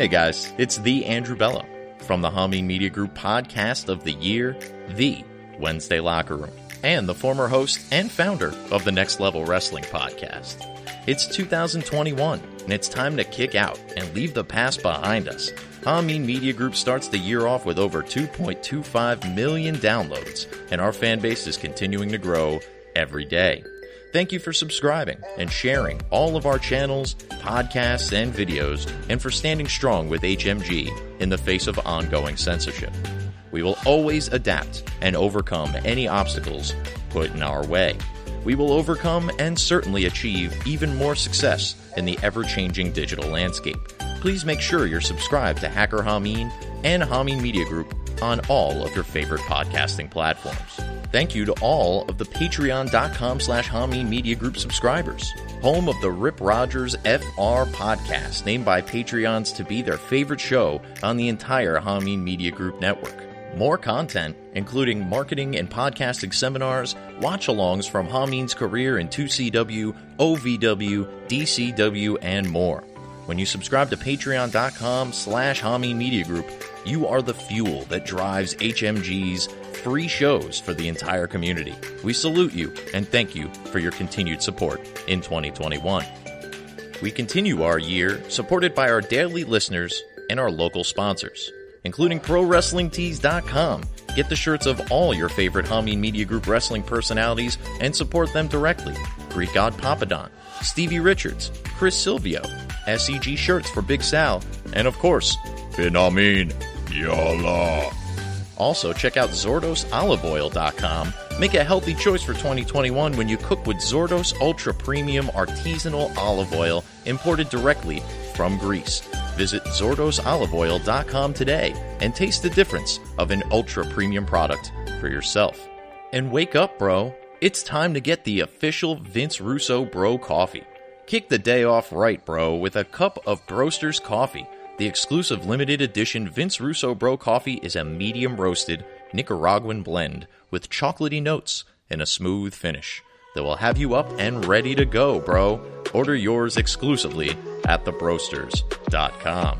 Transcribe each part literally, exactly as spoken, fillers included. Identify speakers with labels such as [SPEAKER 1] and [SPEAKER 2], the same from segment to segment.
[SPEAKER 1] Hey guys, it's the Andrew Bello from the Hameen Media Group Podcast of the Year, The Wednesday Locker Room, and the former host and founder of the Next Level Wrestling Podcast. It's two thousand twenty-one, and it's time to kick out and leave the past behind us. Hameen Media Group starts the year off with over two point two five million downloads, and our fan base is continuing to grow every day. Thank you for subscribing and sharing all of our channels, podcasts, and videos, and for standing strong with H M G in the face of ongoing censorship. We will always adapt and overcome any obstacles put in our way. We will overcome and certainly achieve even more success in the ever-changing digital landscape. Please make sure you're subscribed to Hacker Hameen and Hameen Media Group on all of your favorite podcasting platforms. Thank you to all of the patreon.com slash Hameen Media Group subscribers, home of the Rip Rogers F R podcast, named by Patreons to be their favorite show on the entire Hameen Media Group network. More content, including marketing and podcasting seminars, watch-alongs from Hameen's career in two C W, O V W, D C W, and more. When you subscribe to patreon.com slash Hameen Media Group, you are the fuel that drives H M G's free shows for the entire community. We salute you and thank you for your continued support in twenty twenty-one. We continue our year supported by our daily listeners and our local sponsors, including Pro Wrestling Tees dot com. Get the shirts of all your favorite Hameen Media Group wrestling personalities and support them directly. Greek God Papadon, Stevie Richards, Chris Silvio, S E G Shirts for Big Sal, and of course, Bin Hameen, Yalla. Also, check out Zordos Olive Oil dot com. Make a healthy choice for twenty twenty-one when you cook with Zordos Ultra Premium Artisanal Olive Oil imported directly from Greece. Visit Zordos Olive Oil dot com today and taste the difference of an ultra premium product for yourself. And wake up, bro. It's time to get the official Vince Russo Bro Coffee. Kick the day off right, bro, with a cup of Broasters Coffee. The exclusive limited edition Vince Russo Bro Coffee is a medium roasted Nicaraguan blend with chocolatey notes and a smooth finish that will have you up and ready to go, bro. Order yours exclusively at the broasters dot com.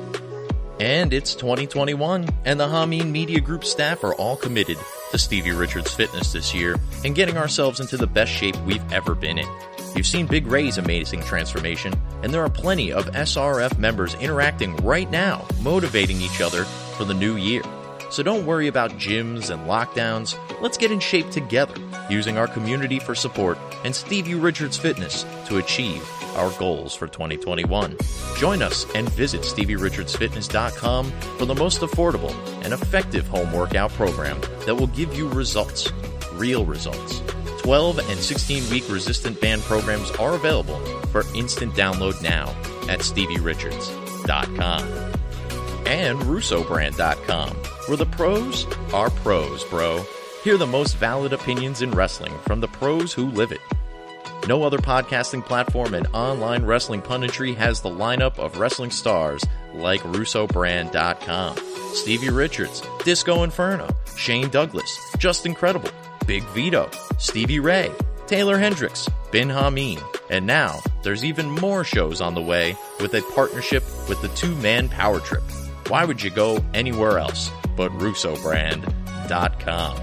[SPEAKER 1] And it's twenty twenty-one, and the Hameen Media Group staff are all committed to Stevie Richards Fitness this year and getting ourselves into the best shape we've ever been in. You've seen Big Ray's amazing transformation, and there are plenty of S R F members interacting right now, motivating each other for the new year. So don't worry about gyms and lockdowns. Let's get in shape together, using our community for support and Stevie Richards Fitness to achieve our goals for twenty twenty-one. Join us and visit Stevie Richards Fitness dot com for the most affordable and effective home workout program that will give you results, real results. twelve and sixteen week resistant band programs are available for instant download now at Stevie Richards dot com. And Russo Brand dot com, where the pros are pros, bro. Hear the most valid opinions in wrestling from the pros who live it. No other podcasting platform and online wrestling punditry has the lineup of wrestling stars like Russo Brand dot com. Stevie Richards, Disco Inferno, Shane Douglas, Justin Credible, Big Vito, Stevie Ray, Taylor Hendricks, Bin Hameen, and now there's even more shows on the way with a partnership with the two-man Power Trip. Why would you go anywhere else but Russo Brand dot com?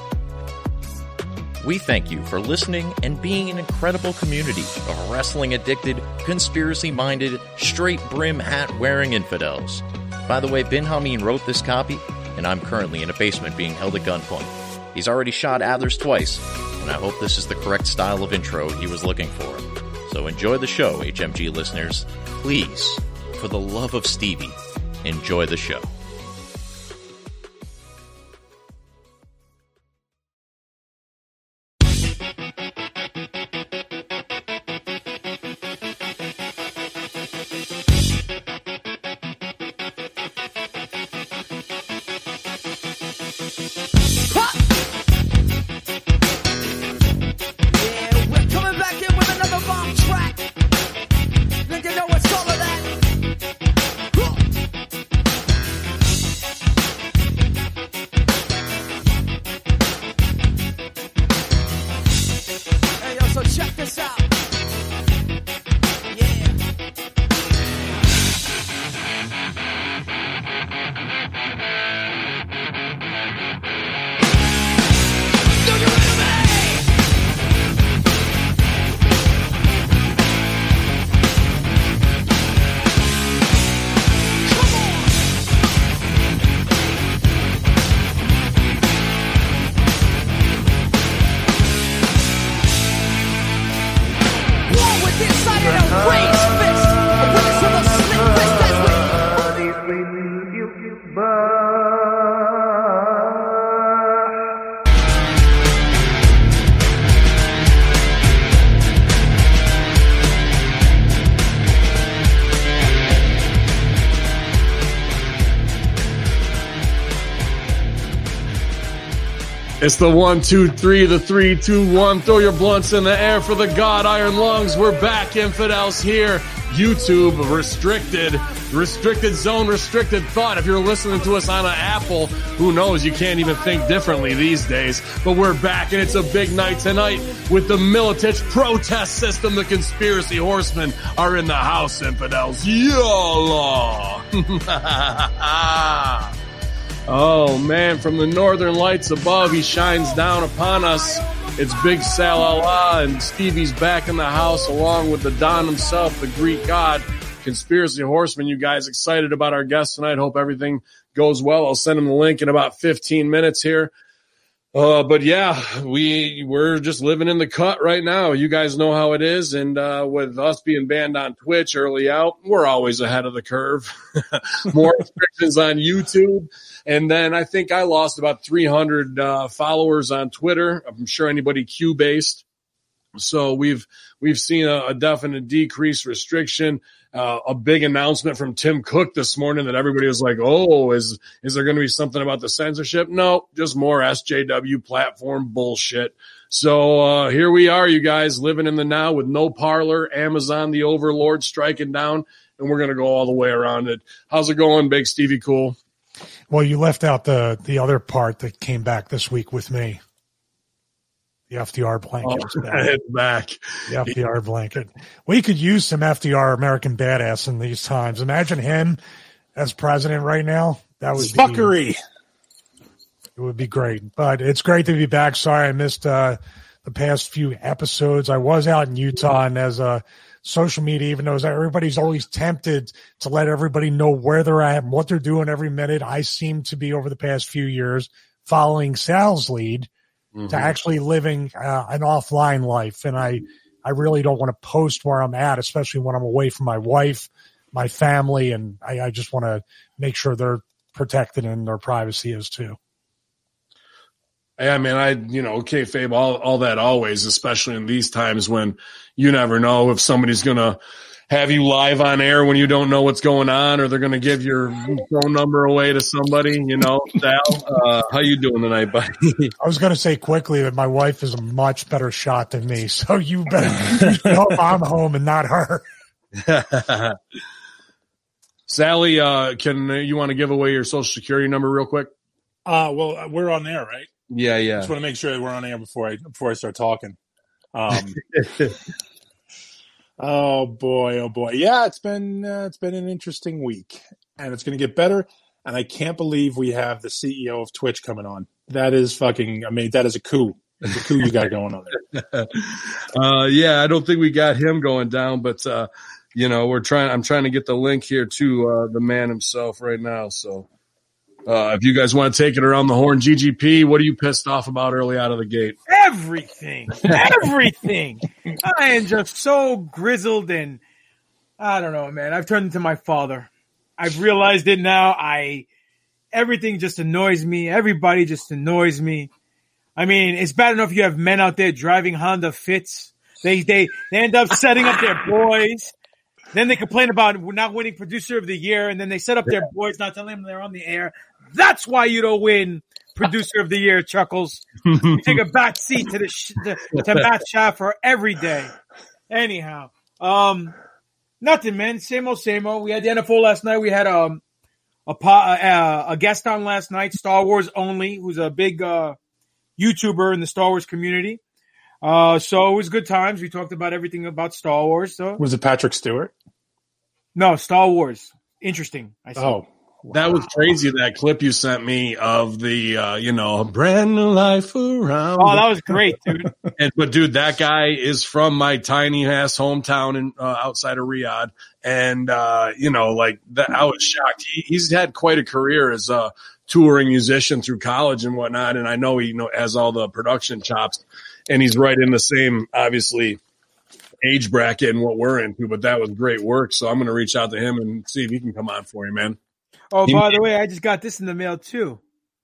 [SPEAKER 1] We thank you for listening and being an incredible community of wrestling-addicted, conspiracy-minded, straight-brim hat-wearing infidels. By the way, Bin Hameen wrote this copy, and I'm currently in a basement being held at gunpoint. He's already shot Athers twice, and I hope this is the correct style of intro he was looking for. So enjoy the show, H M G listeners. Please, for the love of Stevie, enjoy the show.
[SPEAKER 2] It's the one, two, three, the three, two, one. Throw your blunts in the air for the God Iron Lungs. We're back, infidels here. YouTube restricted, restricted zone, restricted thought. If you're listening to us on an Apple, who knows? You can't even think differently these days. But we're back, and it's a big night tonight with the Militich protest system. The conspiracy horsemen are in the house, infidels. YOLO! Oh man, from the northern lights above, he shines down upon us. It's Big Sal Allah, and Stevie's back in the house along with the Don himself, the Greek god, conspiracy horseman. You guys excited about our guest tonight? Hope everything goes well. I'll send him the link in about fifteen minutes here. Uh, but yeah, we, we're just living in the cut right now. You guys know how it is. And, uh, with us being banned on Twitch early out, we're always ahead of the curve. More restrictions on YouTube. And then I think I lost about three hundred, uh, followers on Twitter. I'm sure anybody Q-based. So we've, we've seen a, a definite decrease restriction. Uh, a big announcement from Tim Cook this morning that everybody was like, oh, is, is there going to be something about the censorship? No, just more S J W platform bullshit. So, uh, here we are, you guys, living in the now with no Parler, Amazon, the overlord striking down, and we're going to go all the way around it. How's it going, Big Stevie Cool?
[SPEAKER 3] Well, you left out the, the other part that came back this week with me. The F D R blanket.
[SPEAKER 2] Oh, back. It's back.
[SPEAKER 3] The F D R blanket. We could use some F D R American badass in these times. Imagine him as president right now. That would
[SPEAKER 4] fuckery.
[SPEAKER 3] Be, it would be great. But it's great to be back. Sorry I missed uh, the past few episodes. I was out in Utah, and as a social media, even though everybody's always tempted to let everybody know where they're at and what they're doing every minute, I seem to be over the past few years following Sal's lead. Mm-hmm. To actually living uh, an offline life. And I, I really don't want to post where I'm at, especially when I'm away from my wife, my family, and I, I just want to make sure they're protected and their privacy is too.
[SPEAKER 2] Yeah, man, I, you know, kayfabe, all, all that always, especially in these times when you never know if somebody's going to have you live on air when you don't know what's going on, or they're going to give your phone number away to somebody, you know. Sal, uh, how you doing tonight, buddy?
[SPEAKER 3] I was going to say quickly that my wife is a much better shot than me, so you better you hope I'm home and not her.
[SPEAKER 2] Sally, uh, can you want to give away your social security number real quick?
[SPEAKER 4] Uh, well, we're on air, right?
[SPEAKER 2] Yeah, yeah.
[SPEAKER 4] I just want to make sure that we're on air before I before I start talking. Um, Oh boy, oh boy. Yeah, it's been uh, it's been an interesting week, and it's going to get better. And I can't believe we have the C E O of Twitch coming on. That is fucking, I mean, that is a coup. It's a coup you got going on there.
[SPEAKER 2] uh, yeah, I don't think we got him going down, but uh, you know, we're trying. I'm trying to get the link here to uh, the man himself right now. So, uh, if you guys want to take it around the horn, G G P, what are you pissed off about early out of the gate?
[SPEAKER 5] Everything, everything. I am just so grizzled, and I don't know, man. I've turned into my father. I've realized it now. I everything just annoys me. Everybody just annoys me. I mean, it's bad enough you have men out there driving Honda Fits. They they they end up setting up their boys. Then they complain about not winning Producer of the Year, and then they set up their boys, not telling them they're on the air. That's why you don't win Producer of the Year, Chuckles. You take a back seat to the sh- to, to Matt Schaffer every day. Anyhow, um, nothing, man. Same old, same old. We had the N F L last night. We had um a a, a guest on last night, Star Wars Only, who's a big uh, YouTuber in the Star Wars community. Uh, so it was good times. We talked about everything about Star Wars. So
[SPEAKER 4] was it Patrick Stewart?
[SPEAKER 5] No, Star Wars. Interesting. I see.
[SPEAKER 4] Oh.
[SPEAKER 2] That was crazy, that clip you sent me of the, uh, you know, a brand new life around.
[SPEAKER 5] Oh, that was great, dude.
[SPEAKER 2] and, but, dude, that guy is from my tiny-ass hometown in, uh, outside of Riyadh. And, uh, you know, like, that, I was shocked. He, he's had quite a career as a touring musician through college and whatnot. And I know he you know, has all the production chops. And he's right in the same, obviously, age bracket and what we're into. But that was great work. So I'm going to reach out to him and see if he can come on for you, man.
[SPEAKER 5] Oh, by the way, I just got this in the mail, too.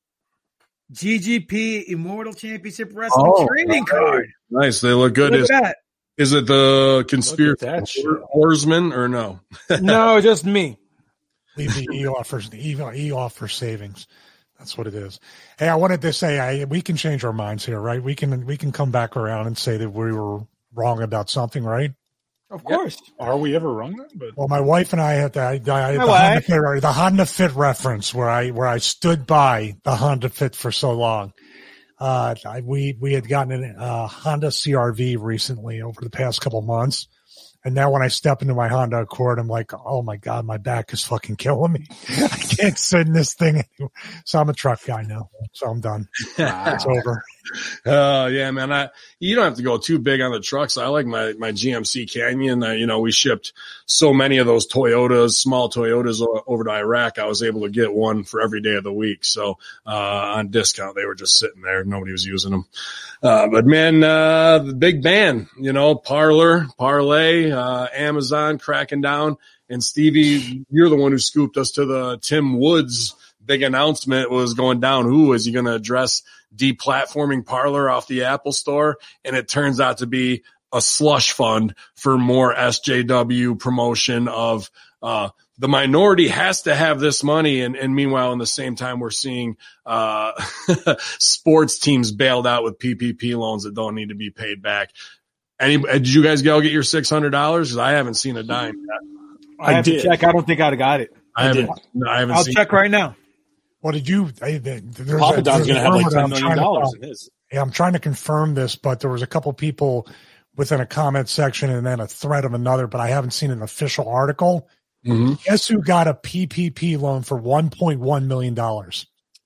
[SPEAKER 5] G G P Immortal Championship Wrestling oh, trading card.
[SPEAKER 2] Nice. They look good.
[SPEAKER 5] Look
[SPEAKER 2] is,
[SPEAKER 5] at that.
[SPEAKER 2] Is it the conspiracy horseman or no?
[SPEAKER 5] No, just me.
[SPEAKER 3] Leave the E offers, the E, e offer savings. That's what it is. Hey, I wanted to say, I, we can change our minds here, right? We can we can come back around and say that we were wrong about something, right?
[SPEAKER 5] Of course.
[SPEAKER 4] Are we ever wrong? But
[SPEAKER 3] Well, my wife and I had the, I, I, the,
[SPEAKER 5] My
[SPEAKER 3] Honda Fit, the Honda Fit reference where I where I stood by the Honda Fit for so long. Uh, I, we we had gotten a uh, Honda C R V recently over the past couple months. And now when I step into my Honda Accord, I'm like, oh my God, my back is fucking killing me. I can't sit in this thing anymore. So I'm a truck guy now. So I'm done. It's over.
[SPEAKER 2] Oh, uh, yeah, man. I, you don't have to go too big on the trucks. I like my, my G M C Canyon. Uh, you know, we shipped so many of those Toyotas, small Toyotas o- over to Iraq. I was able to get one for every day of the week. So, uh, on discount, they were just sitting there. Nobody was using them. Uh, but man, uh, the big band, you know, Parler, Parlay, uh, Amazon cracking down. And Stevie, you're the one who scooped us to the Tim Woods big announcement was going down. Who is he going to address deplatforming Parler off the Apple Store? And it turns out to be a slush fund for more S J W promotion of, uh, the minority has to have this money. And, and meanwhile, in the same time, we're seeing, uh, sports teams bailed out with P P P loans that don't need to be paid back. Any, did you guys go get your six hundred dollars? Because I haven't seen a dime yet.
[SPEAKER 5] I, I have did. to check. I don't think I'd have got it.
[SPEAKER 2] I, I haven't, no, I haven't
[SPEAKER 5] I'll
[SPEAKER 2] seen
[SPEAKER 5] check
[SPEAKER 2] it.
[SPEAKER 5] right now.
[SPEAKER 3] What did you? I, there's
[SPEAKER 4] Papa Don's going to have like ten million dollars
[SPEAKER 3] to,
[SPEAKER 4] in his.
[SPEAKER 3] Yeah, I'm trying to confirm this, but there was a couple people within a comment section and then a thread of another, but I haven't seen an official article.
[SPEAKER 2] Mm-hmm.
[SPEAKER 3] Guess who got a P P P loan for one point one million dollars?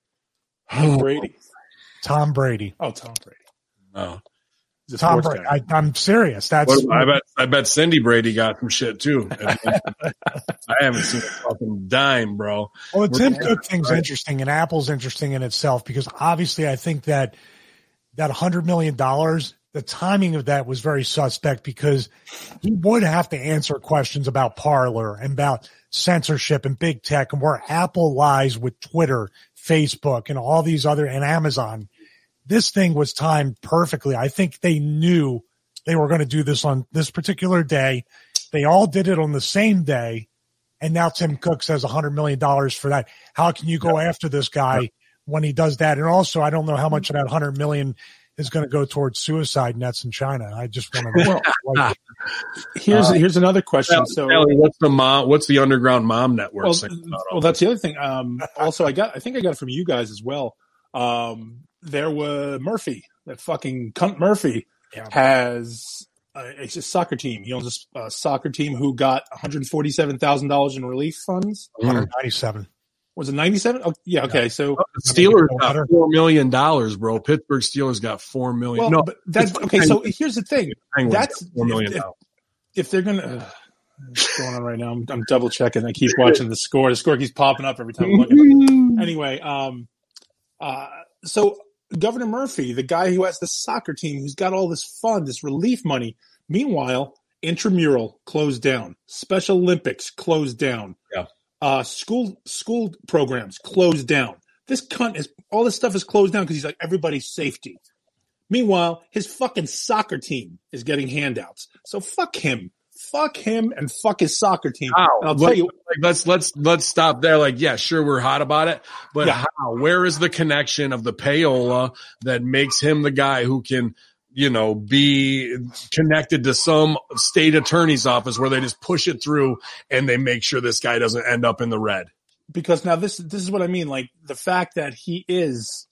[SPEAKER 4] Tom Brady.
[SPEAKER 3] Tom Brady.
[SPEAKER 4] Oh, Tom Brady.
[SPEAKER 2] Oh.
[SPEAKER 3] Tom Brady. I, I'm serious. That's.
[SPEAKER 2] What, I bet. I bet Cindy Brady got some shit too. I haven't seen a fucking dime, bro.
[SPEAKER 3] Well, the Tim Cook thing's right. interesting, and Apple's interesting in itself because obviously, I think that that hundred million dollars, the timing of that was very suspect because he would have to answer questions about Parler and about censorship and big tech and where Apple lies with Twitter, Facebook, and all these other and Amazon. This thing was timed perfectly. I think they knew they were going to do this on this particular day. They all did it on the same day. And now Tim Cook says one hundred million dollars for that. How can you go after this guy when he does that? And also, I don't know how much of that one hundred million dollars is going to go towards suicide nets in China. I just want to know.
[SPEAKER 4] Well, here's, uh, here's another question.
[SPEAKER 2] Ellie,
[SPEAKER 4] so
[SPEAKER 2] Ellie, what's the mom, what's the underground mom network?
[SPEAKER 4] Well, well that's the other thing. Um, also, I got, I think I got it from you guys as well. Um, There was Murphy, that fucking cunt Murphy, yeah. has a, a soccer team. He owns a, a soccer team who got one hundred forty-seven thousand dollars in relief funds.
[SPEAKER 3] one hundred ninety-seven.
[SPEAKER 4] Was it ninety-seven? Oh, yeah, okay. So
[SPEAKER 2] oh, the Steelers got four million dollars, bro. Pittsburgh Steelers got four million dollars.
[SPEAKER 4] Well, no, but that's okay. So here's the thing. That's
[SPEAKER 2] four million
[SPEAKER 4] if, if, if they're going to. Uh, what's going on right now? I'm, I'm double checking. I keep watching the score. The score keeps popping up every time I'm looking. Anyway, um, uh, so Governor Murphy, the guy who has the soccer team, who's got all this fund, this relief money. Meanwhile, intramural closed down. Special Olympics closed down.
[SPEAKER 2] Yeah.
[SPEAKER 4] Uh, school school programs closed down. This cunt is all this stuff is closed down because he's like everybody's safety. Meanwhile, his fucking soccer team is getting handouts. So fuck him. Fuck him and fuck his soccer team.
[SPEAKER 2] How?
[SPEAKER 4] I'll tell you.
[SPEAKER 2] Like, let's let's let's stop there. Like, yeah, sure, we're hot about it, but yeah. how? Where is the connection of the payola that makes him the guy who can, you know, be connected to some state attorney's office where they just push it through and they make sure this guy doesn't end up in the red?
[SPEAKER 4] Because now this this is what I mean. Like the fact that he is.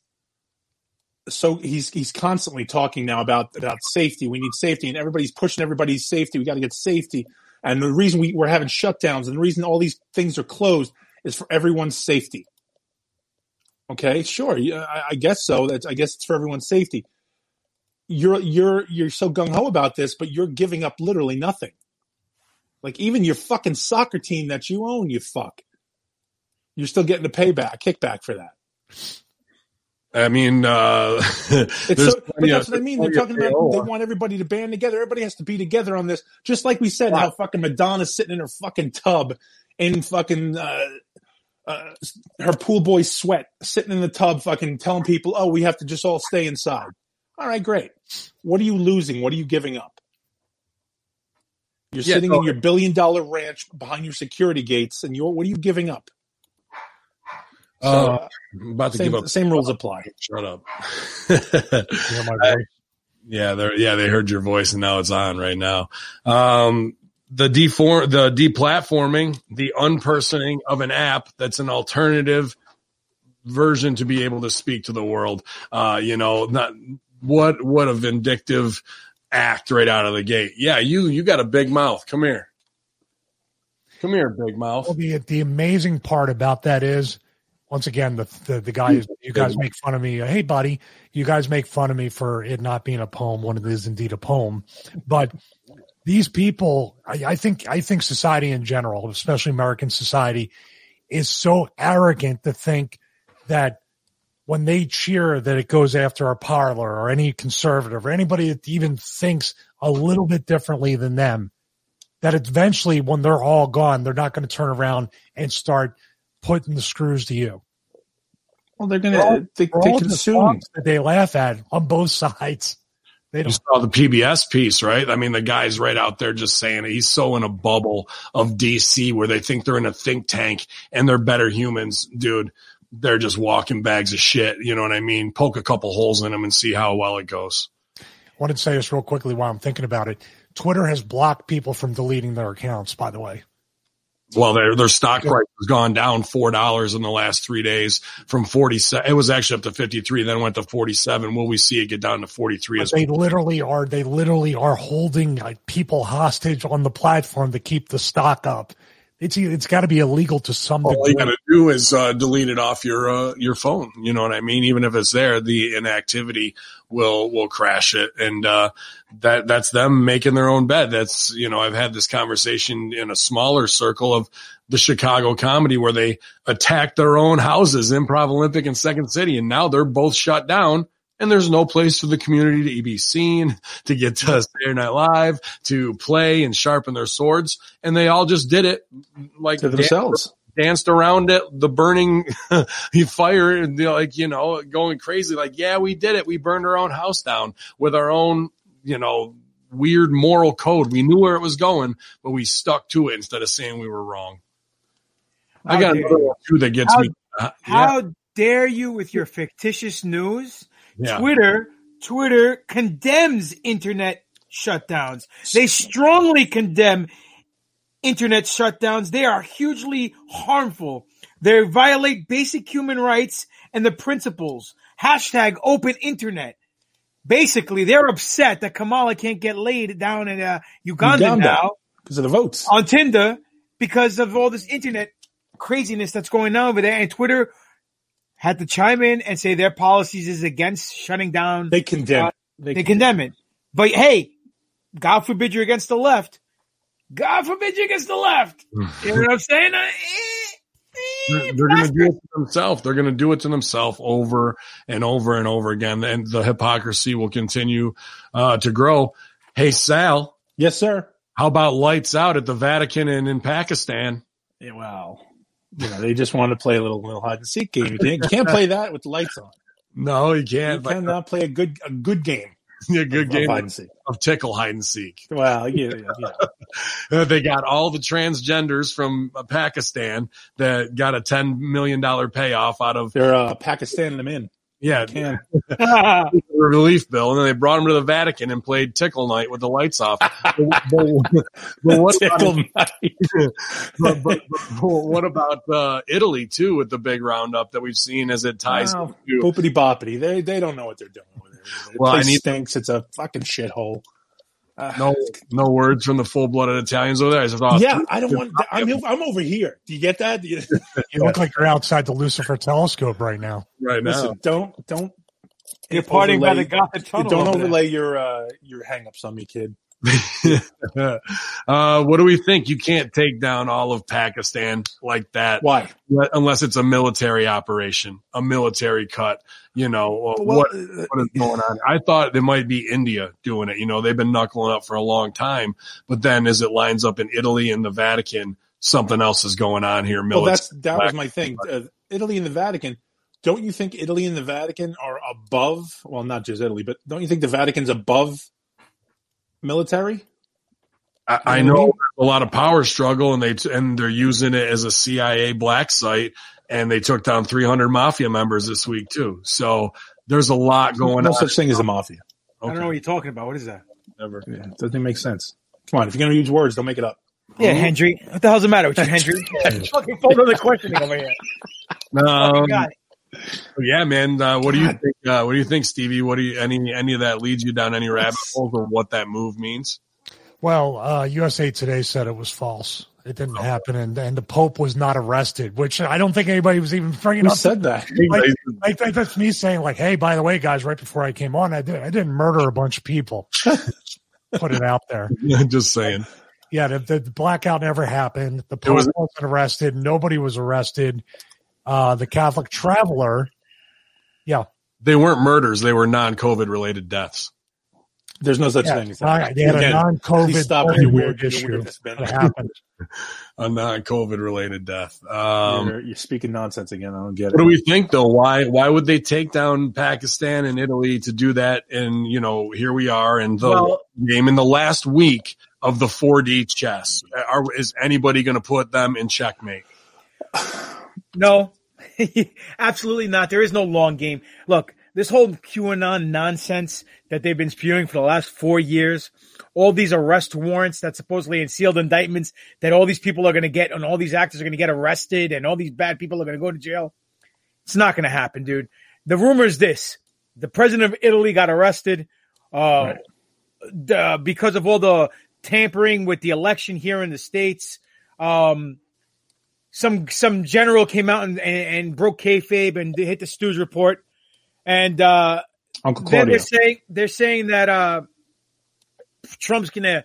[SPEAKER 4] So he's he's constantly talking now about, about safety. We need safety, and everybody's pushing everybody's safety. We got to get safety. And the reason we, we're having shutdowns and the reason all these things are closed is for everyone's safety. Okay, sure, I, I guess so. That's, I guess it's for everyone's safety. You're you're you're so gung ho about this, but you're giving up literally nothing. Like even your fucking soccer team that you own, you fuck. You're still getting a payback, kickback for that.
[SPEAKER 2] I mean, uh,
[SPEAKER 4] it's so, but that's what I mean. They're talking about they want everybody to band together. Everybody has to be together on this. Just like we said, wow. how fucking Madonna's sitting in her fucking tub in fucking uh, uh, her pool boy sweat, sitting in the tub, fucking telling people, "Oh, we have to just all stay inside." All right, great. What are you losing? What are you giving up? You're yeah, sitting so, in your billion dollar ranch behind your security gates, and you're what are you giving up? So
[SPEAKER 2] uh, I'm about to
[SPEAKER 4] same,
[SPEAKER 2] give up.
[SPEAKER 4] Same rules apply.
[SPEAKER 2] Shut up.
[SPEAKER 3] Hear my voice?
[SPEAKER 2] Yeah, they're yeah, they heard your voice and now it's on right now. Um, the deform, the deplatforming, the unpersoning of an app that's an alternative version to be able to speak to the world. Uh, you know, not what what a vindictive act right out of the gate. Yeah, you you got a big mouth. Come here. Come here, big mouth.
[SPEAKER 3] Well, the the amazing part about that is, once again, the the, the guys you guys make fun of me. Hey, buddy, you guys make fun of me for it not being a poem when it is indeed a poem. But these people, I, I think, I think society in general, especially American society, is so arrogant to think that when they cheer that it goes after a parlor or any conservative or anybody that even thinks a little bit differently than them, that eventually when they're all gone, they're not going to turn around and start putting the screws to you.
[SPEAKER 4] Well, they're going to they, they consume.
[SPEAKER 3] That they laugh at on both sides. They don't.
[SPEAKER 2] You saw the P B S piece, right? I mean, the guy's right out there just saying it. He's so in a bubble of D C where they think they're in a think tank and they're better humans. Dude, they're just walking bags of shit. You know what I mean? Poke a couple holes in them and see how well it goes.
[SPEAKER 3] I wanted to say this real quickly while I'm thinking about it. Twitter has blocked people from deleting their accounts, by the way.
[SPEAKER 2] Well, their their stock price has gone down four dollars in the last three days from forty-seven. It was actually up to fifty-three, then went to forty-seven. Will we see it get down to forty-three?
[SPEAKER 3] But
[SPEAKER 2] as
[SPEAKER 3] they
[SPEAKER 2] well?
[SPEAKER 3] literally are. They literally are holding like, people hostage on the platform to keep the stock up. It's it's got to be illegal to some degree.
[SPEAKER 2] All you got to do is uh, delete it off your uh, your phone. You know what I mean? Even if it's there, the inactivity will will crash it, and uh, that that's them making their own bed. That's you know I've had this conversation in a smaller circle of the Chicago comedy where they attacked their own houses, Improv Olympic and Second City, and now they're both shut down. And there's no place for the community to be seen, to get to Saturday Night Live, to play and sharpen their swords. And they all just did it like
[SPEAKER 4] to themselves,
[SPEAKER 2] danced, danced around it, the burning fire, and like, you know, going crazy. Like, yeah, we did it. We burned our own house down with our own, you know, weird moral code. We knew where it was going, but we stuck to it instead of saying we were wrong. I got another one too that gets
[SPEAKER 5] how,
[SPEAKER 2] me. Uh,
[SPEAKER 5] how
[SPEAKER 2] yeah.
[SPEAKER 5] dare you with your fictitious news?
[SPEAKER 2] Yeah.
[SPEAKER 5] Twitter, Twitter condemns internet shutdowns. They strongly condemn internet shutdowns. They are hugely harmful. They violate basic human rights and the principles. Hashtag open internet. Basically, they're upset that Kamala can't get laid down in uh, Uganda, Uganda now
[SPEAKER 4] because of the votes
[SPEAKER 5] on Tinder because of all this internet craziness that's going on over there. And Twitter had to chime in and say their policies is against shutting down.
[SPEAKER 4] They condemn.
[SPEAKER 5] Uh,
[SPEAKER 4] they,
[SPEAKER 5] they condemn it. But hey, God forbid you're against the left. God forbid you're against the left. You know what I'm saying? Uh,
[SPEAKER 2] They're, they're going to do it to themselves. They're going to do it to themselves over and over and over again. And the hypocrisy will continue uh, to grow. Hey, Sal.
[SPEAKER 4] Yes, sir.
[SPEAKER 2] How about lights out at the Vatican and in Pakistan?
[SPEAKER 4] Yeah, well, you know, they just want to play a little, little hide and seek game. You can't, you can't play that with the lights on.
[SPEAKER 2] No, you can't.
[SPEAKER 4] You cannot play a good a good game.
[SPEAKER 2] A good
[SPEAKER 4] of,
[SPEAKER 2] game
[SPEAKER 4] of hide and seek.
[SPEAKER 2] Of tickle hide and seek.
[SPEAKER 4] Well, yeah, yeah.
[SPEAKER 2] They got all the transgenders from Pakistan that got a ten million dollars payoff out of.
[SPEAKER 4] They're uh, Pakistaning them in.
[SPEAKER 2] Yeah,
[SPEAKER 4] can.
[SPEAKER 2] relief bill, and then they brought him to the Vatican and played Tickle Night with the lights off. but, but, but what
[SPEAKER 4] Tickle
[SPEAKER 2] about, Night. but, but, but what about uh, Italy too, with the big roundup that we've seen as it ties?
[SPEAKER 4] Wow. Boopity boppity. They they don't know what they're doing with it. The
[SPEAKER 2] well,
[SPEAKER 4] place
[SPEAKER 2] I need
[SPEAKER 4] stinks. It's a fucking shithole. Uh,
[SPEAKER 2] no, no words from the full-blooded Italians over there. I thought,
[SPEAKER 4] yeah, I don't want. I'm I'm over here. Do you get that? Do you,
[SPEAKER 3] you look like you're outside the Lucifer telescope right now.
[SPEAKER 2] Right now,
[SPEAKER 4] listen, don't don't.
[SPEAKER 5] You're partying by the Gothic tunnel.
[SPEAKER 4] Don't overlay your uh, your hang-ups on me, kid.
[SPEAKER 2] uh, what do we think? You can't take down all of Pakistan like that.
[SPEAKER 4] Why?
[SPEAKER 2] Unless it's a military operation, a military cut. You know, well, what, what is going on? I thought it might be India doing it. You know, they've been knuckling up for a long time. But then as it lines up in Italy and the Vatican, something else is going on here.
[SPEAKER 4] Well, that's, that was my thing. Uh, Italy and the Vatican. Don't you think Italy and the Vatican are above, well, not just Italy, but don't you think the Vatican's above military?
[SPEAKER 2] I, I know there's a lot of power struggle, and they and they're using it as a C I A black site, and they took down three hundred mafia members this week too. So there's a lot going
[SPEAKER 4] no
[SPEAKER 2] on.
[SPEAKER 4] No such thing as a mafia.
[SPEAKER 5] Okay. I don't know what you're talking about. What is that?
[SPEAKER 2] Never.
[SPEAKER 4] Yeah, it doesn't make sense. Come on, if you're going to use words, don't make it up.
[SPEAKER 5] Yeah, Hendry. What the hell's the matter with you, Hendry? Fucking full of the questioning over here.
[SPEAKER 2] Um, yeah, man. Uh, what do you think? Uh, what do you think, Stevie? What do you any any of that leads you down any rabbit holes or what that move means?
[SPEAKER 3] Well, uh, U S A Today said it was false. It didn't oh. happen, and, and the Pope was not arrested, which I don't think anybody was even bringing
[SPEAKER 4] Who
[SPEAKER 3] up.
[SPEAKER 4] said that?
[SPEAKER 3] Like, like, that's me saying, like, hey, by the way, guys, right before I came on, I did I didn't murder a bunch of people. Put it out there.
[SPEAKER 2] Just saying.
[SPEAKER 3] Yeah, the, the blackout never happened. The Pope was, wasn't arrested. Nobody was arrested. Uh, the Catholic traveler, yeah.
[SPEAKER 2] They weren't murders. They were non-COVID related deaths.
[SPEAKER 4] There's no such
[SPEAKER 3] yeah,
[SPEAKER 4] thing as that.
[SPEAKER 3] Not, they had Again, a non-COVID
[SPEAKER 4] stop
[SPEAKER 3] your
[SPEAKER 4] weird
[SPEAKER 3] issue that happened.
[SPEAKER 2] A non-COVID related death. Um,
[SPEAKER 4] you're, you're speaking nonsense again. I don't get
[SPEAKER 2] what
[SPEAKER 4] it.
[SPEAKER 2] What do we think, though? Why Why would they take down Pakistan and Italy to do that? And, you know, here we are in the well, game in the last week of the four D chess. Are, is anybody going to put them in checkmate?
[SPEAKER 5] No, absolutely not. There is no long game. Look, this whole QAnon nonsense that they've been spewing for the last four years, all these arrest warrants that supposedly in sealed indictments that all these people are going to get and all these actors are going to get arrested and all these bad people are going to go to jail. It's not going to happen, dude. The rumor is this. The president of Italy got arrested uh, right. the, because of all the tampering with the election here in the States. Um, some some general came out and, and, and broke kayfabe and hit the Stews report. And uh,
[SPEAKER 4] Uncle
[SPEAKER 5] then they're saying they're saying that uh, Trump's gonna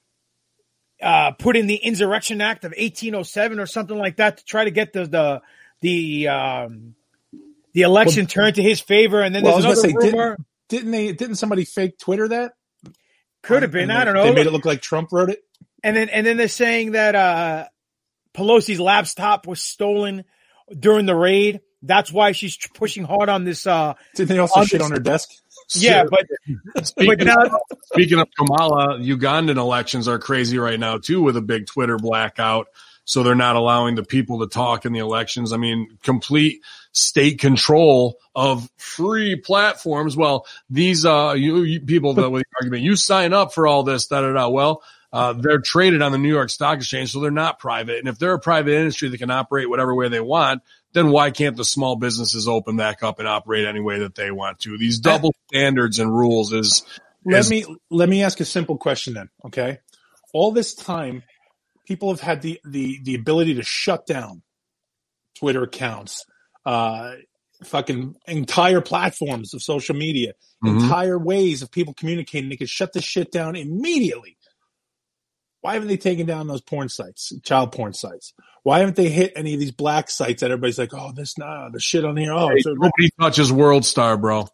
[SPEAKER 5] uh, put in the Insurrection Act of eighteen oh seven or something like that to try to get the the the um, the election well, turned to his favor. And then well, there's another say, rumor.
[SPEAKER 4] Didn't, didn't they? Didn't somebody fake Twitter that?
[SPEAKER 5] Could have been.
[SPEAKER 4] And
[SPEAKER 5] I don't know.
[SPEAKER 4] They made it look like Trump wrote it.
[SPEAKER 5] And then and then they're saying that uh, Pelosi's laptop was stolen during the raid. That's why she's pushing hard on this. Uh,
[SPEAKER 4] Didn't they also on shit this, on her desk?
[SPEAKER 5] Yeah, but,
[SPEAKER 2] speaking,
[SPEAKER 5] but now,
[SPEAKER 2] of, speaking of Kamala, Ugandan elections are crazy right now too, with a big Twitter blackout. So they're not allowing the people to talk in the elections. I mean, complete state control of free platforms. Well, these uh, you, you people that with the argument, you sign up for all this, da da da. Well. Uh, they're traded on the New York Stock Exchange, so they're not private. And if they're a private industry that can operate whatever way they want, then why can't the small businesses open back up and operate any way that they want to? These double standards and rules is,
[SPEAKER 4] let
[SPEAKER 2] is
[SPEAKER 4] me let me ask a simple question then. Okay, all this time, people have had the the the ability to shut down Twitter accounts, uh, fucking entire platforms of social media, mm-hmm. entire ways of people communicating. They could shut this shit down immediately. Why haven't they taken down those porn sites, child porn sites? Why haven't they hit any of these black sites that everybody's like, oh, this, nah, the shit on here. Oh,
[SPEAKER 2] hey, nobody touches World Star, bro.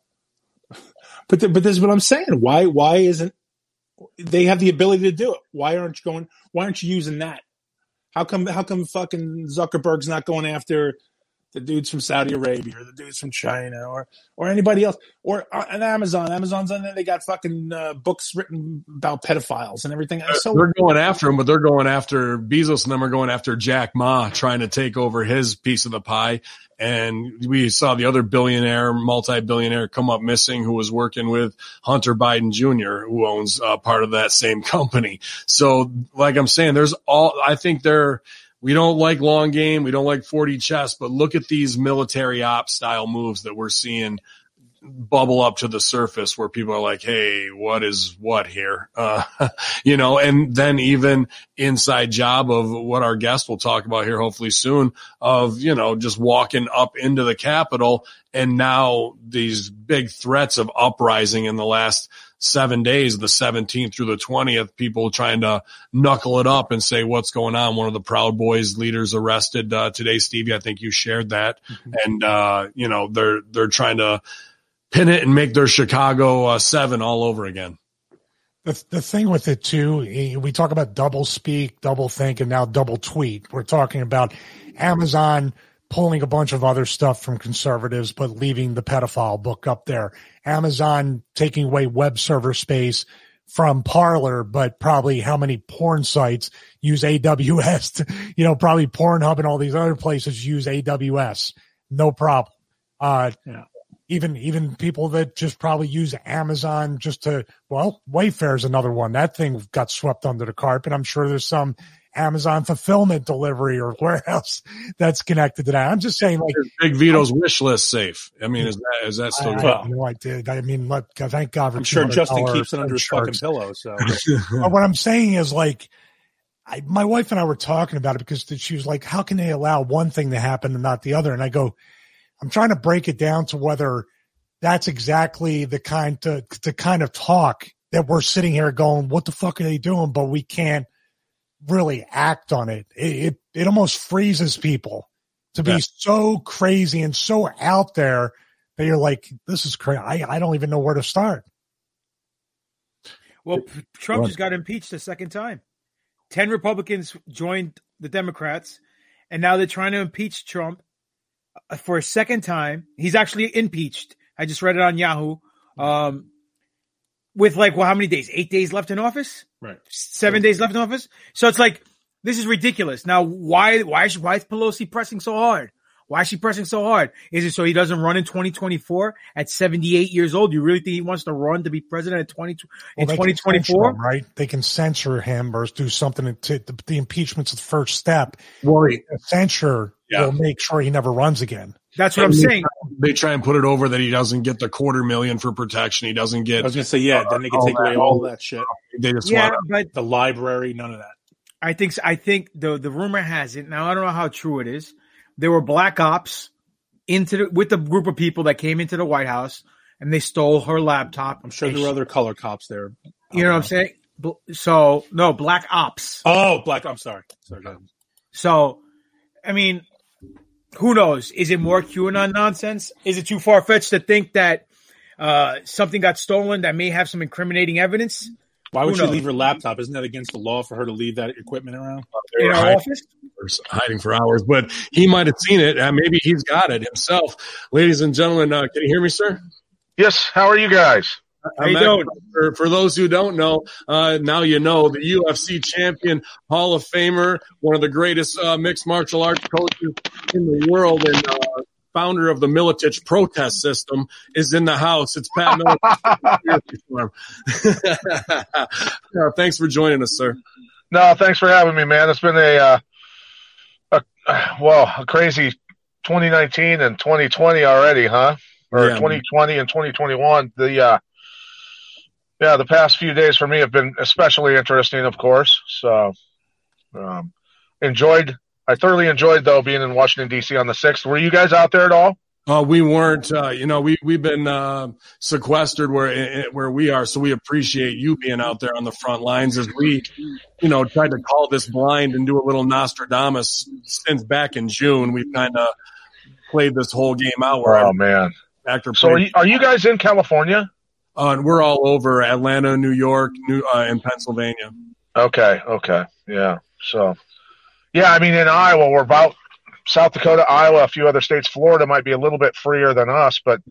[SPEAKER 4] But the, but this is what I'm saying. Why why isn't they have the ability to do it? Why aren't you going? Why aren't you using that? How come how come fucking Zuckerberg's not going after the dudes from Saudi Arabia or the dudes from China or or anybody else or uh, and Amazon? Amazon's on there. They got fucking uh, books written about pedophiles and everything. So
[SPEAKER 2] they're going after them, but they're going after Bezos and them are going after Jack Ma, trying to take over his piece of the pie. And we saw the other billionaire, multi-billionaire come up missing who was working with Hunter Biden Junior, who owns uh, part of that same company. So like I'm saying, there's all, I think they're, we don't like long game. We don't like four D chess, but look at these military op style moves that we're seeing bubble up to the surface where people are like, hey, what is what here? Uh, you know, and then even inside job of what our guest will talk about here hopefully soon of, you know, just walking up into the Capitol and now these big threats of uprising in the last seven days, the seventeenth through the twentieth, people trying to knuckle it up and say what's going on. One of the Proud Boys leaders arrested uh, today, Stevie. I think you shared that. Mm-hmm. And, uh, you know, they're, they're trying to pin it and make their Chicago uh, seven all over again.
[SPEAKER 3] The, the thing with it too, we talk about double speak, double think, and now double tweet. We're talking about Amazon pulling a bunch of other stuff from conservatives, but leaving the pedophile book up there. Amazon taking away web server space from Parler, but probably how many porn sites use A W S. To, you know, probably Pornhub and all these other places use A W S. No problem. Uh,
[SPEAKER 4] yeah.
[SPEAKER 3] Even even people that just probably use Amazon just to, well, Wayfair is another one. That thing got swept under the carpet. I'm sure there's some Amazon fulfillment delivery or warehouse that's connected to that. I'm just saying, like,
[SPEAKER 2] is Big Vito's wish list safe? I mean, is that is that still?
[SPEAKER 3] I, I know I did. I mean, look, thank God for.
[SPEAKER 4] I'm sure Justin keeps it under his fucking pillow. So,
[SPEAKER 3] but what I'm saying is, like, I, my wife and I were talking about it because she was like, "How can they allow one thing to happen and not the other?" And I go, I'm trying to break it down to whether that's exactly the kind to the kind of talk that we're sitting here going, what the fuck are they doing? But we can't really act on it. It it, it almost freezes people to be yeah. so crazy and so out there that you're like, this is crazy. I, I don't even know where to start.
[SPEAKER 5] Well, Trump just got impeached a second time. Ten Republicans joined the Democrats, and now they're trying to impeach Trump for a second time. He's actually impeached. I just read it on Yahoo. Um, with like, well, how many days? Eight days left in office?
[SPEAKER 4] Right.
[SPEAKER 5] Seven days left in office? So it's like, this is ridiculous. Now, why, why is, why is Pelosi pressing so hard? Why is she pressing so hard? Is it so he doesn't run in twenty twenty-four at seventy-eight years old? You really think he wants to run to be president at twenty, in well, twenty twenty-four?
[SPEAKER 3] Right? They can censure him or do something to the, the impeachment's the first step.
[SPEAKER 2] Well,
[SPEAKER 3] censure yeah. will make sure he never runs again.
[SPEAKER 5] That's what and I'm
[SPEAKER 2] they
[SPEAKER 5] saying.
[SPEAKER 2] Try, they try and put it over that he doesn't get the quarter million for protection. He doesn't get.
[SPEAKER 4] I was going to say, yeah, uh, then they can take away all that shit.
[SPEAKER 2] They just
[SPEAKER 5] yeah,
[SPEAKER 2] want
[SPEAKER 5] but
[SPEAKER 4] the library, none of that.
[SPEAKER 5] I think, I think the, the rumor has it. Now, I don't know how true it is. There were black ops into the, with the group of people that came into the White House and they stole her laptop.
[SPEAKER 4] I'm sure there were other color cops there.
[SPEAKER 5] You know what I'm saying? So no, black ops.
[SPEAKER 4] Oh, black. I'm sorry. Sorry.
[SPEAKER 5] So, I mean, who knows? Is it more QAnon nonsense? Is it too far fetched to think that uh, something got stolen that may have some incriminating evidence?
[SPEAKER 4] Why would
[SPEAKER 5] Who
[SPEAKER 4] she
[SPEAKER 5] knows?
[SPEAKER 4] leave her laptop? Isn't that against the law for her to leave that equipment around?
[SPEAKER 5] In her
[SPEAKER 2] hiding,
[SPEAKER 5] office?
[SPEAKER 2] Hiding for hours, but he might have seen it. Uh, maybe he's got it himself. Ladies and gentlemen, uh, can you hear me, sir?
[SPEAKER 6] Yes. How are you guys?
[SPEAKER 5] How you doing?
[SPEAKER 2] For, for those who don't know, uh, now you know, the U F C champion, Hall of Famer, one of the greatest uh, mixed martial arts coaches in the world, and uh, founder of the Miletich protest system is in the house. It's Pat Miletich. uh, thanks for joining us, sir.
[SPEAKER 6] No, thanks for having me, man. It's been a, uh, a well, a crazy twenty nineteen and twenty twenty already, huh? Or yeah, twenty twenty man. And twenty twenty-one. The uh, yeah, the past few days for me have been especially interesting, of course. So, um, enjoyed. I thoroughly enjoyed, though, being in Washington, D C on the sixth. Were you guys out there at all?
[SPEAKER 2] Uh, we weren't. Uh, you know, we, we've been uh, sequestered where where we are, so we appreciate you being out there on the front lines as we, you know, tried to call this blind and do a little Nostradamus since back in June. We've kind of played this whole game out. Where
[SPEAKER 6] oh, man.
[SPEAKER 2] Actor
[SPEAKER 6] so are you, are you guys in California?
[SPEAKER 2] Uh, and we're all over Atlanta, New York, New uh, and Pennsylvania.
[SPEAKER 6] Okay, okay. Yeah, so – yeah, I mean, in Iowa, we're about South Dakota, Iowa, a few other states. Florida might be a little bit freer than us, but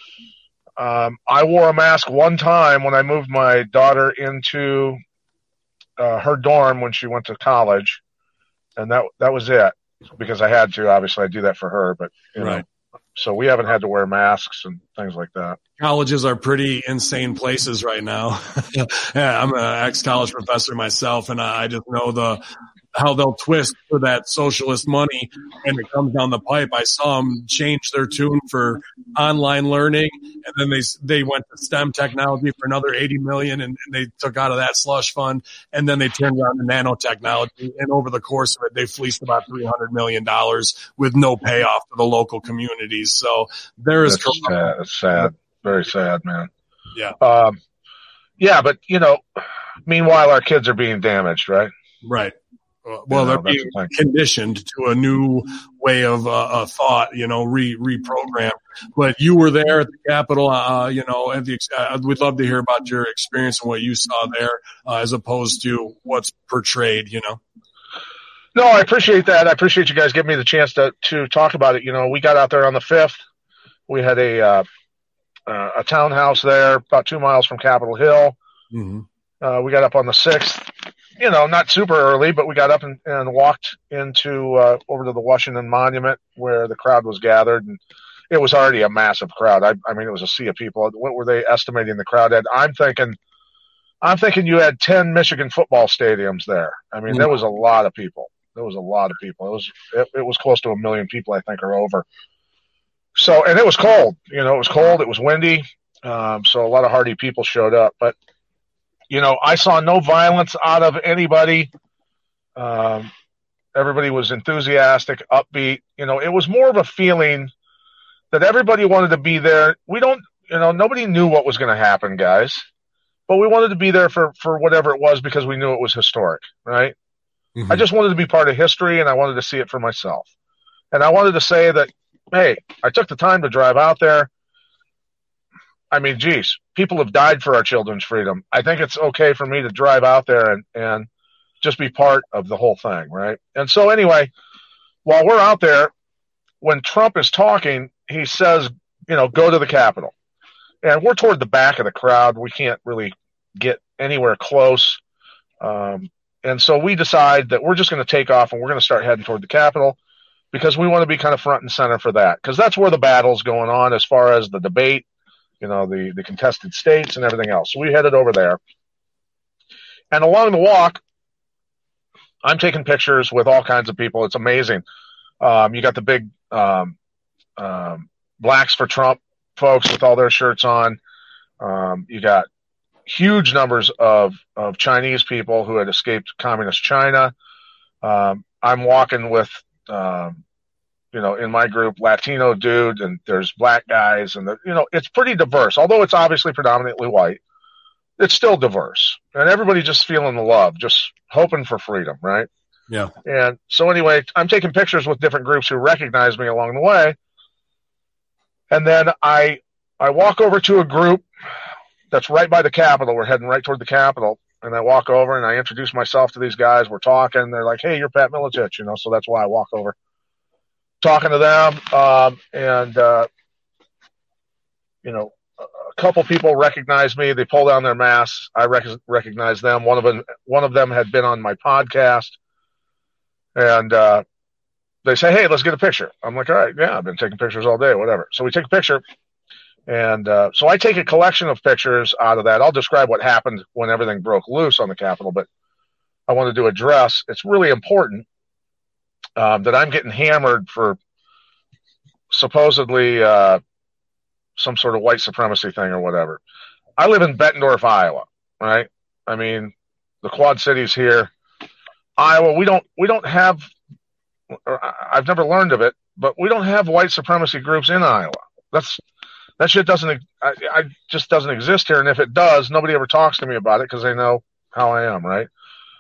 [SPEAKER 6] um, I wore a mask one time when I moved my daughter into uh, her dorm when she went to college, and that that was it because I had to. Obviously, I do that for her, but you
[SPEAKER 2] right.
[SPEAKER 6] know, so we haven't had to wear masks and things like that.
[SPEAKER 2] Colleges are pretty insane places right now. Yeah, I'm an ex-college professor myself, and I just know the how they'll twist for that socialist money and it comes down the pipe. I saw them change their tune for online learning, and then they they went to STEM technology for another eighty million, and, and they took out of that slush fund, and then they turned around to nanotechnology, and over the course of it, they fleeced about three hundred million dollars with no payoff to the local communities. So there is
[SPEAKER 6] That's sad. It's sad. Very sad, man.
[SPEAKER 2] Yeah.
[SPEAKER 6] Um, yeah, but, you know, meanwhile, our kids are being damaged, right?
[SPEAKER 2] Right. Well, they're being conditioned to a new way of uh, uh, thought, you know, re reprogrammed. But you were there at the Capitol, uh, you know, at the, uh, we'd love to hear about your experience and what you saw there, uh, as opposed to what's portrayed, you know.
[SPEAKER 6] No, I appreciate that. I appreciate you guys giving me the chance to to talk about it. You know, we got out there on the fifth. We had a uh, uh, a townhouse there, about two miles from Capitol Hill.
[SPEAKER 2] Mm-hmm.
[SPEAKER 6] Uh, we got up on the sixth, you know, not super early, but we got up and, and walked into uh, over to the Washington Monument where the crowd was gathered, and it was already a massive crowd. I, I mean, it was a sea of people. What were they estimating the crowd at? I'm thinking, I'm thinking you had ten Michigan football stadiums there. I mean, there was a lot of people. There was a lot of people. It was it, it was close to a million people, I think, or over. So, and it was cold. You know, it was cold. It was windy. Um, so a lot of hardy people showed up. But, you know, I saw no violence out of anybody. Um, everybody was enthusiastic, upbeat. You know, it was more of a feeling that everybody wanted to be there. We don't, you know, nobody knew what was going to happen, guys. But we wanted to be there for, for whatever it was because we knew it was historic, right? Mm-hmm. I just wanted to be part of history, and I wanted to see it for myself. And I wanted to say that, hey, I took the time to drive out there. I mean, geez, people have died for our children's freedom. I think it's okay for me to drive out there and, and just be part of the whole thing, right? And so anyway, while we're out there, when Trump is talking, he says, you know, go to the Capitol. And we're toward the back of the crowd. We can't really get anywhere close. Um, and so we decide that we're just going to take off and we're going to start heading toward the Capitol because we want to be kind of front and center for that. Because that's where the battle's going on as far as the debate, you know, the, the contested states and everything else. So we headed over there. And along the walk, I'm taking pictures with all kinds of people. It's amazing. Um, you got the big um, um, Blacks for Trump folks with all their shirts on. Um, you got huge numbers of, of Chinese people who had escaped communist China. Um, I'm walking with, um, you know, in my group, Latino dude, and there's black guys, and the, you know, it's pretty diverse. Although it's obviously predominantly white, it's still diverse, and everybody just feeling the love, just hoping for freedom, right?
[SPEAKER 2] Yeah.
[SPEAKER 6] And so anyway, I'm taking pictures with different groups who recognize me along the way. And then I, I walk over to a group that's right by the Capitol. We're heading right toward the Capitol. And I walk over and I introduce myself to these guys. We're talking. They're like, hey, you're Pat Miletich, you know, so that's why I walk over. Talking to them. Um, and, uh, you know, a couple people recognize me. They pull down their masks. I rec- recognize them. One of them, one of them had been on my podcast. And, uh, they say, hey, let's get a picture. I'm like, all right, yeah, I've been taking pictures all day, whatever. So we take a picture. And uh, so I take a collection of pictures out of that. I'll describe what happened when everything broke loose on the Capitol, but I wanted to address, it's really important um, that I'm getting hammered for supposedly uh, some sort of white supremacy thing or whatever. I live in Bettendorf, Iowa, right? I mean, the Quad Cities here. Iowa, we don't we don't have, I've never learned of it, but we don't have white supremacy groups in Iowa. That's That shit doesn't, I, I just doesn't exist here. And if it does, nobody ever talks to me about it because they know how I am, right?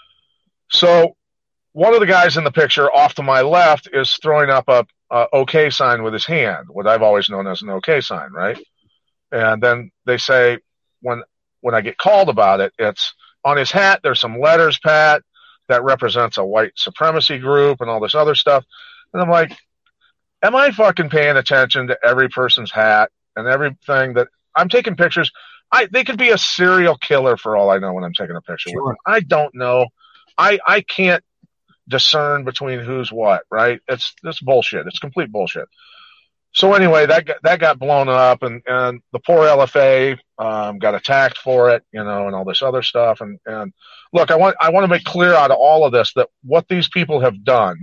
[SPEAKER 6] So one of the guys in the picture off to my left is throwing up a, a OK sign with his hand, what I've always known as an OK sign, right? And then they say, when, when I get called about it, it's on his hat, there's some letters, Pat, that represents a white supremacy group and all this other stuff. And I'm like, am I fucking paying attention to every person's hat and everything that I'm taking pictures? I they could be a serial killer for all I know when I'm taking a picture
[SPEAKER 2] Sure.
[SPEAKER 6] with them. I don't know. I I can't discern between who's what, right? It's it's bullshit. It's complete bullshit. So anyway, that got, that got blown up, and, and the poor L F A um, got attacked for it, you know, and all this other stuff. And, and look, I want I want to make clear out of all of this that what these people have done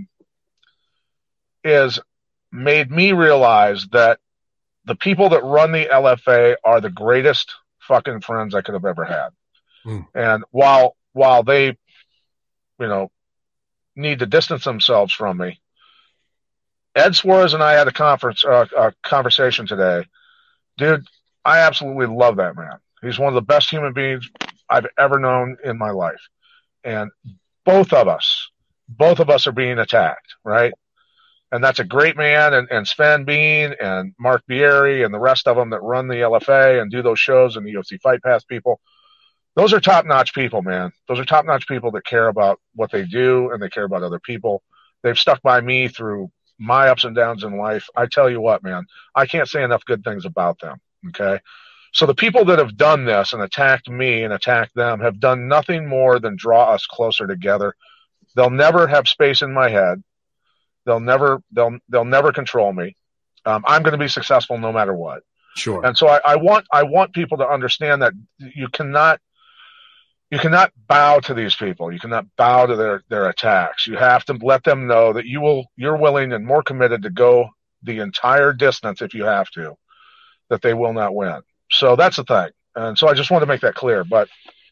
[SPEAKER 6] is made me realize that the people that run the L F A are the greatest fucking friends I could have ever had. Mm. And while while they, you know, need to distance themselves from me, Ed Suarez and I had a conference, uh, a conversation today. Dude, I absolutely love that man. He's one of the best human beings I've ever known in my life. And both of us, both of us are being attacked, right? And that's a great man. And, and Sven Bean and Mark Bieri and the rest of them that run the L F A and do those shows and the U F C Fight Pass people. Those are top-notch people, man. Those are top-notch people that care about what they do and they care about other people. They've stuck by me through my ups and downs in life. I tell you what, man, I can't say enough good things about them. Okay. So the people that have done this and attacked me and attacked them have done nothing more than draw us closer together. They'll never have space in my head. They'll never, they'll, they'll never control me. Um, I'm going to be successful no matter what.
[SPEAKER 2] Sure.
[SPEAKER 6] And so I, I want, I want people to understand that you cannot, you cannot bow to these people. You cannot bow to their, their attacks. You have to let them know that you will, you're willing and more committed to go the entire distance if you have to, that they will not win. So that's the thing. And so I just want to make that clear. But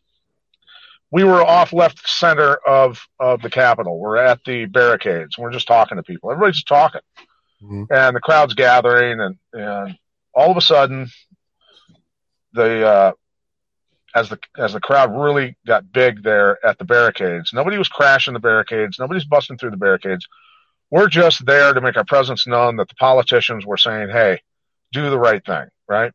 [SPEAKER 6] we were off left center of, of the Capitol. We're at the barricades. We're just talking to people. Everybody's just talking. Mm-hmm. And the crowd's gathering. And, and all of a sudden, the uh, as the as the crowd really got big there at the barricades, nobody was crashing the barricades. Nobody's busting through the barricades. We're just there to make our presence known that the politicians were saying, hey, do the right thing, right?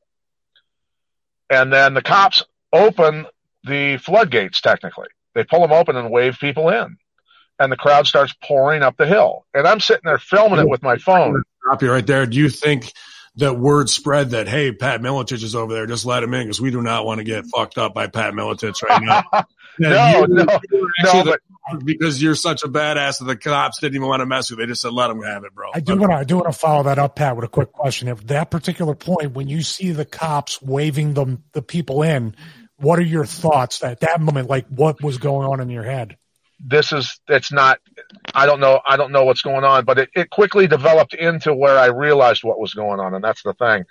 [SPEAKER 6] And then the cops open the floodgates, technically. They pull them open and wave people in. And the crowd starts pouring up the hill. And I'm sitting there filming it with my phone.
[SPEAKER 2] Stop you right there. Do you think that word spread that, hey, Pat Miletich is over there, just let him in because we do not want to get fucked up by Pat Miletich right now?
[SPEAKER 6] no,
[SPEAKER 2] you,
[SPEAKER 6] no, no,
[SPEAKER 2] but
[SPEAKER 6] but
[SPEAKER 2] because you're such a badass that the cops didn't even want to mess with you. They just said, let him have it, bro.
[SPEAKER 3] I do want to, I do want to follow that up, Pat, with a quick question. At that particular point, when you see the cops waving them, the people in, what are your thoughts at that moment? Like, what was going on in your head?
[SPEAKER 6] This is, it's not, I don't know, I don't know what's going on, but it, it quickly developed into where I realized what was going on, and that's the thing.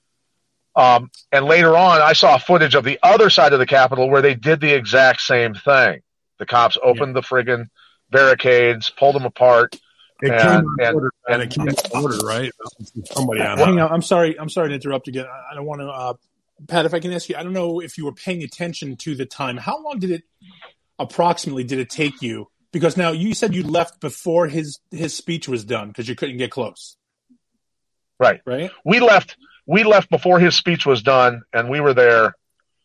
[SPEAKER 6] Um, and later on, I saw footage of the other side of the Capitol where they did the exact same thing. The cops opened yeah. the friggin' barricades, pulled them apart.
[SPEAKER 2] It
[SPEAKER 6] and,
[SPEAKER 2] came
[SPEAKER 6] and,
[SPEAKER 2] order,
[SPEAKER 6] and,
[SPEAKER 2] it came in order, right? Somebody on
[SPEAKER 4] Hang on, I'm sorry. I'm sorry to interrupt again. I don't want to, uh, Pat, if I can ask you, I don't know if you were paying attention to the time. How long did it, approximately, did it take you? Because now you said you left before his, his speech was done because you couldn't get close.
[SPEAKER 6] Right.
[SPEAKER 4] Right.
[SPEAKER 6] We left, we left before his speech was done, and we were there.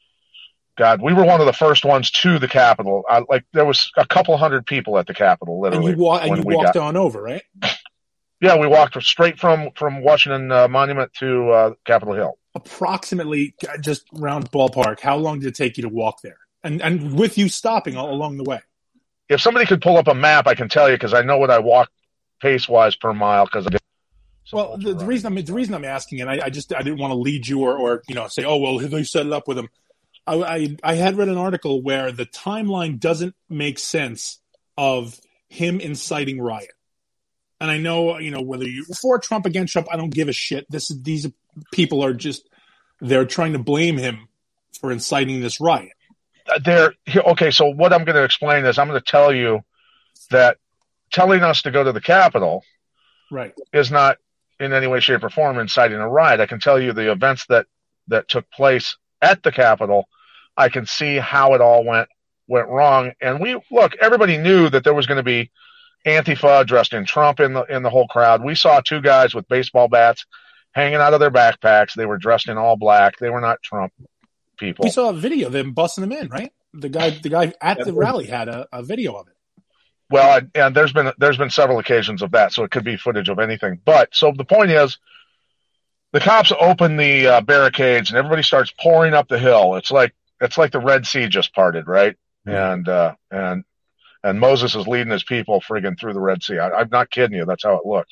[SPEAKER 6] God, we were one of the first ones to the Capitol. I, like there was a couple hundred people at the Capitol, literally.
[SPEAKER 4] And you, wa- and you walked got, on over, right?
[SPEAKER 6] Yeah, we walked straight from, from Washington uh, Monument to uh, Capitol Hill.
[SPEAKER 4] Approximately, just round ballpark, how long did it take you to walk there? And and with you stopping all along the way?
[SPEAKER 6] If somebody could pull up a map, I can tell you because I know what I walked pace-wise per mile. Because
[SPEAKER 4] well, the, the reason I'm the reason I'm asking, and I, I just I didn't want to lead you or, or you know say, oh well, they set it up with him. I, I I had read an article where the timeline doesn't make sense of him inciting riot. And I know, you know, whether you're for Trump, against Trump, I don't give a shit. This is, these people are just, they're trying to blame him for inciting this riot.
[SPEAKER 6] They're, okay, so what I'm going to explain is I'm going to tell you that telling us to go to the Capitol
[SPEAKER 4] right.
[SPEAKER 6] is not in any way, shape, or form inciting a riot. I can tell you the events that, that took place at the Capitol. I can see how it all went went wrong. And we, look, everybody knew that there was going to be Antifa dressed in Trump in the in the whole crowd. We saw two guys with baseball bats hanging out of their backpacks. They were dressed in all black. They were not Trump people.
[SPEAKER 4] We saw a video of them busting them in, right? The guy, the guy at the rally had a, a video of it.
[SPEAKER 6] Well, and there's been there's been several occasions of that, so it could be footage of anything. But so the point is, the cops open the uh, barricades and everybody starts pouring up the hill. It's like it's like the Red Sea just parted, right? Mm-hmm. And uh, and and Moses is leading his people friggin' through the Red Sea. I, I'm not kidding you. That's how it looked.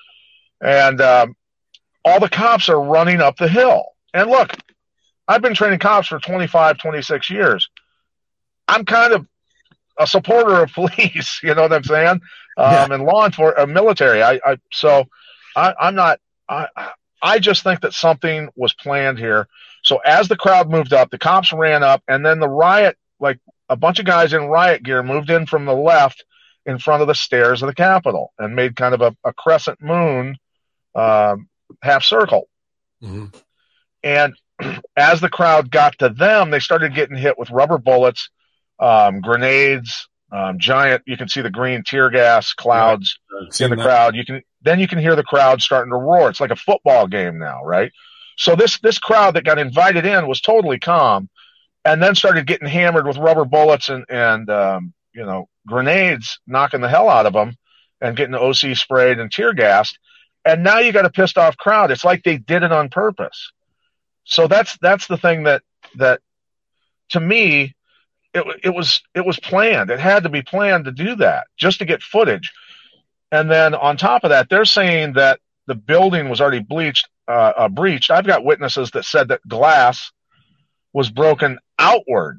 [SPEAKER 6] And um, all the cops are running up the hill. And look, I've been training cops for twenty-five, twenty-six years. I'm kind of a supporter of police, you know what I'm saying? Um, yeah. And law enforcement, uh, military. I, I so I, I'm not. I I just think that something was planned here. So as the crowd moved up, the cops ran up, and then the riot, like a bunch of guys in riot gear, moved in from the left in front of the stairs of the Capitol and made kind of a, a crescent moon, um, half circle. Mm-hmm. And as the crowd got to them, they started getting hit with rubber bullets, um, grenades, um, giant. You can see the green tear gas clouds yeah, in the that. crowd. You can then you can hear the crowd starting to roar. It's like a football game now, right? So this this crowd that got invited in was totally calm, and then started getting hammered with rubber bullets and and um, you know grenades, knocking the hell out of them, and getting the O C sprayed and tear gassed. And now you got a pissed off crowd. It's like they did it on purpose. so that's that's the thing that that to me it it was it was planned. It had to be planned to do that just to get footage. And then on top of that, they're saying that the building was already bleached, uh, uh, breached. I've got witnesses that said that glass was broken outward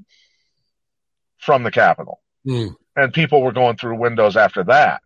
[SPEAKER 6] from the Capitol, mm. and people were going through windows after that.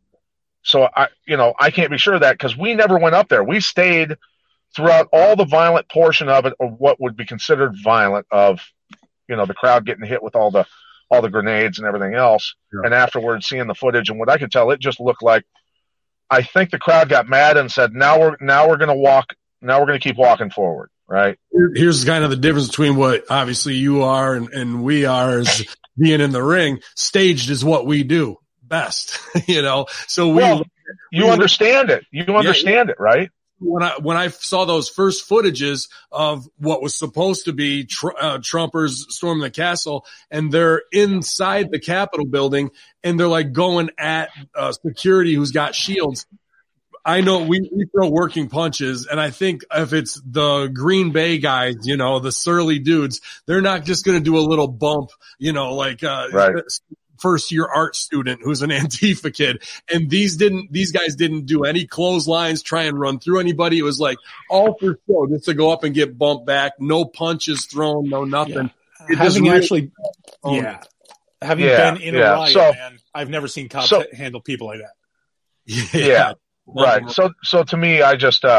[SPEAKER 6] So I, you know, I can't be sure of that because we never went up there. We stayed throughout all the violent portion of it, or what would be considered violent, of, you know, the crowd getting hit with all the all the grenades and everything else. Yeah. And afterwards, seeing the footage and what I could tell, it just looked like, I think the crowd got mad and said, "Now we're now we're going to walk. Now we're going to keep walking forward." Right.
[SPEAKER 2] Here's kind of the difference between what obviously you are and, and we are as being in the ring. Staged is what we do best, you know. So we,
[SPEAKER 6] well, you we, understand it. You understand yeah, it, right?
[SPEAKER 2] When I when I saw those first footages of what was supposed to be tr- uh, Trumpers storming the castle, and they're inside the Capitol building, and they're like going at uh, security who's got shields. I know we, we throw working punches, and I think if it's the Green Bay guys, you know, the surly dudes, they're not just going to do a little bump, you know, like uh,
[SPEAKER 6] right.
[SPEAKER 2] first year art student who's an Antifa kid. And these didn't, these guys didn't do any clotheslines, try and run through anybody. It was like all for show, just to go up and get bumped back. No punches thrown, no nothing.
[SPEAKER 4] Yeah. It Having really, actually, oh, yeah. Having
[SPEAKER 6] yeah,
[SPEAKER 4] been in
[SPEAKER 6] yeah.
[SPEAKER 4] a riot,
[SPEAKER 6] so,
[SPEAKER 4] man, I've never seen cops
[SPEAKER 6] so,
[SPEAKER 4] handle people like that.
[SPEAKER 6] Yeah. yeah. Right. So, so to me, I just, uh,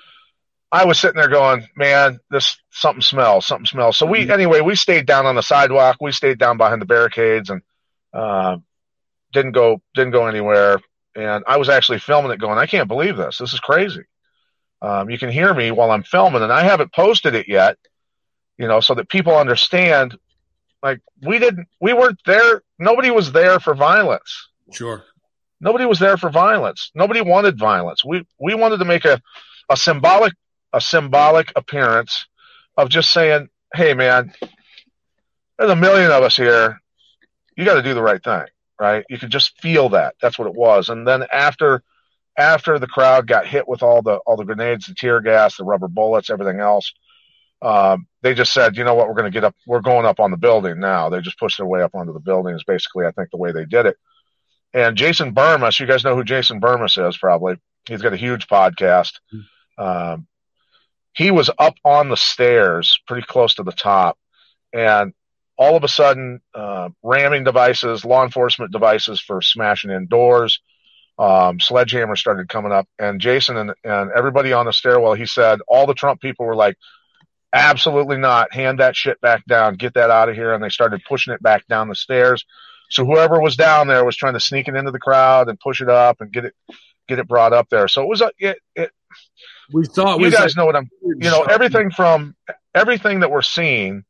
[SPEAKER 6] I was sitting there going, man, this something smells, something smells. So we, anyway, we stayed down on the sidewalk. We stayed down behind the barricades and, uh, didn't go, didn't go anywhere. And I was actually filming it going, I can't believe this. This is crazy. Um, you can hear me while I'm filming, and I haven't posted it yet, you know, so that people understand, like, we didn't, we weren't there. Nobody was there for violence.
[SPEAKER 2] Sure.
[SPEAKER 6] Nobody was there for violence. Nobody wanted violence. We we wanted to make a, a symbolic a symbolic appearance of just saying, hey, man, there's a million of us here. You got to do the right thing, right? You could just feel that. That's what it was. And then after after the crowd got hit with all the all the grenades, the tear gas, the rubber bullets, everything else, um, they just said, you know what, we're going to get up. We're going up on the building now. They just pushed their way up onto the building is basically, I think, the way they did it. And Jason Burmis, you guys know who Jason Burmis is probably. He's got a huge podcast. Um, he was up on the stairs pretty close to the top. And all of a sudden, uh, ramming devices, law enforcement devices for smashing in doors, um, sledgehammers started coming up. And Jason and, and everybody on the stairwell, he said, all the Trump people were like, absolutely not. Hand that shit back down. Get that out of here. And they started pushing it back down the stairs. So whoever was down there was trying to sneak it into the crowd and push it up and get it, get it brought up there. So it was a, it, it
[SPEAKER 2] we thought,
[SPEAKER 6] you
[SPEAKER 2] we
[SPEAKER 6] guys know what I'm, you know, everything from everything that we're seeing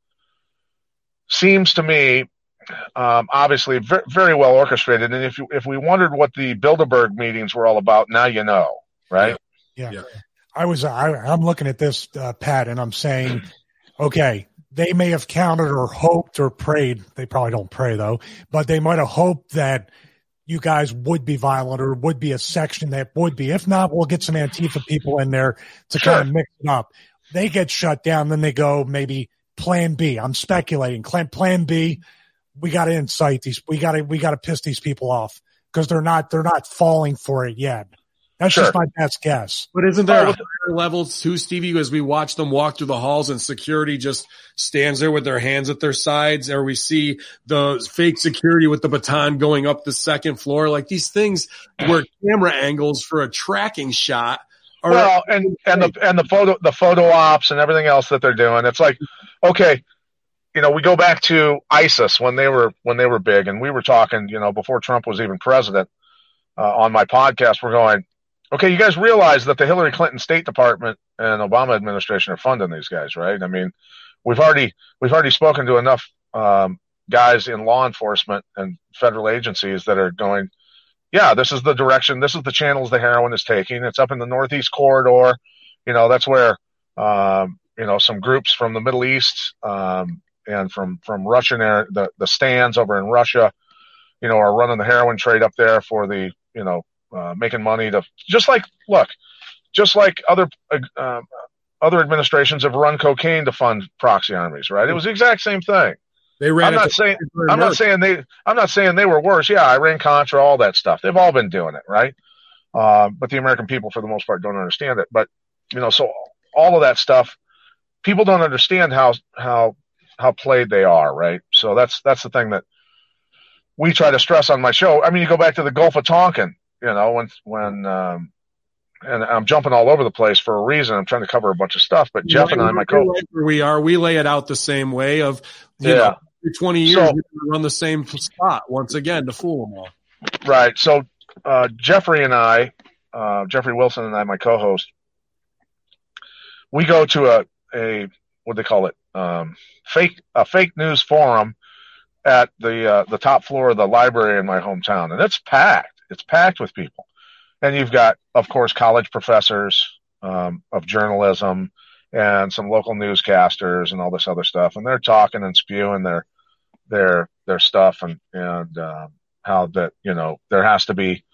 [SPEAKER 6] seems to me, um, obviously very, very well orchestrated. And if you, if we wondered what the Bilderberg meetings were all about, now you know, right?
[SPEAKER 3] Yeah. yeah. yeah. I was, I, I'm looking at this, uh, Pat, and I'm saying, okay, they may have counted or hoped or prayed. They probably don't pray though, but they might have hoped that you guys would be violent or would be a section that would be. If not, we'll get some Antifa people in there to
[SPEAKER 6] sure.
[SPEAKER 3] kind of mix it up. They get shut down. Then they go maybe plan B. I'm speculating. Plan B. We got to incite these. We got to, we got to piss these people off because they're not, they're not falling for it yet. That's
[SPEAKER 6] sure.
[SPEAKER 3] just my best guess.
[SPEAKER 2] But isn't there oh, a higher level too, Stevie, as we watch them walk through the halls and security just stands there with their hands at their sides, or we see the fake security with the baton going up the second floor, like these things where camera angles for a tracking shot are.
[SPEAKER 6] Well, and, and the, and the photo, the photo ops and everything else that they're doing. It's like, okay, you know, we go back to ISIS when they were, when they were big, and we were talking, you know, before Trump was even president, uh, on my podcast, we're going, okay, you guys realize that the Hillary Clinton State Department and Obama administration are funding these guys, right? I mean, we've already we've already spoken to enough um, guys in law enforcement and federal agencies that are going, yeah, this is the direction, this is the channels the heroin is taking. It's up in the Northeast Corridor. You know, that's where um, you know, some groups from the Middle East um, and from from Russian air, the the stands over in Russia, you know, are running the heroin trade up there for the, you know. Uh, making money to just like look, just like other uh, other administrations have run cocaine to fund proxy armies, right? It was the exact same thing.
[SPEAKER 2] They ran.
[SPEAKER 6] I'm not saying. I'm not saying they. I'm not saying they were worse. Yeah, Iran Contra, all that stuff. They've all been doing it, right? Uh, but the American people, for the most part, don't understand it. But you know, so all of that stuff, people don't understand how how how played they are, right? So that's that's the thing that we try to stress on my show. I mean, you go back to the Gulf of Tonkin, you know, when when. Um, And I'm jumping all over the place for a reason. I'm trying to cover a bunch of stuff. But Jeff
[SPEAKER 2] right,
[SPEAKER 6] and I, my co
[SPEAKER 2] right where we are, we lay it out the same way. Of you
[SPEAKER 6] yeah,
[SPEAKER 2] know, twenty years,
[SPEAKER 6] so,
[SPEAKER 2] we run the same spot once again to fool them all.
[SPEAKER 6] Right. So uh, Jeffrey and I, uh, Jeffrey Wilson and I, my co-host, we go to a a what do they call it? Um, fake a fake news forum at the uh, the top floor of the library in my hometown, and it's packed. It's packed with people. And you've got, of course, college professors um, of journalism and some local newscasters and all this other stuff, and they're talking and spewing their their their stuff and and uh, how that you know there has to be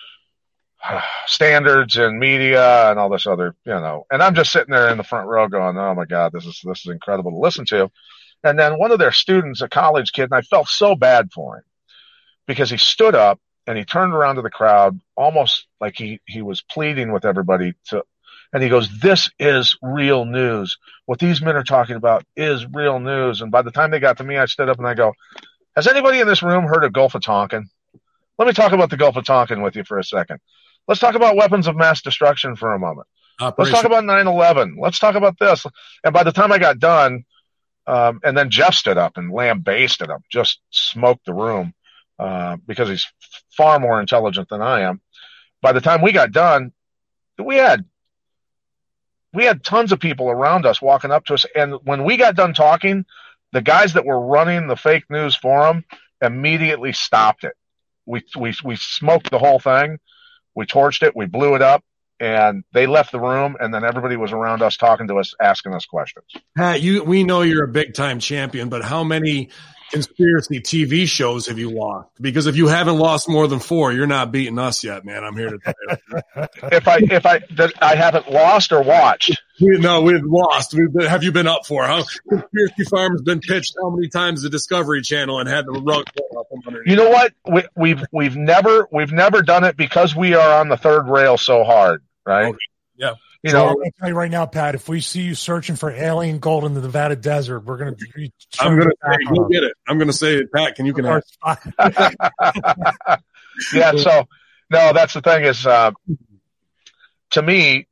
[SPEAKER 6] standards in media and all this other you know. And I'm just sitting there in the front row going, "Oh my God, this is this is incredible to listen to." And then one of their students, a college kid, and I felt so bad for him because he stood up. And he turned around to the crowd almost like he, he was pleading with everybody to, and he goes, "This is real news. What these men are talking about is real news." And by the time they got to me, I stood up and I go, "Has anybody in this room heard of Gulf of Tonkin? Let me talk about the Gulf of Tonkin with you for a second. Let's talk about weapons of mass destruction for a moment. Operation. Let's talk about nine eleven. Let's talk about this." And by the time I got done, um, and then Jeff stood up and lambasted him, just smoked the room. Uh, because he's far more intelligent than I am. By the time we got done, we had we had tons of people around us walking up to us. And when we got done talking, the guys that were running the fake news forum immediately stopped it. We we we smoked the whole thing. We torched it. We blew it up. And they left the room, and then everybody was around us talking to us, asking us questions.
[SPEAKER 2] Pat, you we know you're a big-time champion, but how many conspiracy T V shows have you lost? Because if you haven't lost more than four, you're not beating us yet, man. I'm here to tell you.
[SPEAKER 6] if I if I that I haven't lost or watched.
[SPEAKER 2] We, no, we've lost. We've been, have you been up for? How Conspiracy Farm has been pitched how many times the Discovery Channel and had the rug pulled up from underneath?
[SPEAKER 6] You know what? We, we've we've never we've never done it because we are on the third rail so hard, right?
[SPEAKER 2] Okay. Yeah.
[SPEAKER 6] You
[SPEAKER 3] so
[SPEAKER 6] know,
[SPEAKER 3] I'm going to tell you right now, Pat, if we see you searching for alien gold in the Nevada desert, we're going to be.
[SPEAKER 2] I'm going to say, go get it. I'm going to say, Pat, can you can have
[SPEAKER 6] Yeah. So, no, that's the thing is, uh, to me,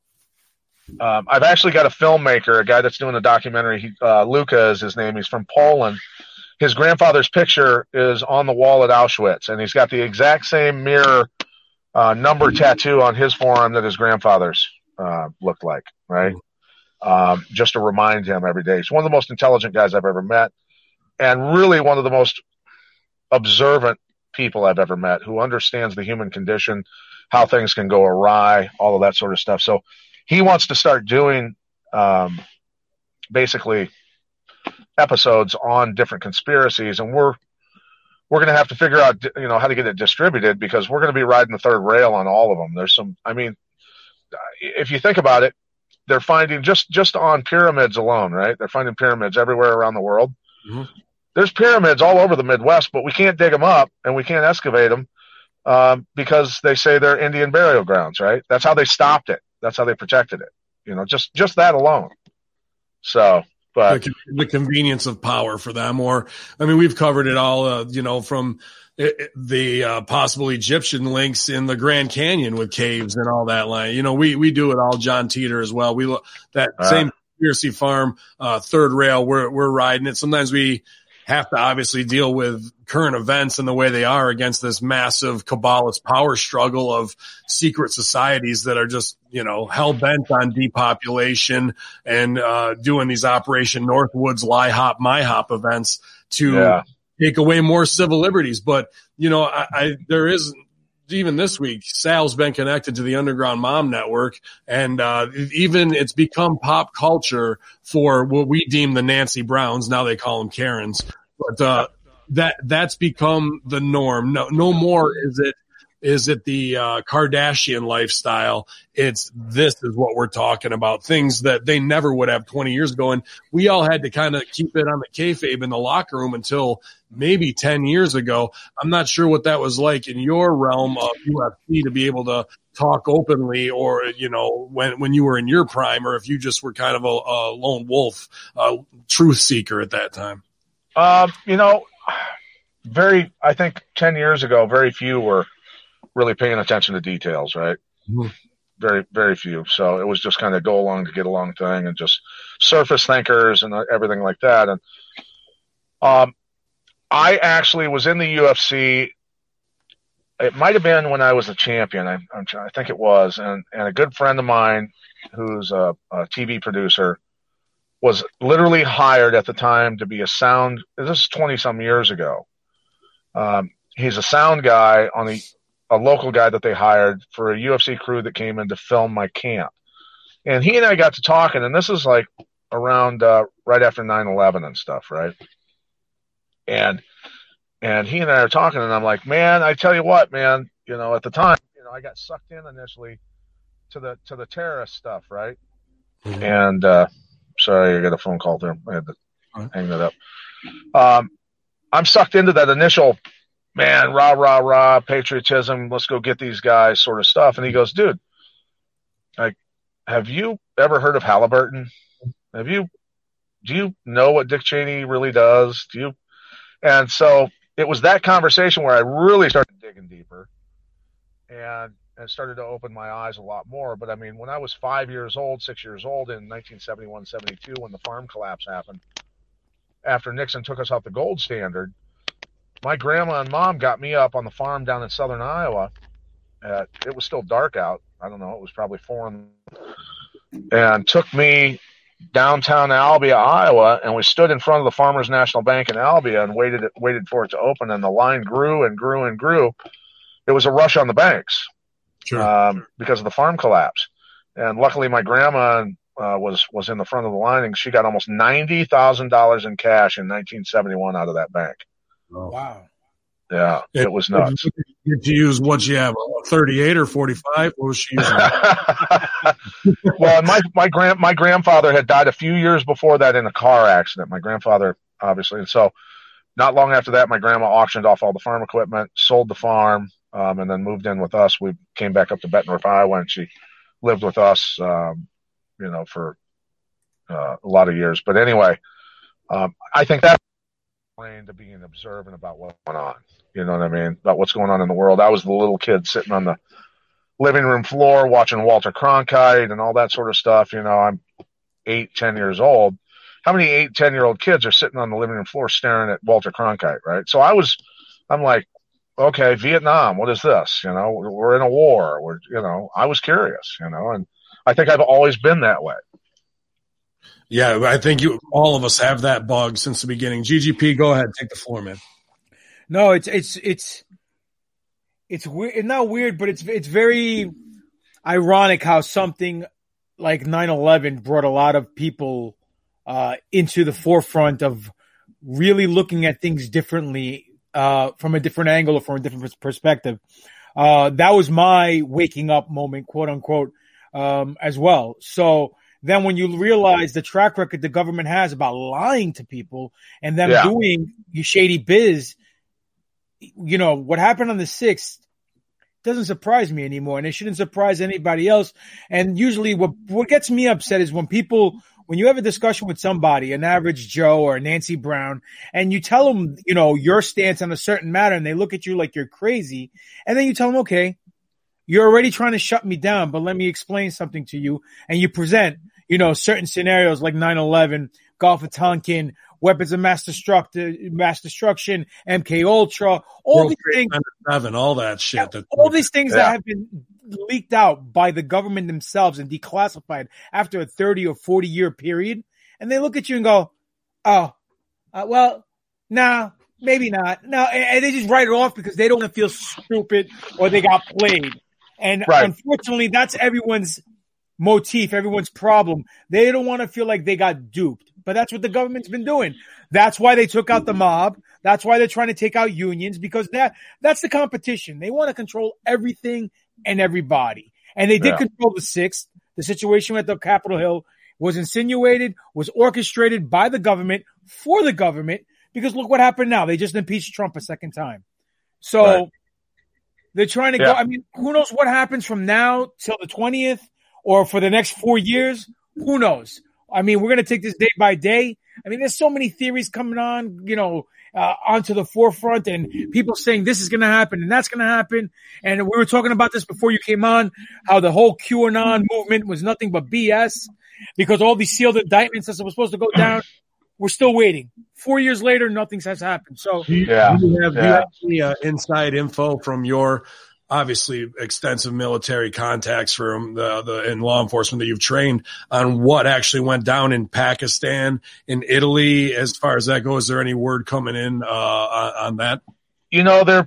[SPEAKER 6] um, I've actually got a filmmaker, a guy that's doing a documentary. He, uh, Luca is his name. He's from Poland. His grandfather's picture is on the wall at Auschwitz, and he's got the exact same mirror uh, number tattoo on his forearm that his grandfather's. Uh, looked like, right? Um, just to remind him every day. He's one of the most intelligent guys I've ever met, and really one of the most observant people I've ever met, who understands the human condition, how things can go awry, all of that sort of stuff. So he wants to start doing um, basically episodes on different conspiracies, and we're we're going to have to figure out, you know, how to get it distributed, because we're going to be riding the third rail on all of them. There's some, I mean, if you think about it, they're finding just, just on pyramids alone, right? They're finding pyramids everywhere around the world. Mm-hmm. There's pyramids all over the Midwest, but we can't dig them up and we can't excavate them um, because they say they're Indian burial grounds, right? That's how they stopped it. That's how they protected it. You know, just, just that alone. So, but
[SPEAKER 2] the, the convenience of power for them, or, I mean, we've covered it all, uh, you know, from the uh, possible Egyptian links in the Grand Canyon with caves and all that line. You know, we, we do it all. John Teeter as well. We look that uh, same Conspiracy Farm, uh, third rail. We're, we're riding it. Sometimes we have to obviously deal with current events and the way they are against this massive Kabbalist power struggle of secret societies that are just, you know, hell bent on depopulation and, uh, doing these Operation Northwoods lie hop, my hop events to, yeah. take away more civil liberties. But, you know, I, I, there is, even this week, Sal's been connected to the Underground Mom Network, and uh, even it's become pop culture for what we deem the Nancy Browns. Now they call them Karens. But uh, that that's become the norm. No, no more is it Is it the uh, Kardashian lifestyle? It's this is what we're talking about, things that they never would have twenty years ago. And we all had to kind of keep it on the kayfabe in the locker room until maybe ten years ago. I'm not sure what that was like in your realm of U F C to be able to talk openly, or, you know, when, when you were in your prime, or if you just were kind of a, a lone wolf, uh, truth seeker at that time.
[SPEAKER 6] Um, you know, very, I think ten years ago, very few were really paying attention to details, right? Mm-hmm. Very, very few. So it was just kind of go along to get along thing and just surface thinkers and everything like that. And, um, I actually was in the U F C. It might have been when I was a champion. I, I'm, I think it was. And, and a good friend of mine who's a, a T V producer was literally hired at the time to be a sound. This is twenty some years ago. Um, he's a sound guy on a, a local guy that they hired for a U F C crew that came in to film my camp. And he and I got to talking, and this is like around, uh, right after nine eleven and stuff. Right. And, and he and I are talking, and I'm like, man, I tell you what, man, you know, at the time, you know, I got sucked in initially to the, to the terrorist stuff. Right. Mm-hmm. And, uh, sorry, I got a phone call there. I had to right. hang that up. Um, I'm sucked into that initial, man, rah, rah, rah, patriotism, let's go get these guys sort of stuff. And he goes, dude, like, have you ever heard of Halliburton? Have you, do you know what Dick Cheney really does? Do you? And so it was that conversation where I really started digging deeper and, and started to open my eyes a lot more. But I mean, when I was five years old, six years old in nineteen seventy-one, seventy-two, when the farm collapse happened, after Nixon took us off the gold standard, my grandma and mom got me up on the farm down in southern Iowa. At, it was still dark out. I don't know. It was probably four in, and took me downtown Albia, Iowa, and we stood in front of the Farmers National Bank in Albia and waited waited for it to open, and the line grew and grew and grew. It was a rush on the banks. Sure. Um, because of the farm collapse. And luckily my grandma uh, was, was in the front of the line, and she got almost ninety thousand dollars in cash in nineteen seventy-one out of that bank.
[SPEAKER 5] Oh. Wow.
[SPEAKER 6] Yeah, it, it was nuts.
[SPEAKER 2] Did you use what you have, thirty-eight or forty-five? What was she using?
[SPEAKER 6] Well, my, my grand, my grandfather had died a few years before that in a car accident. My grandfather, obviously. And so not long after that, my grandma auctioned off all the farm equipment, sold the farm, Um, and then moved in with us. We came back up to Bettendorf, Iowa, and she lived with us, um, you know, for uh, a lot of years. But anyway, um, I think that's trained to being observant about what's going on. You know what I mean? About what's going on in the world. I was the little kid sitting on the living room floor watching Walter Cronkite and all that sort of stuff. You know, I'm eight, ten years old. How many eight, ten-year-old kids are sitting on the living room floor staring at Walter Cronkite, right? So I was, I'm like, okay, Vietnam, what is this? You know, we're in a war. We're, you know, I was curious, you know, and I think I've always been that way.
[SPEAKER 2] Yeah, I think you, all of us have that bug since the beginning. G G P, go ahead, take the floor, man.
[SPEAKER 5] No, it's, it's, it's, it's weird. It's not weird, but it's, it's very ironic how something like nine eleven brought a lot of people, uh, into the forefront of really looking at things differently. Uh, from a different angle or from a different perspective. Uh, that was my waking up moment, quote unquote, um, as well. So then when you realize the track record the government has about lying to people and them yeah. doing shady biz, you know, what happened on the sixth doesn't surprise me anymore, and it shouldn't surprise anybody else. And usually what, what gets me upset is when people, when you have a discussion with somebody, an average Joe or Nancy Brown, and you tell them, you know, your stance on a certain matter, and they look at you like you're crazy, and then you tell them, okay, you're already trying to shut me down, but let me explain something to you, and you present, you know, certain scenarios like nine eleven, Gulf of Tonkin, weapons of mass destruct, mass destruction, M K Ultra, all World these things,
[SPEAKER 2] seven, all that shit,
[SPEAKER 5] yeah, all these things yeah. that have been leaked out by the government themselves and declassified after a thirty or forty year period. And they look at you and go, oh, uh, well, no, maybe not. No. And, and they just write it off because they don't want to feel stupid or they got played. And right. unfortunately, that's everyone's motif, everyone's problem. They don't want to feel like they got duped. but that's what the government's been doing. That's why they took out the mob. That's why they're trying to take out unions, because that that's the competition. They want to control everything and everybody. And they did yeah. control the sixth. The situation at the Capitol Hill was insinuated, was orchestrated by the government for the government, because look what happened now. They just impeached Trump a second time. So right. they're trying to yeah. go. I mean, who knows what happens from now till the twentieth or for the next four years? Who knows? I mean, we're going to take this day by day. I mean, there's so many theories coming on, you know, uh, onto the forefront, and people saying this is going to happen and that's going to happen. And we were talking about this before you came on, how the whole QAnon movement was nothing but B S because all these sealed indictments that were supposed to go down, we're still waiting. Four years later, nothing has happened. So,
[SPEAKER 2] yeah, do you have, yeah. do you have any uh, inside info from your obviously extensive military contacts from the, the in law enforcement that you've trained on what actually went down in Pakistan, in Italy, as far as that goes? Is there any word coming in uh, on, on that?
[SPEAKER 6] You know, they're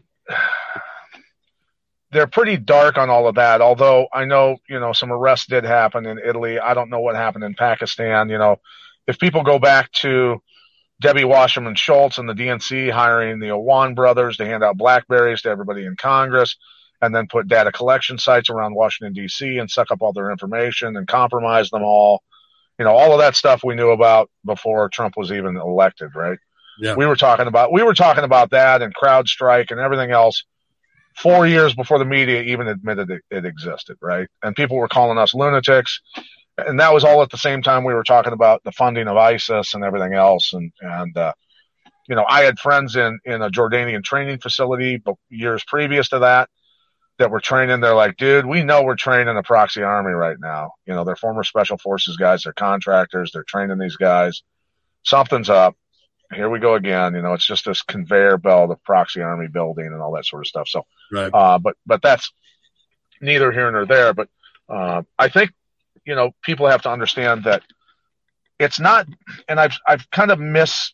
[SPEAKER 6] they're pretty dark on all of that. Although I know, you know, some arrests did happen in Italy. I don't know what happened in Pakistan. You know, if people go back to Debbie Wasserman Schultz and the D N C hiring the Awan brothers to hand out Blackberries to everybody in Congress, and then put data collection sites around Washington, D C and suck up all their information and compromise them all. You know, all of that stuff we knew about before Trump was even elected, right?
[SPEAKER 2] Yeah.
[SPEAKER 6] We were talking about, we were talking about that and CrowdStrike and everything else four years before the media even admitted it, it existed, right? And people were calling us lunatics. And that was all at the same time we were talking about the funding of ISIS and everything else. And, and, uh, you know, I had friends in, in a Jordanian training facility, but years previous to that, that were training. They're like, dude, we know we're training a proxy army right now. You know, they're former special forces guys. They're contractors. They're training these guys. Something's up. Here we go again. You know, it's just this conveyor belt of proxy army building and all that sort of stuff. So,
[SPEAKER 2] right.
[SPEAKER 6] uh, but, but that's neither here nor there. But, uh, I think, you know, people have to understand that it's not, and I've, I've kind of mis,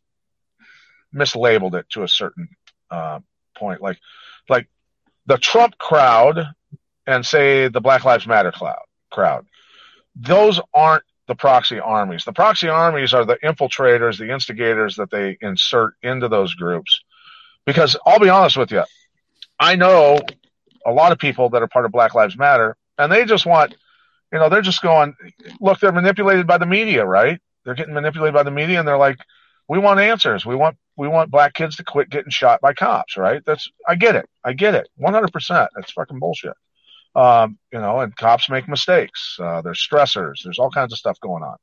[SPEAKER 6] mislabeled it to a certain, uh, point. Like, like, the Trump crowd and say the Black Lives Matter cloud, crowd, those aren't the proxy armies. The proxy armies are the infiltrators, the instigators that they insert into those groups. Because I'll be honest with you, I know a lot of people that are part of Black Lives Matter, and they just want, you know, they're just going, look, they're manipulated by the media, right? They're getting manipulated by the media, and they're like, we want answers. We want we want black kids to quit getting shot by cops, right? That's I get it. I get it. one hundred percent. That's fucking bullshit. Um, you know, and cops make mistakes. Uh, there's stressors. There's all kinds of stuff going on.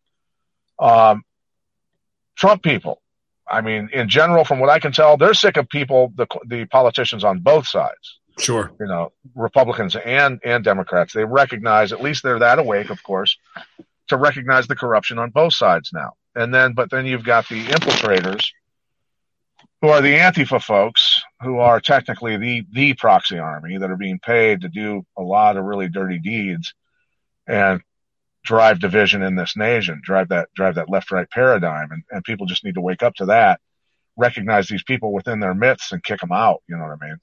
[SPEAKER 6] Um, Trump people, I mean, in general, from what I can tell, they're sick of people, the the politicians on both sides.
[SPEAKER 2] Sure.
[SPEAKER 6] You know, Republicans and and Democrats. They recognize, at least they're that awake, of course, to recognize the corruption on both sides now. And then, but then you've got the infiltrators, who are the Antifa folks, who are technically the, the proxy army that are being paid to do a lot of really dirty deeds and drive division in this nation, drive that, drive that left-right paradigm. And, and people just need to wake up to that, recognize these people within their midst and kick them out. You know what I mean?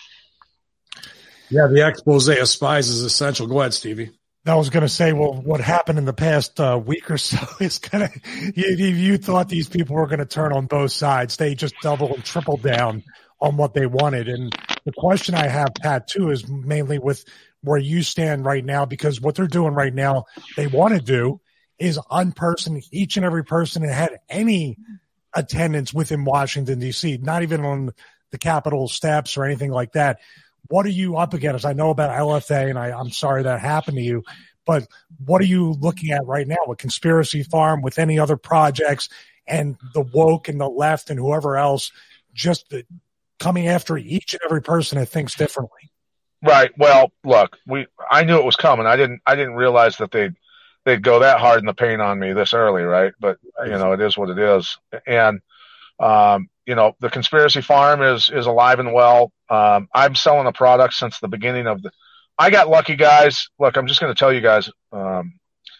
[SPEAKER 2] Yeah. The expose of spies is essential. Go ahead, Stevie.
[SPEAKER 3] I was going to say, well, what happened in the past uh, week or so is kind of, you, you thought these people were going to turn on both sides. They just double and triple down on what they wanted. And the question I have, Pat, too, is mainly with where you stand right now, because what they're doing right now, they want to do is unperson each and every person that had any attendance within Washington, D C, not even on the Capitol steps or anything like that. What are you up against? I know about L F A, and I, I'm sorry that happened to you, but what are you looking at right now with Conspiracy Farm, with any other projects, and the woke and the left and whoever else just coming after each and every person that thinks differently?
[SPEAKER 6] Right. Well, look, we I knew it was coming. I didn't I didn't realize that they'd they'd go that hard in the paint on me this early, right? But you know, it is what it is. And um, you know, the Conspiracy Farm is is alive and well. Um, I'm selling a product since the beginning of the. I got lucky, guys. Look, I'm just going to tell you guys. Um,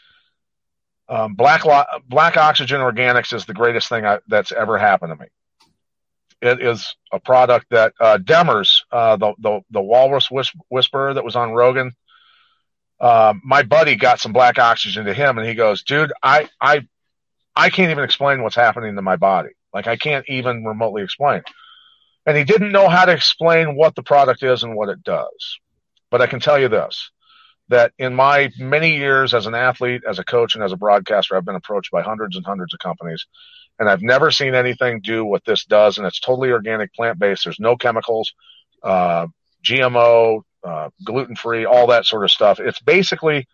[SPEAKER 6] um, Black Lo- Black Oxygen Organics is the greatest thing I, that's ever happened to me. It is a product that uh, Demers, uh, the the the Walrus Whis- Whisperer that was on Rogan. Uh, my buddy got some Black Oxygen to him, and he goes, "Dude, I I I can't even explain what's happening to my body. Like, I can't even remotely explain. And he didn't know how to explain what the product is and what it does. But I can tell you this, that in my many years as an athlete, as a coach, and as a broadcaster, I've been approached by hundreds and hundreds of companies, and I've never seen anything do what this does, and it's totally organic, plant-based. There's no chemicals, uh, G M O, uh, gluten-free, all that sort of stuff. It's basically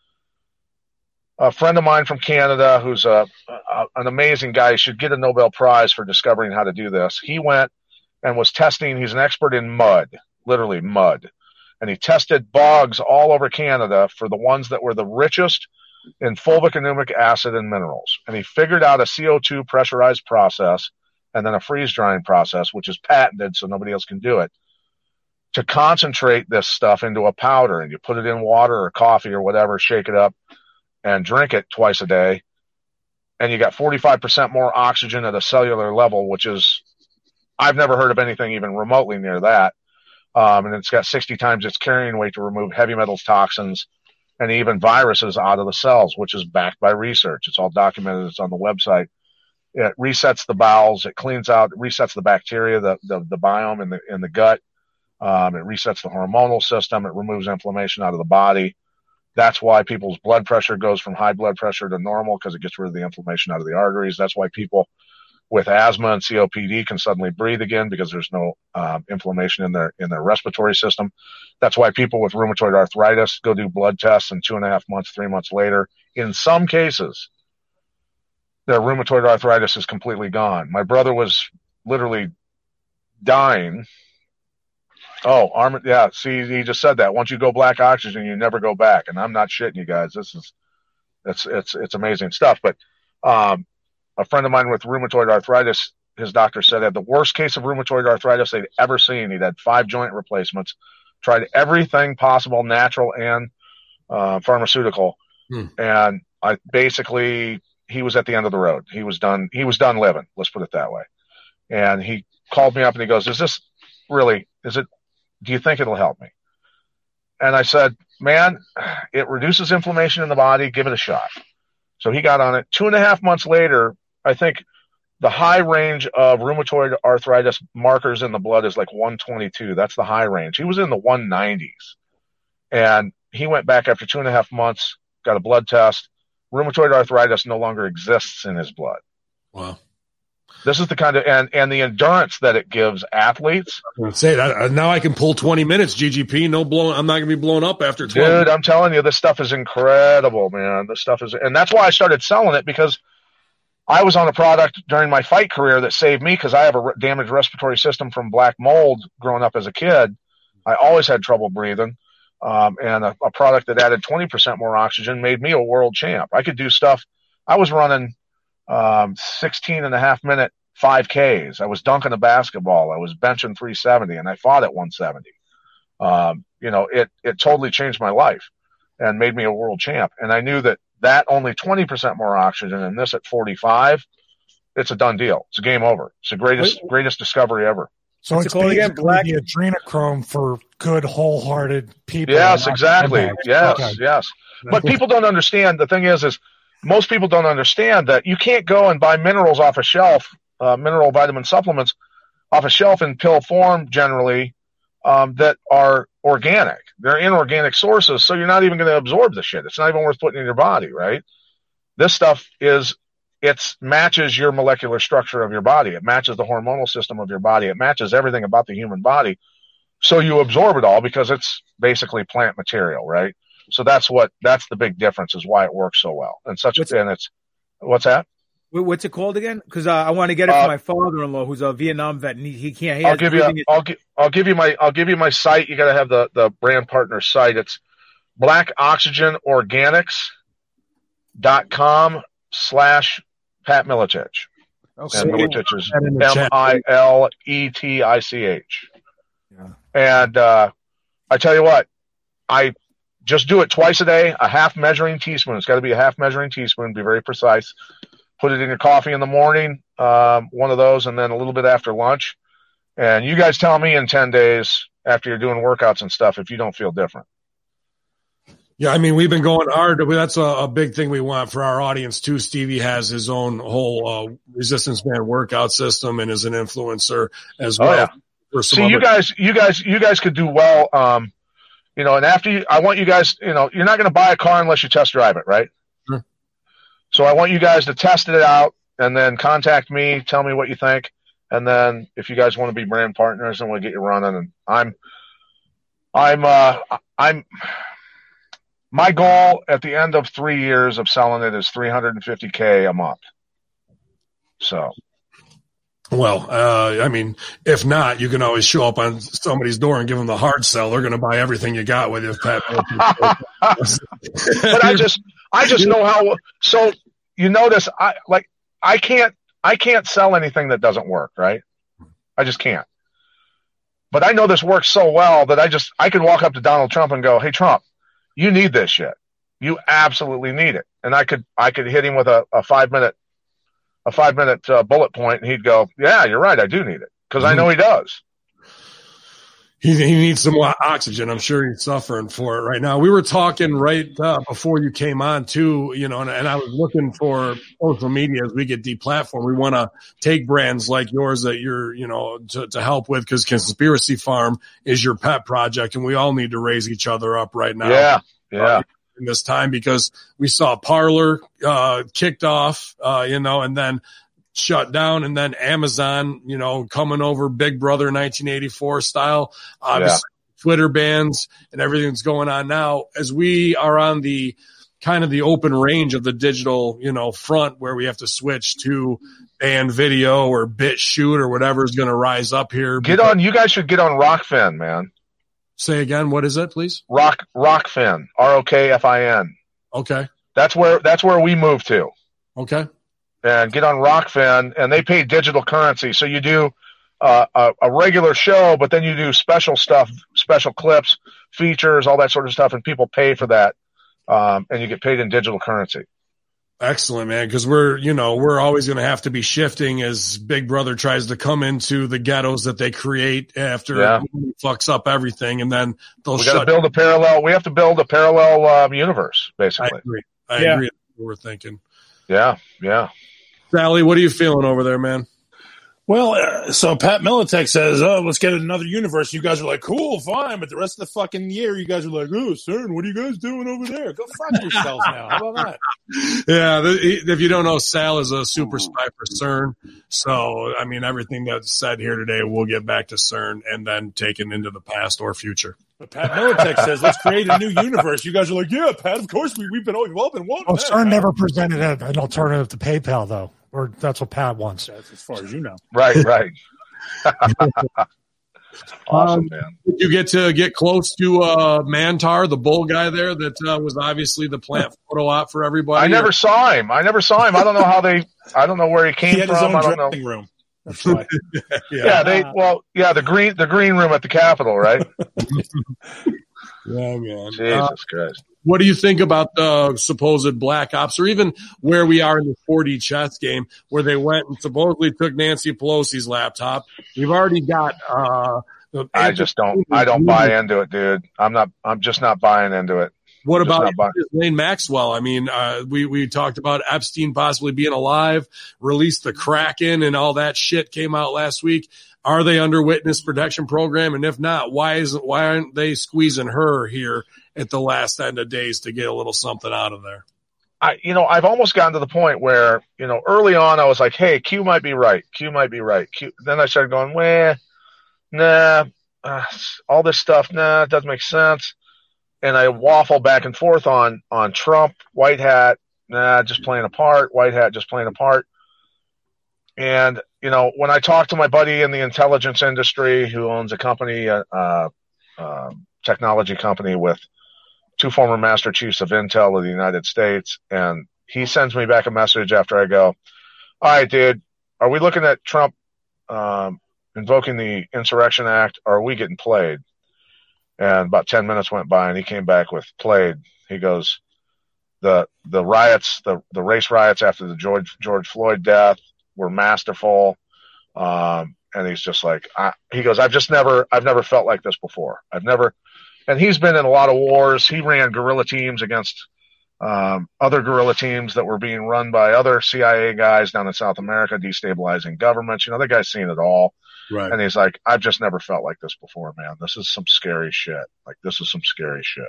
[SPEAKER 6] a friend of mine from Canada who's a, a an amazing guy. He should get a Nobel Prize for discovering how to do this. He went and was testing. He's an expert in mud, literally mud. And he tested bogs all over Canada for the ones that were the richest in fulvic and humic acid and minerals. And he figured out a C O two pressurized process and then a freeze drying process, which is patented so nobody else can do it, to concentrate this stuff into a powder. And you put it in water or coffee or whatever, shake it up, and drink it twice a day. And you got forty-five percent more oxygen at a cellular level, which is, I've never heard of anything even remotely near that. Um, and it's got sixty times its carrying weight to remove heavy metals, toxins, and even viruses out of the cells, which is backed by research. It's all documented. It's on the website. It resets the bowels. It cleans out, resets the bacteria, the, the, the biome in the, in the gut. Um, it resets the hormonal system. It removes inflammation out of the body. That's why people's blood pressure goes from high blood pressure to normal, because it gets rid of the inflammation out of the arteries. That's why people with asthma and C O P D can suddenly breathe again, because there's no um, inflammation in their in their respiratory system. That's why people with rheumatoid arthritis go do blood tests, and two and a half months, three months later, in some cases, their rheumatoid arthritis is completely gone. My brother was literally dying. Oh, arm, yeah. See, he just said that. Once you go black oxygen, you never go back. And I'm not shitting you guys. This is, it's it's it's amazing stuff. But um, a friend of mine with rheumatoid arthritis, his doctor said, had the worst case of rheumatoid arthritis they'd ever seen. He'd had five joint replacements, tried everything possible, natural and uh, pharmaceutical. Hmm. And I basically, he was at the end of the road. He was done. He was done living. Let's put it that way. And he called me up and he goes, is this really, is it, do you think it'll help me? And I said, man, it reduces inflammation in the body. Give it a shot. So he got on it. Two and a half months later, I think the high range of rheumatoid arthritis markers in the blood is like one twenty-two. That's the high range. He was in the one nineties. And he went back after two and a half months, got a blood test. Rheumatoid arthritis no longer exists in his blood.
[SPEAKER 2] Wow.
[SPEAKER 6] This is the kind of, and, and the endurance that it gives athletes.
[SPEAKER 2] I say that now I can pull twenty minutes, G G P. No blowing. I'm not going to be blown up after twenty.
[SPEAKER 6] Dude, I'm telling you, this stuff is incredible, man. This stuff is, and that's why I started selling it, because I was on a product during my fight career that saved me, because I have a re- damaged respiratory system from black mold growing up as a kid. I always had trouble breathing. Um, and a, a product that added twenty percent more oxygen made me a world champ. I could do stuff. I was running um, sixteen and a half minute five Ks. I was dunking a basketball. I was benching three seventy, and I fought at one seventy. Um, you know, it, it totally changed my life and made me a world champ. And I knew that that only twenty percent more oxygen and this at forty-five, it's a done deal. It's a game over. It's the greatest, Wait. greatest discovery ever.
[SPEAKER 3] So What's it's it again? Black the adrenochrome for good, wholehearted people.
[SPEAKER 6] Yes, exactly. Yes, okay. yes. But people don't understand. The thing is, is most people don't understand that you can't go and buy minerals off a shelf, uh, mineral vitamin supplements off a shelf in pill form generally, um, that are organic. They're inorganic sources, so you're not even going to absorb the shit. It's not even worth putting in your body, right? This stuff is, it matches your molecular structure of your body. It matches the hormonal system of your body. It matches everything about the human body. So you absorb it all because it's basically plant material, right? So that's what, that's the big difference, is why it works so well. And such, what's, and it's, what's that?
[SPEAKER 5] What's it called again? Because uh, I want to get it uh, for my father-in-law, who's a Vietnam vet, and he, he can't. He
[SPEAKER 6] I'll give you. A, I'll give. I'll give you my. I'll give you my site. You got to have the the brand partner site. It's black oxygen organics dot com slash Pat Miletich.
[SPEAKER 3] Okay.
[SPEAKER 6] And Miletich is M I L E T I C H. Yeah. And uh, I tell you what, I just do it twice a day. A half measuring teaspoon. It's got to be a half measuring teaspoon. Be very precise. Put it in your coffee in the morning, um, one of those, and then a little bit after lunch. And you guys tell me in ten days after you're doing workouts and stuff if you don't feel different.
[SPEAKER 2] Yeah, I mean, we've been going hard. That's a, a big thing we want for our audience too. Stevie has his own whole uh, Resistance Man workout system and is an influencer as well.
[SPEAKER 6] Oh, yeah.
[SPEAKER 2] For some
[SPEAKER 6] See,
[SPEAKER 2] other-
[SPEAKER 6] you guys, you guys, you guys could do well. Um, you know, and after you, I want you guys, you know, you're not going to buy a car unless you test drive it, right?
[SPEAKER 2] Sure.
[SPEAKER 6] So I want you guys to test it out and then contact me, tell me what you think. And then if you guys want to be brand partners and we'll get you running, and I'm, I'm, uh, I'm, my goal at the end of three years of selling it is three hundred fifty K a month. So.
[SPEAKER 2] Well, uh, I mean, if not, you can always show up on somebody's door and give them the hard sell. They're going to buy everything you got with you, Pat.
[SPEAKER 6] But I just, I just know how. So you notice, I like, I can't, I can't sell anything that doesn't work, right? I just can't. But I know this works so well that I just, I could walk up to Donald Trump and go, "Hey, Trump, you need this shit. You absolutely need it." And I could, I could hit him with a, a five minute. a five minute uh, bullet point, and he'd go, "Yeah, you're right. I do need it." Cause I know he does.
[SPEAKER 2] He, he needs some more oxygen. I'm sure he's suffering for it right now. We were talking right uh, before you came on too, you know, and, and I was looking for social media as we get deplatformed. We want to take brands like yours that you're, you know, to, to help with, because Conspiracy Farm is your pet project, and we all need to raise each other up right now.
[SPEAKER 6] Yeah. Yeah.
[SPEAKER 2] Uh, in this time, because we saw Parler uh, kicked off, uh, you know, and then shut down, and then Amazon, you know, coming over Big Brother nineteen eighty-four style, obviously yeah. Twitter bans and everything's going on now, as we are on the kind of the open range of the digital, you know, front, where we have to switch to ban video or BitChute or whatever is going to rise up here.
[SPEAKER 6] Get on, you guys should get on Rockfin, man.
[SPEAKER 2] Say again, what is it, please?
[SPEAKER 6] Rock Rockfin, R O K F I N.
[SPEAKER 2] Okay.
[SPEAKER 6] That's where that's where we moved to.
[SPEAKER 2] Okay.
[SPEAKER 6] And get on Rockfin, and they pay digital currency. So you do uh, a, a regular show, but then you do special stuff, special clips, features, all that sort of stuff, and people pay for that, um, and you get paid in digital currency.
[SPEAKER 2] Excellent, man, because we're, you know, we're always going to have to be shifting as Big Brother tries to come into the ghettos that they create after
[SPEAKER 6] yeah.
[SPEAKER 2] it fucks up everything, and then they'll
[SPEAKER 6] we
[SPEAKER 2] shut.
[SPEAKER 6] got to build a parallel. We have to build a parallel um, universe, basically.
[SPEAKER 2] I agree. I
[SPEAKER 5] yeah.
[SPEAKER 2] agree. That's what we're thinking.
[SPEAKER 6] Yeah, yeah.
[SPEAKER 2] Sally, what are you feeling over there, man?
[SPEAKER 4] Well, uh, so Pat Militech says, "Oh, let's get another universe." You guys are like, "Cool, fine," but the rest of the fucking year, you guys are like, "Oh, CERN, what are you guys doing over there? Go fuck yourselves now." How about that?
[SPEAKER 2] Yeah, the, if you don't know, Sal is a super spy for CERN. So, I mean, everything that's said here today, we'll get back to CERN and then taken into the past or future.
[SPEAKER 4] But Pat Militech says, "Let's create a new universe." You guys are like, "Yeah, Pat, of course we, we've been we've all been wanting."
[SPEAKER 3] Oh,
[SPEAKER 4] that,
[SPEAKER 3] CERN
[SPEAKER 4] Pat.
[SPEAKER 3] never presented a, an alternative to PayPal, though, or that's what Pat wants.
[SPEAKER 4] That's as far as you know.
[SPEAKER 6] Right, right. Awesome,
[SPEAKER 2] um,
[SPEAKER 6] man.
[SPEAKER 2] Did you get to get close to uh, Mantar, the bull guy there that uh, was obviously the plant photo op for everybody?
[SPEAKER 6] I never saw him. I never saw him. I don't know how they. I don't know where he came
[SPEAKER 4] He had
[SPEAKER 6] from.
[SPEAKER 4] his own
[SPEAKER 6] I don't know.
[SPEAKER 4] dressing room. That's why.
[SPEAKER 2] yeah.
[SPEAKER 6] Yeah, they. Well, yeah, the green, the green room at the Capitol, right?
[SPEAKER 2] Yeah, man.
[SPEAKER 6] Jesus
[SPEAKER 2] Uh,
[SPEAKER 6] Christ.
[SPEAKER 2] What do you think about the supposed black ops, or even where we are in the four D chess game, where they went and supposedly took Nancy Pelosi's laptop? We've already got. Uh, the
[SPEAKER 6] I just don't. I don't buy into it, dude. I'm not. I'm just not buying into it.
[SPEAKER 2] What
[SPEAKER 6] I'm just
[SPEAKER 2] about
[SPEAKER 6] not buying-
[SPEAKER 2] Lane Maxwell? I mean, uh, we we talked about Epstein possibly being alive, released the Kraken, and all that shit came out last week. Are they under witness protection program? And if not, why isn't why aren't they squeezing her here at the last end of days to get a little something out of there?
[SPEAKER 6] I, you know, I've almost gotten to the point where, you know, early on I was like, hey, Q might be right. Q might be right. Q. Then I started going, well, nah, uh, all this stuff, nah, it doesn't make sense. And I waffle back and forth on, on Trump, white hat, nah, just playing a part, white hat, just playing a part. And, you know, when I talk to my buddy in the intelligence industry who owns a company, uh, uh, uh, technology company with two former master chiefs of Intel of the United States, and he sends me back a message after I go, all right, dude, are we looking at Trump um, invoking the Insurrection Act, or are we getting played? And about ten minutes went by, and he came back with played. He goes, the the riots, the, the race riots after the George George Floyd death were masterful. Um, and he's just like, I, he goes, I've just never, I've never felt like this before. I've never, and he's been in a lot of wars. He ran guerrilla teams against um, other guerrilla teams that were being run by other C I A guys down in South America, destabilizing governments. You know, the guy's seen it all.
[SPEAKER 2] Right.
[SPEAKER 6] And he's like, I've just never felt like this before, man. This is some scary shit. Like, this is some scary shit.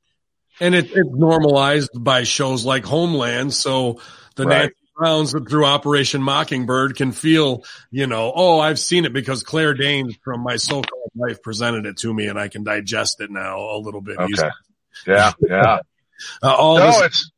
[SPEAKER 2] And it, it's normalized by shows like Homeland. So the
[SPEAKER 6] Right.
[SPEAKER 2] Nancy Browns through Operation Mockingbird can feel, you know, oh, I've seen it because Claire Danes from My So-Called Life presented it to me, and I can digest it now a little bit
[SPEAKER 6] Okay.
[SPEAKER 2] easier.
[SPEAKER 6] Yeah. Yeah.
[SPEAKER 2] Uh, all
[SPEAKER 6] no,
[SPEAKER 2] this,
[SPEAKER 6] it's,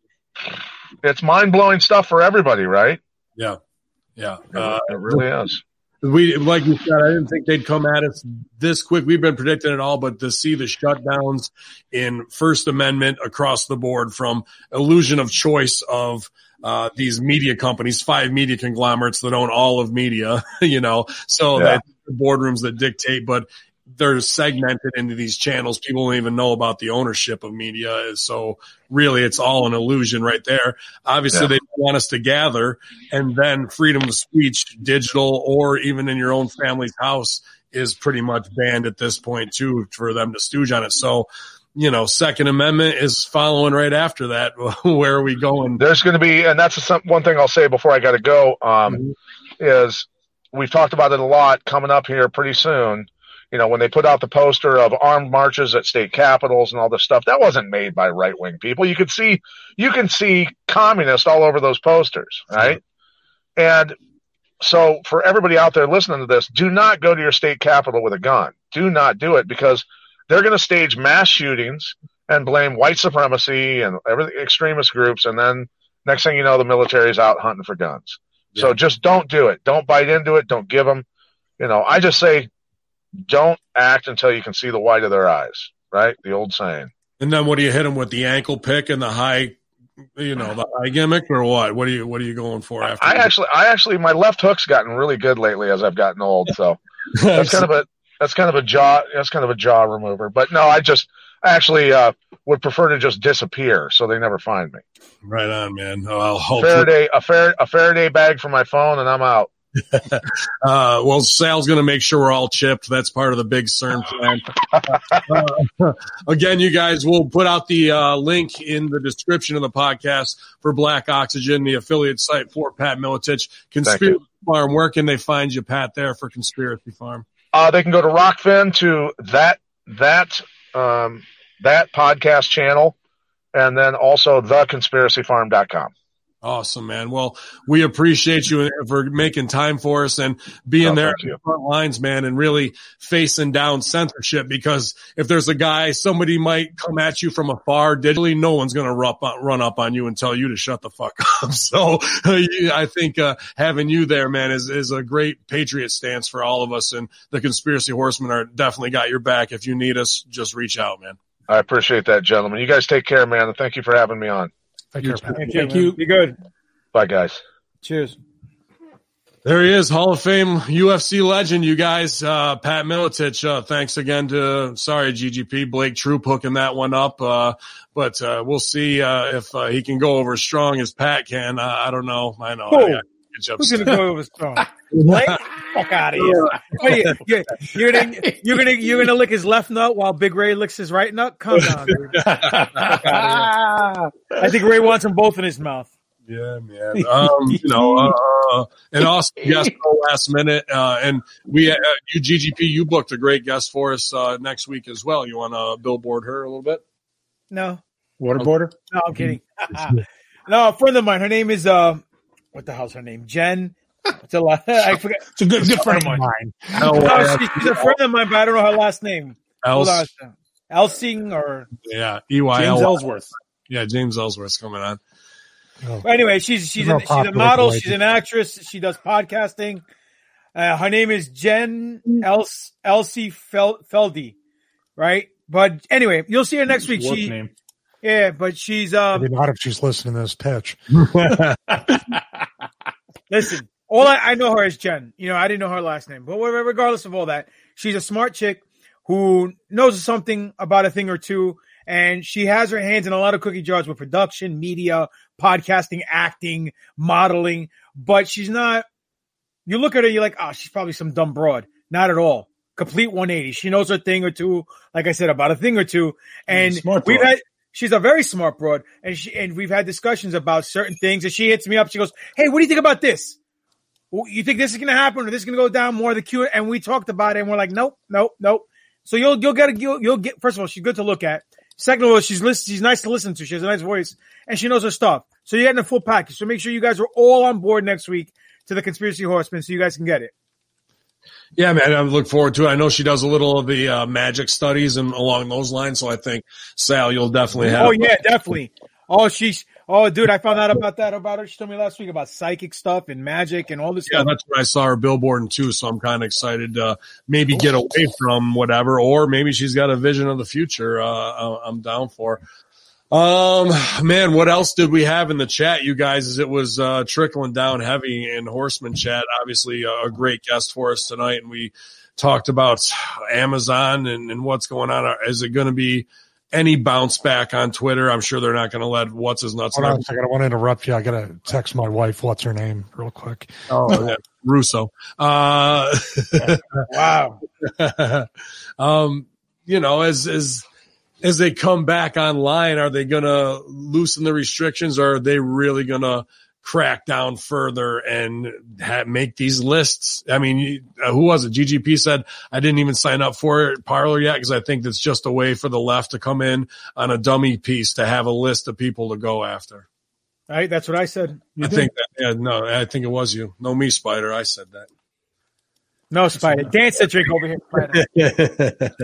[SPEAKER 6] it's mind blowing stuff for everybody, right?
[SPEAKER 2] yeah, yeah.
[SPEAKER 6] It,
[SPEAKER 2] Uh,
[SPEAKER 6] it really is.
[SPEAKER 2] We, like you said, I didn't think they'd come at us this quick. We've been predicting it all, but to see the shutdowns in First Amendment across the board from illusion of choice of uh, these media companies, five media conglomerates that own all of media, you know, so
[SPEAKER 6] Yeah.
[SPEAKER 2] that the boardrooms that dictate, but they're segmented into these channels. People don't even know about the ownership of media. So really it's all an illusion right there. Obviously
[SPEAKER 6] Yeah.
[SPEAKER 2] they want us to gather, and then freedom of speech, digital or even in your own family's house, is pretty much banned at this point too, for them to stooge on it. So, you know, Second Amendment is following right after that. Where are we going?
[SPEAKER 6] There's going to be, and that's some, one thing I'll say before I got to go, um,
[SPEAKER 2] Mhm.
[SPEAKER 6] is we've talked about it a lot coming up here pretty soon. You know, when they put out the poster of armed marches at state capitals and all this stuff, that wasn't made by right wing people. You could see, you can see communists all over those posters, right? And so for everybody out there listening to this, do not go to your state capitol with a gun. Do not do it, because they're going to stage mass shootings and blame white supremacy and everything, extremist groups. And then next thing you know, the military's out hunting for guns. So
[SPEAKER 2] Yeah.
[SPEAKER 6] just don't do it. Don't bite into it. Don't give them, you know, I just say, don't act until you can see the white of their eyes, right? The old saying.
[SPEAKER 2] And then what do you hit them with, the ankle pick and the high, you know, the high gimmick, or what? What are you, what are you going for after?
[SPEAKER 6] I actually, I actually, my left hook's gotten really good lately as I've gotten old. So that's kind of a, that's kind of a jaw, that's kind of a jaw remover. But no, I just, I actually uh, would prefer to just disappear so they never find me.
[SPEAKER 2] Right on, man. Oh, I'll hope.
[SPEAKER 6] Faraday, a Faraday, a Faraday bag for my phone, and I'm out.
[SPEAKER 2] Uh, well, Sal's going to make sure we're all chipped. That's part of the big CERN plan. Uh, again, you guys, we'll put out the uh, link in the description of the podcast for Black Oxygen, the affiliate site for Pat Miletich. Conspiracy Farm, where can they find you, Pat, there for Conspiracy Farm?
[SPEAKER 6] Uh, they can go to Rockfin to that that um, that podcast channel, and then also the conspiracy farm dot com.
[SPEAKER 2] Awesome, man. Well, we appreciate you for making time for us and being
[SPEAKER 6] Oh,
[SPEAKER 2] there
[SPEAKER 6] thank
[SPEAKER 2] at the
[SPEAKER 6] you.
[SPEAKER 2] front lines, man, and really facing down censorship, because if there's a guy, somebody might come at you from afar digitally, no one's going to run up on you and tell you to shut the fuck up. So uh, you, I think uh, having you there, man, is, is a great patriot stance for all of us, and the Conspiracy Horsemen are definitely got your back. If you need us, just reach out, man.
[SPEAKER 6] I appreciate that, gentlemen. You guys take care, man, and thank you for having me on.
[SPEAKER 3] Thank you, Pat.
[SPEAKER 5] Thank you.
[SPEAKER 4] Thank you.
[SPEAKER 5] Be good.
[SPEAKER 6] Bye, guys.
[SPEAKER 5] Cheers.
[SPEAKER 2] There he is, Hall of Fame U F C legend, you guys. Uh, Pat Miletich, uh, thanks again to, sorry, G G P, Blake Troop hooking that one up. Uh, but, uh, we'll see, uh, if, uh, he can go over as strong as Pat can. Uh, I don't know. I know.
[SPEAKER 5] Who?
[SPEAKER 2] I got good
[SPEAKER 5] Who's
[SPEAKER 2] jobs.
[SPEAKER 5] gonna go over strong? Blake? Fuck out of here! What are you, you, you're gonna you're gonna you're gonna lick his left nut while Big Ray licks his right nut? Calm down, dude. Fuck outta here. I think Ray wants them both in his mouth.
[SPEAKER 2] Yeah, man. Um, you know, uh, an awesome guest for last minute. Uh, and we, uh, you G G P, you booked a great guest for us, uh, next week as well. You want to billboard her a little bit?
[SPEAKER 5] No,
[SPEAKER 4] Waterboarder?
[SPEAKER 5] no, I'm kidding. No, a friend of mine. Her name is uh, what the hell's her name? Jen. What's her last? I forget.
[SPEAKER 4] It's a good, good friend of mine.
[SPEAKER 2] No,
[SPEAKER 5] No, she, she's a friend of mine, but I don't know her last name. Hold on.
[SPEAKER 2] Else,
[SPEAKER 5] Elsing or
[SPEAKER 2] yeah, E Y
[SPEAKER 4] James
[SPEAKER 2] L.
[SPEAKER 4] Ellsworth.
[SPEAKER 2] Yeah, James Ellsworth's coming on.
[SPEAKER 3] Oh,
[SPEAKER 5] anyway, she's she's
[SPEAKER 3] Real
[SPEAKER 5] an, she's a
[SPEAKER 3] popular
[SPEAKER 5] model.
[SPEAKER 3] lady.
[SPEAKER 5] She's an actress. She does podcasting. Uh, her name is Jen Els, Elsie Fel, Feldy, right? But anyway, you'll see her next week.
[SPEAKER 4] Work
[SPEAKER 5] She
[SPEAKER 4] name.
[SPEAKER 5] yeah, but she's um.
[SPEAKER 3] maybe not if she's listening to this pitch.
[SPEAKER 5] Listen, all I, I know her as Jen. You know, I didn't know her last name. But regardless of all that, she's a smart chick who knows something about a thing or two. And she has her hands in a lot of cookie jars with production, media, podcasting, acting, modeling. But she's not, you look at her, you're like, oh, she's probably some dumb broad. Not at all. complete one eighty. She knows her thing or two, like I said, about a thing or two. And
[SPEAKER 4] Smart
[SPEAKER 5] we've
[SPEAKER 4] broad.
[SPEAKER 5] had, she's a very smart broad, and she, and we've had discussions about certain things, and she hits me up. She goes, "Hey, what do you think about this? You think this is going to happen or this is going to go down more of the Q?" And we talked about it, and we're like, nope, nope, nope. So you'll, you'll get, a, you'll, you'll get, first of all, she's good to look at. Second of all, she's listen, she's nice to listen to. She has a nice voice, and she knows her stuff. So you're getting a full package. So make sure you guys are all on board next week to the Conspiracy Horsemen so you guys can get it.
[SPEAKER 2] Yeah, man, I look forward to it. I know she does a little of the uh, magic studies and along those lines, so I think, Sal, you'll definitely have.
[SPEAKER 5] Oh, yeah, definitely. Oh, she's, oh, dude, I found out about that about her. She told me last week about psychic stuff and magic and all this
[SPEAKER 2] Yeah,
[SPEAKER 5] stuff.
[SPEAKER 2] that's what I saw her billboarding too, so I'm kind of excited to maybe get away from whatever, or maybe she's got a vision of the future. Uh, I'm down for. Um, man, what else did we have in the chat, you guys? As it was uh, trickling down heavy in Horseman chat. Obviously, a, a great guest for us tonight, and we talked about Amazon and, and what's going on. Is it going to be any bounce back on Twitter? I'm sure they're not going to let what's his nuts.
[SPEAKER 3] Hold on a second. I want to interrupt you. I got to text my wife. What's her name real quick?
[SPEAKER 2] Oh, yeah. Russo. Uh,
[SPEAKER 5] Wow.
[SPEAKER 2] um, you know, as, as, as they come back online, are they going to loosen the restrictions, or are they really going to crack down further and ha- make these lists? I mean, uh, who was it? G G P said, I didn't even sign up for it, Parler yet, because I think that's just a way for the left to come in on a dummy piece to have a list of people to go after.
[SPEAKER 5] Right? That's what I said. You
[SPEAKER 2] I
[SPEAKER 5] did?
[SPEAKER 2] think that, yeah, no, I think it was you. No, me, Spider. I said that.
[SPEAKER 5] No, Spider. Dance that drink over here, Spider.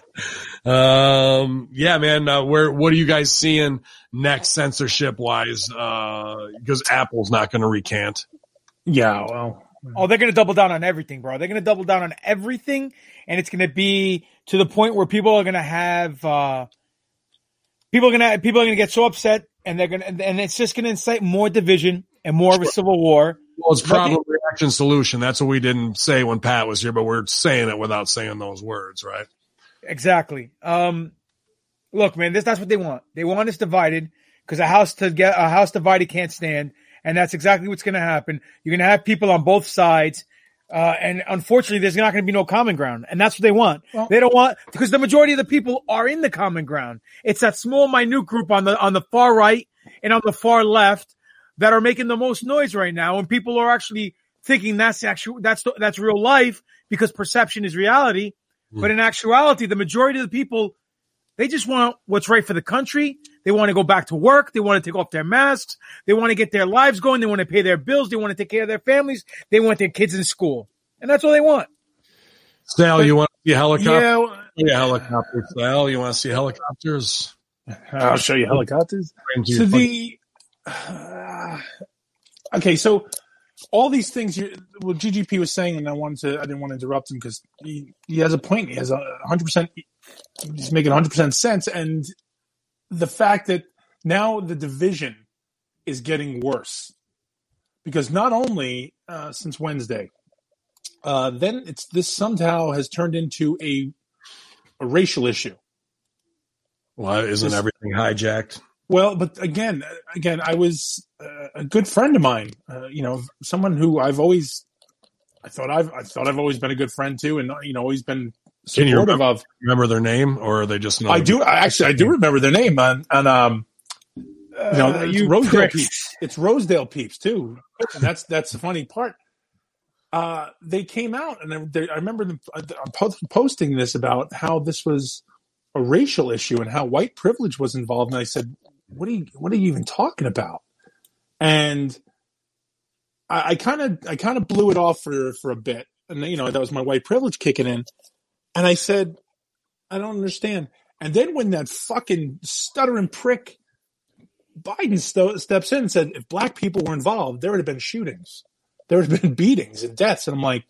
[SPEAKER 2] um, yeah, man. Uh, where, what are you guys seeing next censorship wise? Uh, because Apple's not going to recant.
[SPEAKER 4] Yeah, well,
[SPEAKER 5] Oh, they're going to double down on everything, bro. They're going to double down on everything, and it's going to be to the point where people are going to have uh, people are going to people are going to get so upset, and they're going to, and it's just going to incite more division and more of a civil war.
[SPEAKER 2] Well, it's problem, reaction, solution. That's what we didn't say when Pat was here, but we're saying it without saying those words, right?
[SPEAKER 5] Exactly. Um, look, man, this that's what they want. They want us divided because a house to get a house divided can't stand, and that's exactly what's going to happen. You're going to have people on both sides, uh, and unfortunately, there's not going to be no common ground, and that's what they want. Well, they don't want because the majority of the people are in the common ground. It's that small, minute group on the on the far right and on the far left that are making the most noise right now, and people are actually thinking that's actual, that's that's real life because perception is reality. Mm. But in actuality, the majority of the people, they just want what's right for the country. They want to go back to work. They want to take off their masks. They want to get their lives going. They want to pay their bills. They want to take care of their families. They want their kids in school, and that's all they want.
[SPEAKER 2] Sal, but, you want to see helicopters?
[SPEAKER 4] Yeah, well,
[SPEAKER 2] yeah, helicopters. Sal, you want to see helicopters?
[SPEAKER 4] I'll show you helicopters. So the Uh, okay, so all these things, you, well, G G P was saying, and I wanted to, I didn't want to interrupt him because he, he has a point. He has a hundred percent, he's making a hundred percent sense. And the fact that now the division is getting worse because not only, uh, since Wednesday, uh, then it's, this somehow has turned into a, a racial issue.
[SPEAKER 2] Well, isn't
[SPEAKER 4] this,
[SPEAKER 2] everything hijacked?
[SPEAKER 4] Well, but again, again, I was uh, a good friend of mine. Uh, you know, someone who I've always, I thought I've, I thought I've always been a good friend to, and you know, always been supportive
[SPEAKER 2] Can you remember,
[SPEAKER 4] of.
[SPEAKER 2] Remember their name, or are they just?
[SPEAKER 4] I do. I actually, I do remember their name, and, and um, you know,
[SPEAKER 5] uh,
[SPEAKER 4] it's
[SPEAKER 5] you
[SPEAKER 4] Rosedale
[SPEAKER 5] pricks.
[SPEAKER 4] Peeps. It's Rosedale Peeps too, and that's that's the funny part. Uh, they came out, and they, I remember them posting this about how this was a racial issue and how white privilege was involved, and I said, What are you? What are you even talking about? And I kind of, I kind of blew it off for for a bit, and you know that was my white privilege kicking in. And I said, I don't understand. And then when that fucking stuttering prick Biden st- steps in and said, if black people were involved, there would have been shootings, there would have been beatings and deaths. And I'm like,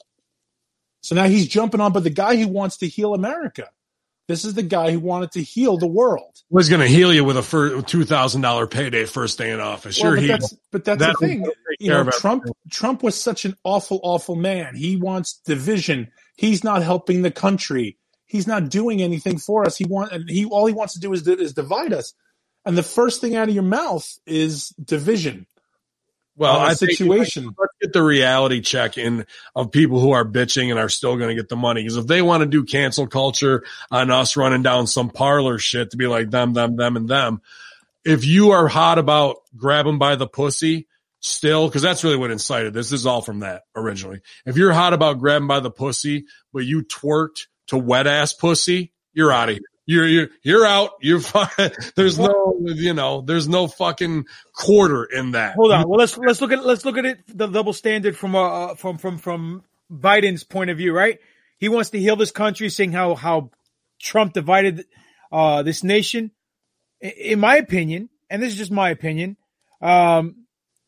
[SPEAKER 4] so now he's jumping on, but the guy who wants to heal America. This is the guy who wanted to heal the world.
[SPEAKER 2] Was going to heal you with a two thousand dollars payday first day in office. Sure,
[SPEAKER 4] well, but
[SPEAKER 2] he.
[SPEAKER 4] That's, but that's
[SPEAKER 2] that
[SPEAKER 4] the thing. You know, Trump. Trump was such an awful, awful man. He wants division. He's not helping the country. He's not doing anything for us. He want and he all he wants to do is is divide us. And the first thing out of your mouth is division.
[SPEAKER 2] Well,
[SPEAKER 4] uh,
[SPEAKER 2] I
[SPEAKER 4] situation.
[SPEAKER 2] Think, let's get the reality check in of people who are bitching and are still going to get the money. Because if they want to do cancel culture on us running down some parlor shit to be like them, them, them, and them, if you are hot about grab them by the pussy still, because that's really what incited this. This is all from that originally. If you're hot about grabbing by the pussy, but you twerked to wet ass pussy, you're out of here. You're, you're, you're out. You're fine. There's no, you know, there's no fucking quarter in that.
[SPEAKER 5] Hold on. Well, let's, let's look at, let's look at it, the double standard from, uh, from, from, from Biden's point of view, right? He wants to heal this country, saying how, how Trump divided, uh, this nation. In my opinion, and this is just my opinion, um,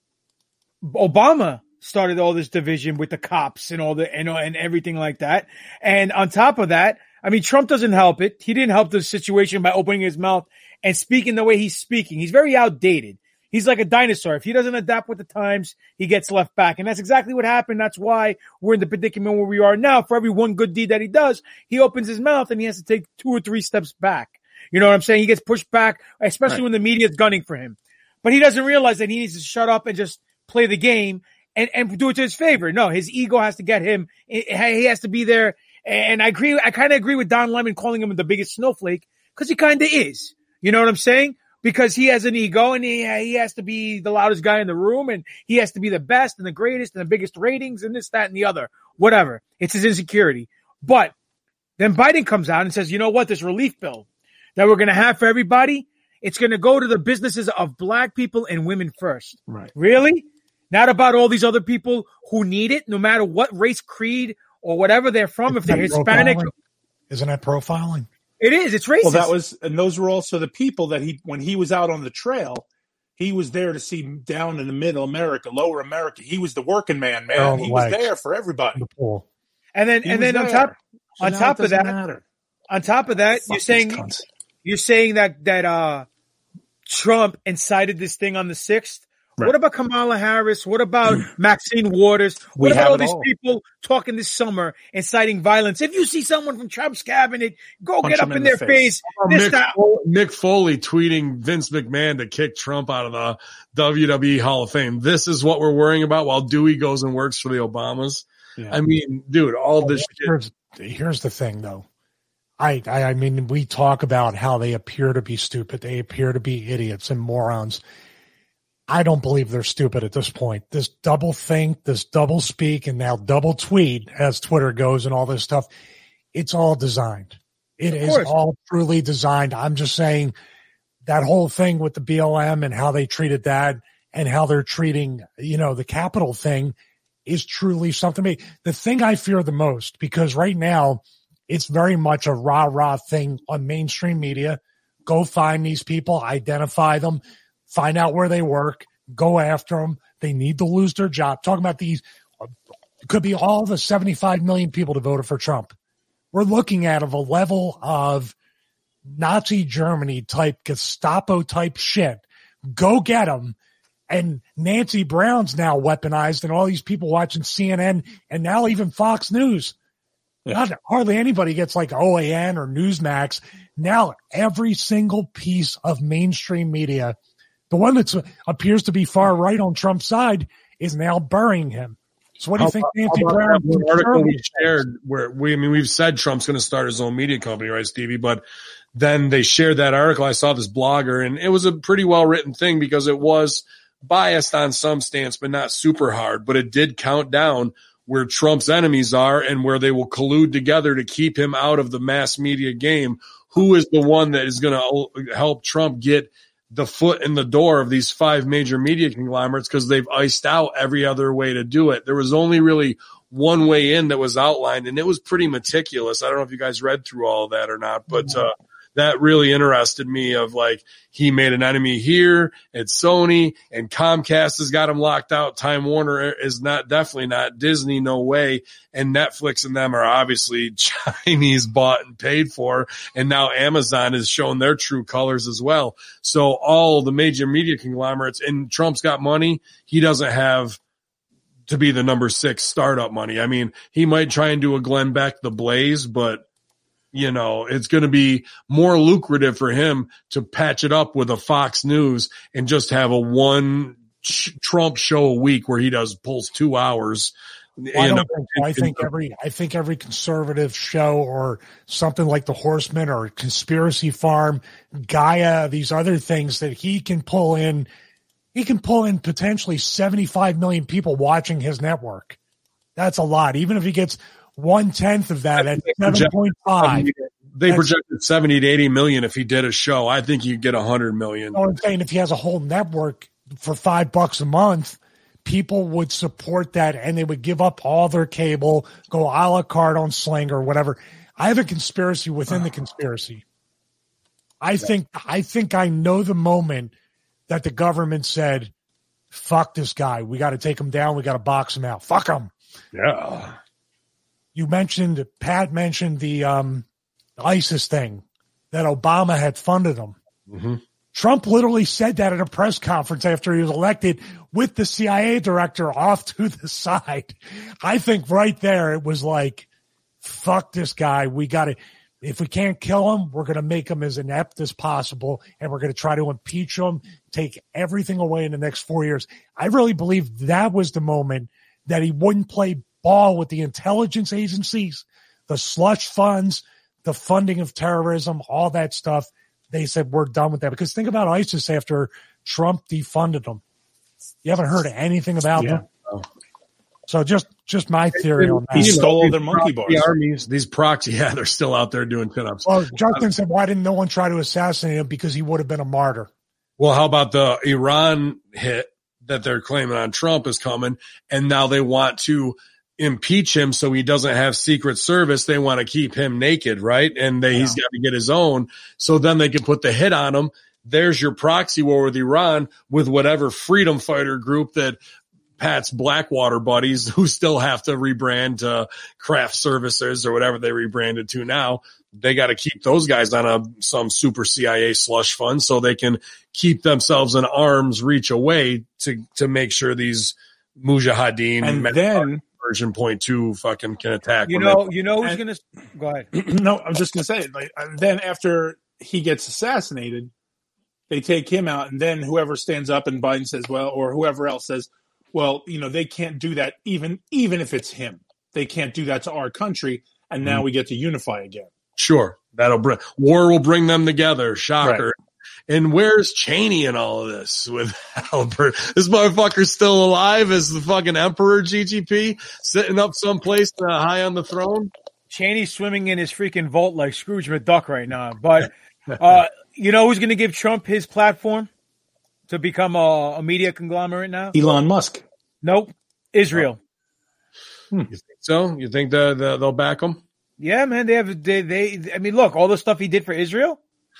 [SPEAKER 5] Obama started all this division with the cops and all the, and, and everything like that. And on top of that, I mean, Trump doesn't help it. He didn't help the situation by opening his mouth and speaking the way he's speaking. He's very outdated. He's like a dinosaur. If he doesn't adapt with the times, he gets left back. And that's exactly what happened. That's why we're in the predicament where we are now. For every one good deed that he does, he opens his mouth and he has to take two or three steps back. You know what I'm saying? He gets pushed back, especially right. when the media is gunning for him. But he doesn't realize that he needs to shut up and just play the game and, and do it to his favor. No, his ego has to get him. He has to be there. And I agree. I kind of agree with Don Lemon calling him the biggest snowflake because he kind of is. You know what I'm saying? Because he has an ego and he he has to be the loudest guy in the room and he has to be the best and the greatest and the biggest ratings and this, that, and the other. Whatever. It's his insecurity. But then Biden comes out and says, you know what? This relief bill that we're going to have for everybody, it's going to go to the businesses of black people and women first.
[SPEAKER 4] Right.
[SPEAKER 5] Really? Not about all these other people who need it, no matter what race, creed, or whatever they're from. If they're Hispanic.
[SPEAKER 3] Profiling? Isn't that profiling?
[SPEAKER 5] It is. It's racist.
[SPEAKER 4] Well, that was, and those were also the people that he, when he was out on the trail, he was there to see down in the middle America, lower America. He was the working man, man.
[SPEAKER 3] Oh,
[SPEAKER 4] he
[SPEAKER 3] like,
[SPEAKER 4] was there for everybody.
[SPEAKER 3] The pool.
[SPEAKER 5] And then,
[SPEAKER 4] he
[SPEAKER 5] and then
[SPEAKER 4] there.
[SPEAKER 5] on top,
[SPEAKER 4] so
[SPEAKER 5] on top of that,
[SPEAKER 4] matter.
[SPEAKER 5] on top of that,
[SPEAKER 4] Fuck
[SPEAKER 5] you're saying, you're saying that, that, uh, Trump incited this thing on the sixth. Right. What about Kamala Harris? What about Maxine Waters? What
[SPEAKER 4] we
[SPEAKER 5] about all these
[SPEAKER 4] all.
[SPEAKER 5] people talking this summer, inciting violence? If you see someone from Trump's cabinet, go
[SPEAKER 4] Punch
[SPEAKER 5] get up
[SPEAKER 4] in
[SPEAKER 5] in
[SPEAKER 4] the
[SPEAKER 5] their
[SPEAKER 4] face.
[SPEAKER 5] face.
[SPEAKER 2] Oh,
[SPEAKER 5] this,
[SPEAKER 2] Mick,
[SPEAKER 5] that.
[SPEAKER 2] Foley, Mick Foley tweeting Vince McMahon to kick Trump out of the W W E Hall of Fame. This is what we're worrying about while Dewey goes and works for the Obamas. Yeah. I mean, dude, all this
[SPEAKER 3] here's,
[SPEAKER 2] shit.
[SPEAKER 3] Here's the thing, though. I, I, I mean, we talk about how they appear to be stupid. They appear to be idiots and morons. I don't believe they're stupid at this point. This double think, this double speak, and now double tweet, as Twitter goes and all this stuff, it's all designed. It is all truly designed. I'm just saying that whole thing with the B L M and how they treated that and how they're treating, you know, the Capitol thing is truly something to me. The thing I fear the most, because right now it's very much a rah-rah thing on mainstream media. Go find these people, identify them, find out where they work, go after them. They need to lose their job. Talking about these, it could be all the seventy-five million people that voted for Trump. We're looking at of a level of Nazi Germany type, Gestapo type shit. Go get them. And Nancy Brown's now weaponized and all these people watching C N N and now even Fox News. Yeah. Not hardly anybody gets like O A N or Newsmax. Now every single piece of mainstream media, the one that appears to be far right on Trump's side, is now burying him. So what do you think, Nancy Brown?
[SPEAKER 2] The article we shared where we, I mean, we've said Trump's going to start his own media company, right, Stevie? But then they shared that article. I saw this blogger, and it was a pretty well written thing because it was biased on some stance, but not super hard. But it did count down where Trump's enemies are and where they will collude together to keep him out of the mass media game. Who is the one that is going to help Trump get the foot in the door of these five major media conglomerates because they've iced out every other way to do it. There was only really one way in that was outlined, and it was pretty meticulous. I don't know if you guys read through all of that or not, but uh, that really interested me of like he made an enemy here at Sony, and Comcast has got him locked out. Time Warner is not, definitely not. Disney, no way. And Netflix and them are obviously Chinese bought and paid for. And now Amazon has shown their true colors as well. So all the major media conglomerates, and Trump's got money. He doesn't have to be the number six startup money. I mean, he might try and do a Glenn Beck, The Blaze, but you know, it's going to be more lucrative for him to patch it up with a Fox News and just have a one Trump show a week where he does pulls two hours.
[SPEAKER 3] Well, I, don't think so. I think every I think every conservative show or something like The Horseman or Conspiracy Farm, Gaia, these other things that he can pull in, he can pull in potentially seventy-five million people watching his network. That's a lot. Even if he gets one tenth of that at seven point five.
[SPEAKER 2] They projected seventy to eighty million if he did a show. I think you'd get one hundred million.
[SPEAKER 3] I'm saying if he has a whole network for five bucks a month, people would support that and they would give up all their cable, go a la carte on Sling or whatever. I have a conspiracy within the conspiracy. I think I think I know the moment that the government said, fuck this guy. We got to take him down. We got to box him out. Fuck him.
[SPEAKER 2] Yeah.
[SPEAKER 3] You mentioned, Pat mentioned the um, ISIS thing, that Obama had funded them.
[SPEAKER 2] Mm-hmm.
[SPEAKER 3] Trump literally said that at a press conference after he was elected with the C I A director off to the side. I think right there it was like, fuck this guy. We got to, if we can't kill him, we're going to make him as inept as possible, and we're going to try to impeach him, take everything away in the next four years. I really believe that was the moment that he wouldn't play ball with the intelligence agencies, the slush funds, the funding of terrorism, all that stuff. They said, we're done with that. Because think about ISIS after Trump defunded them. You haven't heard anything about
[SPEAKER 4] Yeah.
[SPEAKER 3] them. So just, just my theory on that.
[SPEAKER 4] He stole
[SPEAKER 2] These
[SPEAKER 4] their monkey
[SPEAKER 2] proxy
[SPEAKER 4] bars.
[SPEAKER 2] armies, these proxy, yeah, they're still out there doing pinups.
[SPEAKER 3] Well, Justin said, why didn't no one try to assassinate him? Because he would have been a martyr.
[SPEAKER 2] Well, how about the Iran hit that they're claiming on Trump is coming, and now they want to impeach him so he doesn't have Secret Service. They want to keep him naked, right? And they, yeah. he's got to get his own. So then they can put the hit on him. There's your proxy war with Iran with whatever freedom fighter group that Pat's Blackwater buddies, who still have to rebrand to Craft Services or whatever they rebranded to now. They got to keep those guys on a some super C I A slush fund so they can keep themselves in arm's reach away to to make sure these mujahideen
[SPEAKER 4] and then
[SPEAKER 2] version point two fucking can attack.
[SPEAKER 5] You know,
[SPEAKER 2] they,
[SPEAKER 5] you know who's
[SPEAKER 4] and,
[SPEAKER 5] gonna go ahead.
[SPEAKER 4] No, I'm just gonna say, like, then after he gets assassinated, they take him out, and then whoever stands up and Biden says, well, or whoever else says, well, you know, they can't do that, even even if it's him. They can't do that to our country, and now mm-hmm. we get to unify again.
[SPEAKER 2] Sure, that'll bring war will bring them together. Shocker. Right. And where's Cheney in all of this with Albert? This motherfucker's still alive as the fucking emperor, G G P, sitting up someplace uh, high on the throne.
[SPEAKER 5] Cheney's swimming in his freaking vault like Scrooge McDuck right now. But uh, you know who's going to give Trump his platform to become a, a media conglomerate now?
[SPEAKER 4] Elon Musk.
[SPEAKER 5] Nope. Israel.
[SPEAKER 2] Oh. Hmm. You think so? You think the, the, they'll back him?
[SPEAKER 5] Yeah, man. They have. They, they. I mean, look, all the stuff he did for Israel.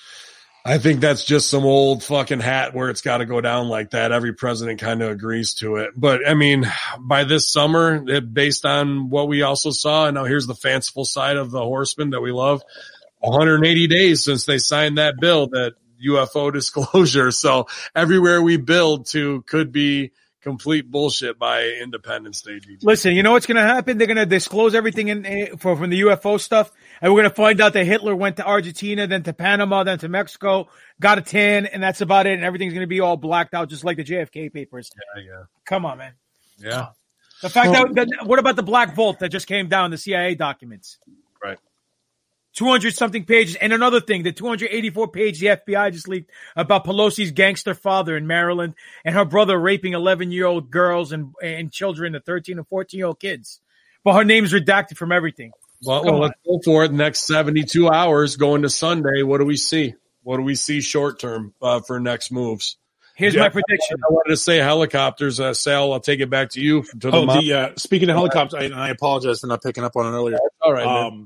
[SPEAKER 2] I think that's just some old fucking hat where it's got to go down like that. Every president kind of agrees to it. But, I mean, by this summer, it, based on what we also saw, and now here's the fanciful side of the Horseman that we love, one hundred eighty days since they signed that bill, that U F O disclosure. So everywhere we build to could be complete bullshit by Independence Day. G G.
[SPEAKER 5] Listen, you know what's going to happen? They're going to disclose everything in for, from the U F O stuff, and we're going to find out that Hitler went to Argentina, then to Panama, then to Mexico, got a tan, and that's about it, and everything's going to be all blacked out just like the J F K papers.
[SPEAKER 2] Yeah, yeah.
[SPEAKER 5] Come on, man.
[SPEAKER 2] Yeah.
[SPEAKER 5] The fact well, that, that – what about the Black Vault that just came down, the C I A documents?
[SPEAKER 2] Right.
[SPEAKER 5] two hundred something pages. And another thing, the two hundred eighty-four page the F B I just leaked about Pelosi's gangster father in Maryland and her brother raping eleven-year-old girls and, and children, the thirteen and fourteen-year-old kids. But her name's redacted from everything.
[SPEAKER 2] Well, well let's go for it. Next seventy-two hours going to Sunday. What do we see? What do we see short term uh, for next moves?
[SPEAKER 5] Here's yeah, my prediction.
[SPEAKER 2] I wanted to say helicopters. Uh, Sal, I'll take it back to you. To the
[SPEAKER 4] oh, the, uh, speaking of helicopters, I, and I apologize for not picking up on it earlier.
[SPEAKER 2] All right,
[SPEAKER 4] um,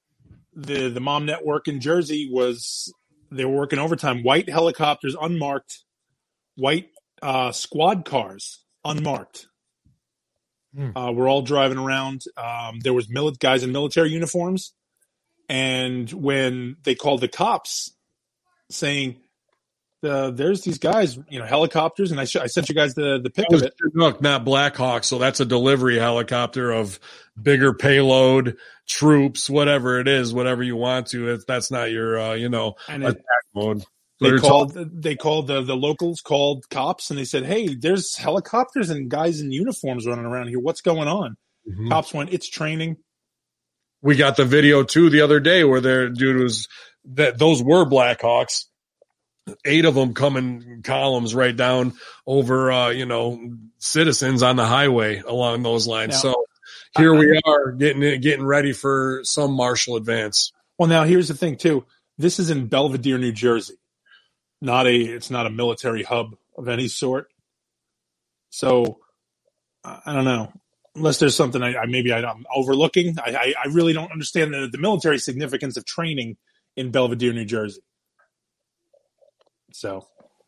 [SPEAKER 4] the the Mom Network in Jersey was they were working overtime. White helicopters, unmarked. White uh, squad cars, unmarked. Hmm. Uh, we're all driving around. Um, there was mili- guys in military uniforms, and when they called the cops, saying, Uh, there's these guys, you know, helicopters, and I, sh- I sent you guys the the pic of it.
[SPEAKER 2] Look, not Black Hawk, so that's a delivery helicopter of bigger payload, troops, whatever it is, whatever you want to. It's, that's not your, uh, you know,
[SPEAKER 4] and
[SPEAKER 2] attack
[SPEAKER 4] it,
[SPEAKER 2] mode.
[SPEAKER 4] They called. Talking. They called the the locals called cops, and they said, "Hey, there's helicopters and guys in uniforms running around here. What's going on?" Mm-hmm. Cops went, "It's training."
[SPEAKER 2] We got the video too the other day where their dude was that those were Blackhawks. Eight of them coming columns right down over, uh, you know, citizens on the highway along those lines. Now, so here I, we are getting getting ready for some martial advance.
[SPEAKER 4] Well, now here's the thing too. This is in Belvedere, New Jersey. Not a, it's not a military hub of any sort. So I don't know. Unless there's something I, I maybe I'm overlooking. I, I, I really don't understand the, the military significance of training in Belvedere, New Jersey. So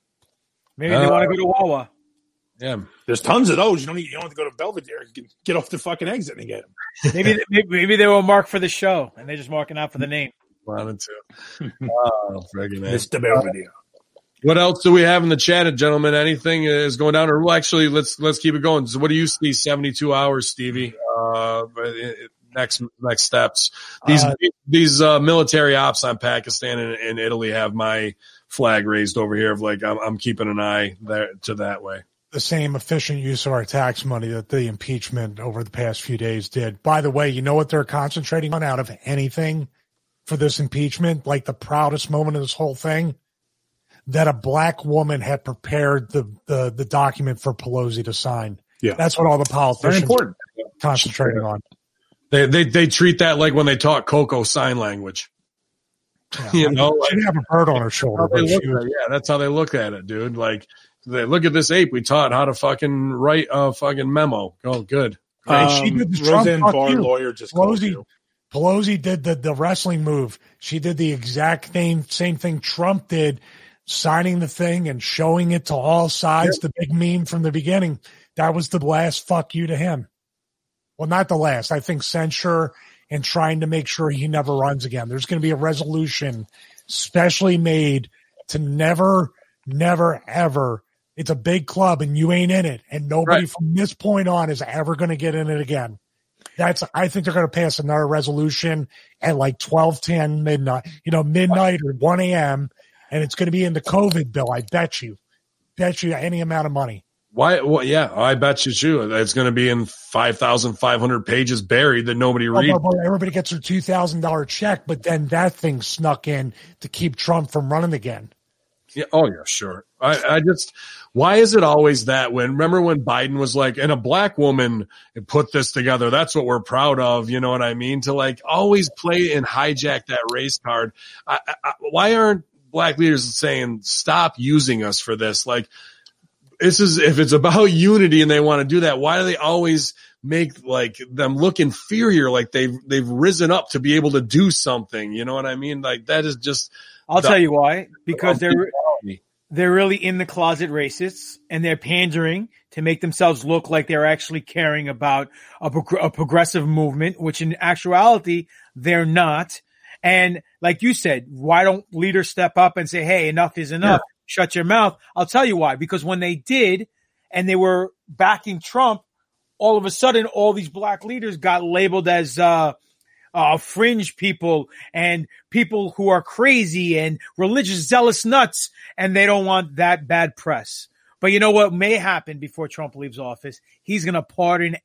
[SPEAKER 5] maybe they uh, want to go to Wawa.
[SPEAKER 4] Yeah, there's tons of those. You don't need, you don't have to go to Belvedere. You can get off the fucking exit and get them.
[SPEAKER 5] maybe, maybe maybe they were marked for the show and they're just marking out for the name.
[SPEAKER 2] Wanted to. Oh,
[SPEAKER 4] Mister Belvedere.
[SPEAKER 2] What else do we have in the chat, gentlemen? Anything is going down? Or well, actually, let's let's keep it going. So, what do you see? Seventy-two hours, Stevie. Uh, next next steps. These uh, these uh, military ops on Pakistan and, and Italy have my flag raised over here of like I'm, I'm keeping an eye there to that way.
[SPEAKER 3] The same efficient use of our tax money that the impeachment over the past few days did. By the way, you know what they're concentrating on out of anything for this impeachment? Like the proudest moment of this whole thing. That a black woman had prepared the, the, the document for Pelosi to sign.
[SPEAKER 4] Yeah.
[SPEAKER 3] That's what all the politicians
[SPEAKER 4] Very important.
[SPEAKER 3] are concentrating on.
[SPEAKER 2] They, they, they treat that like when they taught Coco sign language.
[SPEAKER 3] Yeah, you know, she didn't have a bird on her shoulder.
[SPEAKER 2] But she was, yeah, that's how they look at it, dude. Like, they look at this ape. We taught how to fucking write a fucking memo. Oh, good.
[SPEAKER 3] Um, she did the
[SPEAKER 4] Roseanne Barr lawyer just
[SPEAKER 3] Pelosi, Pelosi did the, the wrestling move. She did the exact same, same thing Trump did. Signing the thing and showing it to all sides, yep. The big meme from the beginning. That was the last fuck you to him. Well, not the last. I think censure and trying to make sure he never runs again. There's going to be a resolution specially made to never, never, ever. It's a big club and you ain't in it. And nobody right. from this point on is ever going to get in it again. That's, I think they're going to pass another resolution at like twelve ten midnight, you know, midnight or one a.m. And it's going to be in the COVID bill. I bet you, bet you any amount of money.
[SPEAKER 2] Why? Well, yeah, I bet you too. It's going to be in five thousand five hundred pages buried that nobody reads.
[SPEAKER 3] Oh, but everybody gets their two thousand dollars check, but then that thing snuck in to keep Trump from running again.
[SPEAKER 2] Yeah. Oh, yeah, sure. I, I just, why is it always that when, remember when Biden was like, and a black woman put this together, that's what we're proud of. You know what I mean? To like always play and hijack that race card. I, I, why aren't black leaders saying, stop using us for this? Like, this is, if it's about unity and they want to do that, why do they always make like them look inferior? Like they've, they've risen up to be able to do something. You know what I mean? Like that is just,
[SPEAKER 5] I'll the, tell you why, because they're, they're really in the closet racists and they're pandering to make themselves look like they're actually caring about a, a progressive movement, which in actuality, they're not. And like you said, why don't leaders step up and say, hey, enough is enough. Yeah. Shut your mouth. I'll tell you why. Because when they did and they were backing Trump, all of a sudden, all these black leaders got labeled as uh, uh, fringe people and people who are crazy and religious, zealous nuts. And they don't want that bad press. But you know what may happen before Trump leaves office? He's going to pardon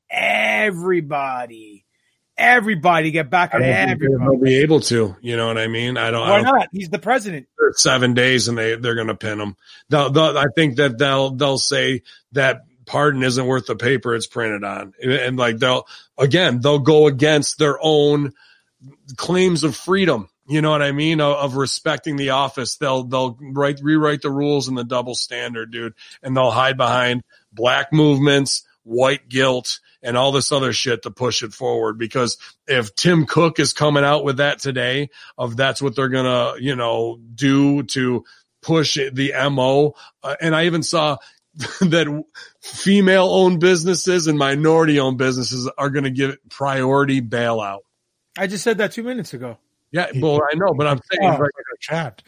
[SPEAKER 5] everybody. Everybody get back at everybody.
[SPEAKER 2] They'll be able to, you know what I mean? I don't.
[SPEAKER 5] Why
[SPEAKER 2] I don't,
[SPEAKER 5] not? He's the president.
[SPEAKER 2] Seven days, and they they're going to pin him. They'll, they'll, I think that they'll they'll say that pardon isn't worth the paper it's printed on, and, and like they'll again they'll go against their own claims of freedom. You know what I mean? Of, of respecting the office. They'll they'll write rewrite the rules and the double standard, dude, and they'll hide behind black movements, white guilt, and all this other shit to push it forward. Because if Tim Cook is coming out with that today, of that's what they're gonna, you know, do to push the M O. Uh, and I even saw that female-owned businesses and minority-owned businesses are gonna get priority bailout.
[SPEAKER 5] I just said that two minutes ago.
[SPEAKER 2] Yeah, well, I know, but I'm saying
[SPEAKER 3] oh, right in the chat.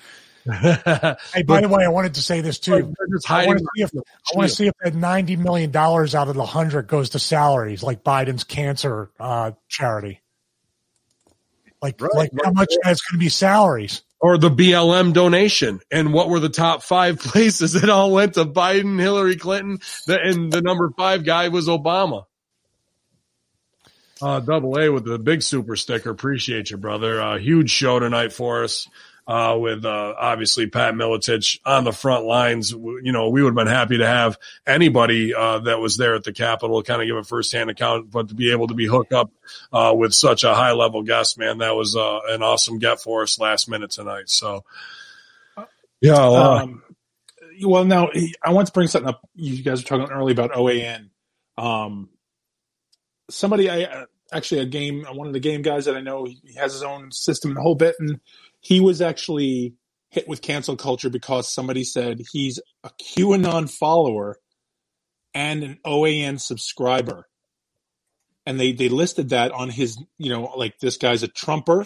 [SPEAKER 3] Hey, by the way, I wanted to say this too. I want to see if I want to see if that ninety million dollars out of the hundred goes to salaries, like Biden's cancer uh, charity. Like, right, like right, how much right. that's going to be salaries?
[SPEAKER 2] Or the B L M donation. And what were the top five places? It all went to Biden, Hillary Clinton, the, and the number five guy was Obama. Uh, double A with the big super sticker. Appreciate you, brother. Uh, huge show tonight for us. Uh, with, uh, obviously Pat Miletich on the front lines. You know, we would have been happy to have anybody, uh, that was there at the Capitol kind of give a firsthand account, but to be able to be hooked up, uh, with such a high level guest, man, that was, uh, an awesome get for us last minute tonight. So, yeah. Uh,
[SPEAKER 4] um, well, now I want to bring something up. You guys were talking earlier about O A N. Um, somebody, I actually a game, one of the game guys that I know, he has his own system and the whole bit, and he was actually hit with cancel culture because somebody said he's a QAnon follower and an O A N subscriber. And they, they listed that on his, you know, like this guy's a Trumper,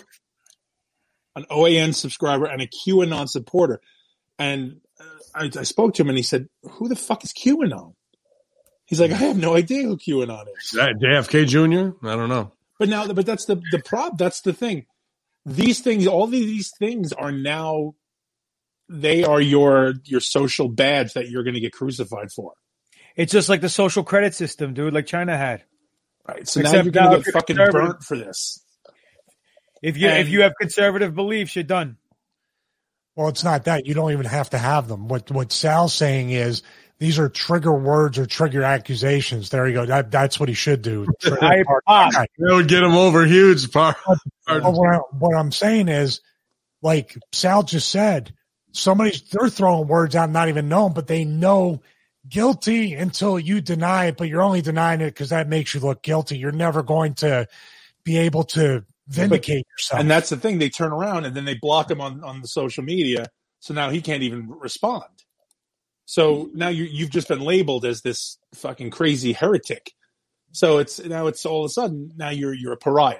[SPEAKER 4] an O A N subscriber, and a QAnon supporter. And I, I spoke to him and he said, who the fuck is QAnon? He's like, I have no idea who QAnon is.
[SPEAKER 2] Is that J F K Junior? I don't know.
[SPEAKER 4] But now, but that's the, the prob, that's the thing. These things, all of these things are now, they are your your social badge that you're going to get crucified for.
[SPEAKER 5] It's just like the social credit system, dude, like China had.
[SPEAKER 4] Right. So
[SPEAKER 5] Except
[SPEAKER 4] now you're going
[SPEAKER 5] now
[SPEAKER 4] to get fucking burnt for this.
[SPEAKER 5] If you
[SPEAKER 4] And-
[SPEAKER 5] if you have conservative beliefs, you're done.
[SPEAKER 3] Well, it's not that. You don't even have to have them. What what Sal's saying is these are trigger words or trigger accusations. There you go. That, that's what he should do.
[SPEAKER 5] I pop.
[SPEAKER 2] That would get him over huge. Part.
[SPEAKER 3] But what, I, what I'm saying is, like Sal just said, somebody's they're throwing words out, not even known, but they know guilty until you deny it. But you're only denying it because that makes you look guilty. You're never going to be able to vindicate but, yourself.
[SPEAKER 4] And that's the thing. They turn around and then they block him on, on the social media. So now he can't even respond. So now you, you've just been labeled as this fucking crazy heretic. So it's now it's all of a sudden now you're you're a pariah.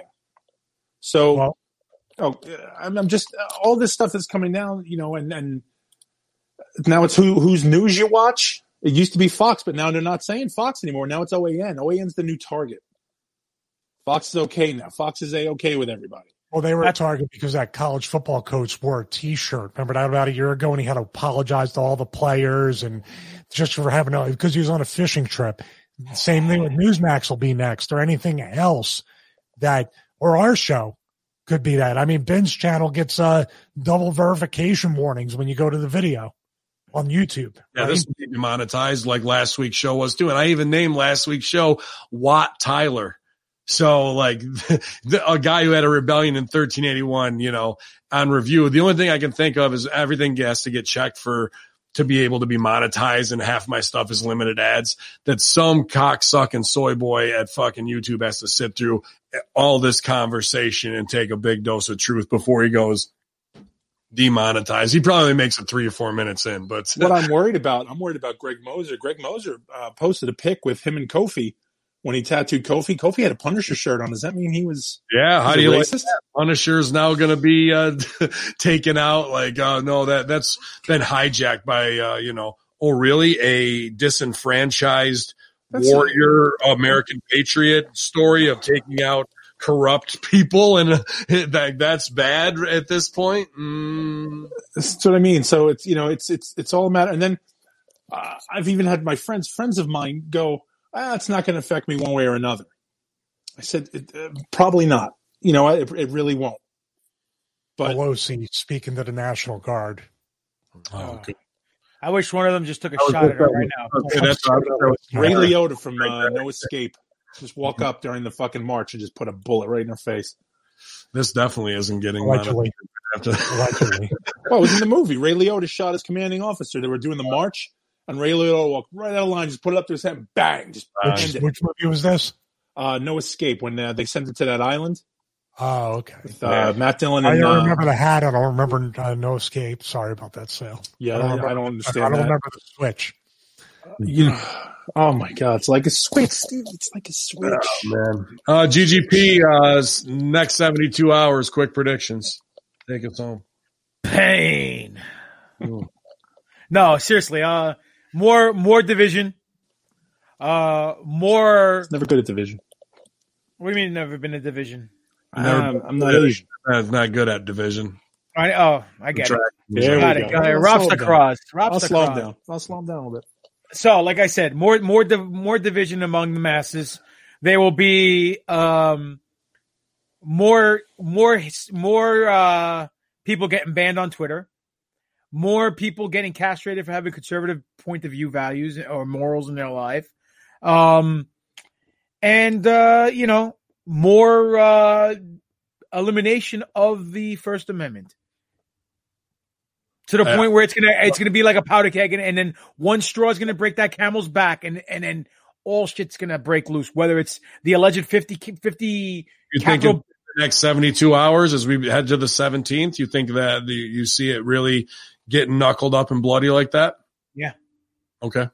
[SPEAKER 4] So,
[SPEAKER 3] well,
[SPEAKER 4] oh, I'm, I'm just all this stuff that's coming down, you know, and, and now it's who whose news you watch. It used to be Fox, but now they're not saying Fox anymore. Now it's O A N. O A N's the new target. Fox is okay now. Fox is a okay with everybody.
[SPEAKER 3] Well, they were a target because that college football coach wore a T-shirt. Remember that about a year ago, and he had to apologize to all the players and just for having a because he was on a fishing trip. Same thing with Newsmax will be next, or anything else that or our show could be that. I mean, Ben's channel gets uh, double verification warnings when you go to the video on YouTube.
[SPEAKER 2] Yeah,
[SPEAKER 3] right?
[SPEAKER 2] this will be demonetized like last week's show was too. And I even named last week's show Watt Tyler. So, like, the, a guy who had a rebellion in thirteen eighty-one, you know, on review. The only thing I can think of is everything has to get checked for to be able to be monetized, and half my stuff is limited ads. That some cocksucking soy boy at fucking YouTube has to sit through all this conversation and take a big dose of truth before he goes demonetized. He probably makes it three or four minutes in. But
[SPEAKER 4] what I'm worried about, I'm worried about Greg Moser. Greg Moser uh, posted a pic with him and Kofi. When he tattooed Kofi, Kofi had a Punisher shirt on. Does that mean he was?
[SPEAKER 2] Yeah. How do you
[SPEAKER 4] racist?
[SPEAKER 2] like that? Punisher's now going to be uh, taken out? Like, uh, no, that that's been hijacked by uh, you know. Oh, really? A disenfranchised
[SPEAKER 4] That's
[SPEAKER 2] warrior, a- American patriot story of taking out corrupt people, and uh, that that's bad at this point. Mm.
[SPEAKER 4] That's what I mean. So it's you know it's it's it's all a matter. And then uh, I've even had my friends, friends of mine, go. Ah, it's not going to affect me one way or another. I said, it, uh, probably not. You know, it, it really won't. But
[SPEAKER 3] Pelosi speaking to the National Guard.
[SPEAKER 2] Oh, good.
[SPEAKER 5] I wish one of them just took a
[SPEAKER 2] I was
[SPEAKER 5] shot at her
[SPEAKER 2] gonna
[SPEAKER 5] right
[SPEAKER 2] say-
[SPEAKER 5] now.
[SPEAKER 2] okay, that's what I was-
[SPEAKER 4] Ray Liotta from uh, No Escape just walk up during the fucking march and just put a bullet right in her face.
[SPEAKER 2] This definitely isn't getting
[SPEAKER 3] Allegedly.
[SPEAKER 2] monetized.
[SPEAKER 3] Allegedly.
[SPEAKER 4] Well, it was in the movie. Ray Liotta shot his commanding officer. They were doing the march, and Ray Liotta walked right out of line, just put it up to his head, and bang, just
[SPEAKER 3] Which,
[SPEAKER 4] ended it.
[SPEAKER 3] which movie was this?
[SPEAKER 4] Uh, No Escape, when uh, they sent it to that island.
[SPEAKER 3] Oh, okay.
[SPEAKER 4] With, uh, Matt Dillon
[SPEAKER 3] I
[SPEAKER 4] and
[SPEAKER 3] don't
[SPEAKER 4] uh,
[SPEAKER 3] remember the hat. I don't remember uh, No Escape. Sorry about that, Sale.
[SPEAKER 4] yeah,
[SPEAKER 3] I
[SPEAKER 4] I
[SPEAKER 3] don't
[SPEAKER 4] don't,
[SPEAKER 3] remember-
[SPEAKER 4] I don't understand
[SPEAKER 3] I don't
[SPEAKER 4] that.
[SPEAKER 3] remember the switch.
[SPEAKER 4] You know, oh my god, it's like a switch, Steve. It's like a switch.
[SPEAKER 2] Man. Uh, G G P, uh, next seventy-two hours, quick predictions. Take us home.
[SPEAKER 5] Pain. No, seriously. Uh, more more division. Uh, more.
[SPEAKER 4] Never good at division.
[SPEAKER 5] What do you mean? Never been a division?
[SPEAKER 2] Never-
[SPEAKER 4] Um, I'm not Asian.
[SPEAKER 2] That's not good at division.
[SPEAKER 5] I, oh, I get it.
[SPEAKER 4] There
[SPEAKER 5] Got
[SPEAKER 4] we
[SPEAKER 5] it.
[SPEAKER 4] go.
[SPEAKER 5] Got it.
[SPEAKER 4] I'll
[SPEAKER 5] Rops
[SPEAKER 4] slow
[SPEAKER 5] the
[SPEAKER 4] him down.
[SPEAKER 5] cross.
[SPEAKER 4] I'll
[SPEAKER 5] Rops the
[SPEAKER 4] slow him
[SPEAKER 5] cross.
[SPEAKER 4] down. I'll slow him down a little bit.
[SPEAKER 5] So, like I said, more more div- more division among the masses. There will be um, more more more uh, people getting banned on Twitter. More people getting castrated for having conservative point of view values or morals in their life. Um, and, uh, you know, more uh, elimination of the First Amendment. To the
[SPEAKER 2] Uh,
[SPEAKER 5] point where it's gonna it's gonna be like a powder keg, and, and then one straw is gonna break that camel's back, and, and then all shit's gonna break loose. Whether it's the alleged fifty, fifty
[SPEAKER 2] You think
[SPEAKER 5] capital-
[SPEAKER 2] in the next seventy-two hours, as we head to the seventeenth, you think that the, you see it really getting knuckled up and bloody like that?
[SPEAKER 5] Yeah.
[SPEAKER 2] Okay.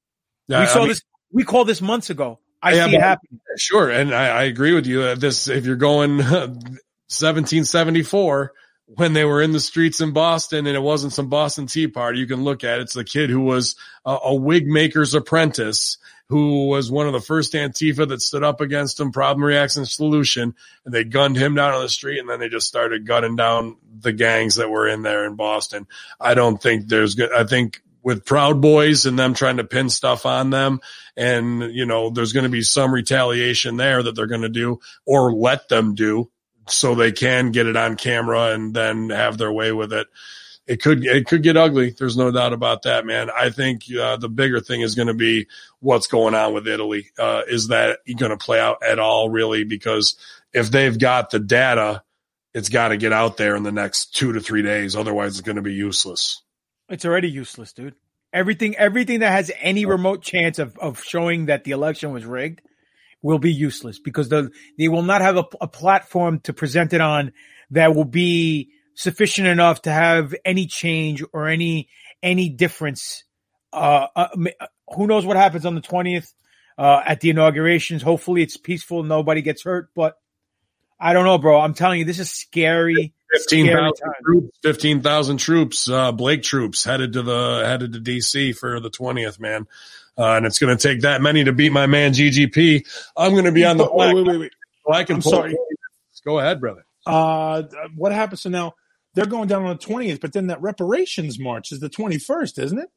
[SPEAKER 5] we
[SPEAKER 2] Yeah,
[SPEAKER 5] saw
[SPEAKER 2] I mean,
[SPEAKER 5] this. We called this months ago. I
[SPEAKER 2] Yeah,
[SPEAKER 5] see it
[SPEAKER 2] but-
[SPEAKER 5] happen.
[SPEAKER 2] Sure, and I, I agree with you. Uh, This, if you're going seventeen seventy-four, when they were in the streets in Boston, and it wasn't some Boston Tea Party, you can look at it. It's the kid who was a, a wig maker's apprentice, who was one of the first Antifa that stood up against him. Problem, reaction, solution, and they gunned him down on the street, and then they just started gunning down the gangs that were in there in Boston. I don't think there's good. I think with Proud Boys and them trying to pin stuff on them, and, you know, there's going to be some retaliation there that they're going to do or let them do so they can get it on camera and then have their way with it. It could, it could get ugly. There's no doubt about that, man. I think uh, the bigger thing is going to be what's going on with Italy. Uh, is that going to play out at all, really? Because if they've got the data, it's got to get out there in the next two to three days. Otherwise, it's going to be useless.
[SPEAKER 5] It's already useless, dude. Everything, everything that has any remote chance of, of showing that the election was rigged will be useless because the, they will not have a, a platform to present it on that will be sufficient enough to have any change or any, any difference. Uh, uh who knows what happens on the twentieth, uh, at the inaugurations. Hopefully it's peaceful. Nobody gets hurt, but I don't know, bro. I'm telling you, this is scary.
[SPEAKER 2] fifteen thousand troops, fifteen thousand troops, uh, Blake troops headed to the, headed to D C for the twentieth, man. Uh, and it's going to take that many to beat my man G G P. I'm going to be on the
[SPEAKER 4] wait, wait, wait, wait.
[SPEAKER 2] So I can
[SPEAKER 4] I'm
[SPEAKER 2] pull
[SPEAKER 4] sorry.
[SPEAKER 2] Go ahead, brother.
[SPEAKER 4] Uh, what happens? So now they're going down on the twentieth, but then that reparations march is the twenty-first, isn't it?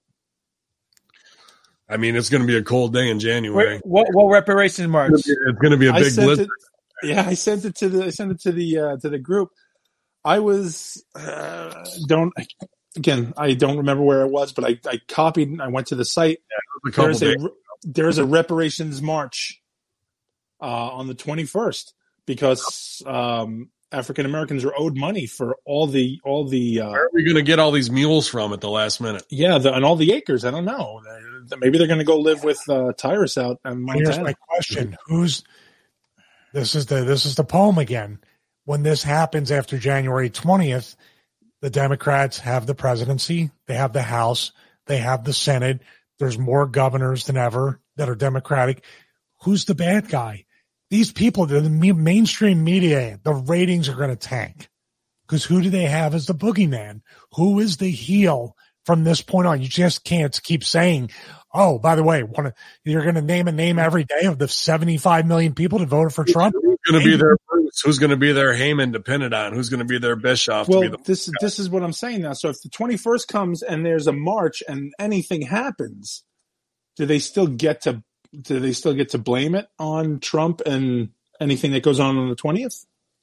[SPEAKER 2] I mean, it's going to be a cold day in January.
[SPEAKER 5] Wait, what, what reparations march?
[SPEAKER 2] It's going to be a
[SPEAKER 4] I
[SPEAKER 2] big
[SPEAKER 4] sent
[SPEAKER 2] blizzard.
[SPEAKER 4] it, yeah, I sent it to the I sent it to the uh, to the group. I was uh, don't again. I don't remember where it was, but I, I copied. And I went to the site.
[SPEAKER 2] A couple
[SPEAKER 4] There's a
[SPEAKER 2] days.
[SPEAKER 4] there's a reparations march uh, on the twenty-first because um, African Americans are owed money for all the all the uh,
[SPEAKER 2] Where are we going to get all these mules from at the last minute?
[SPEAKER 4] yeah the, and all the acres. I don't know. Maybe they're going to go live with uh, Tyrus out in
[SPEAKER 3] Here's
[SPEAKER 4] Montana.
[SPEAKER 3] my question: Who's this is the this is the poem again. When this happens after January twentieth, the Democrats have the presidency, they have the House, they have the Senate. There's more governors than ever that are Democratic. Who's the bad guy? These people, the mainstream media, the ratings are going to tank. Because who do they have as the boogeyman? Who is the heel from this point on? You just can't keep saying, oh, by the way, one, you're going to name a name every day of the seventy-five million people that voted for Trump.
[SPEAKER 2] Who's going to be their Bruce? Who's going to be their Heyman dependent on? Who's going to be their Bischoff?
[SPEAKER 4] Well,
[SPEAKER 2] to be the
[SPEAKER 4] this this is what I'm saying now. So if the twenty-first comes and there's a march and anything happens, do they still get to do they still get to blame it on Trump and anything that goes on on the twentieth?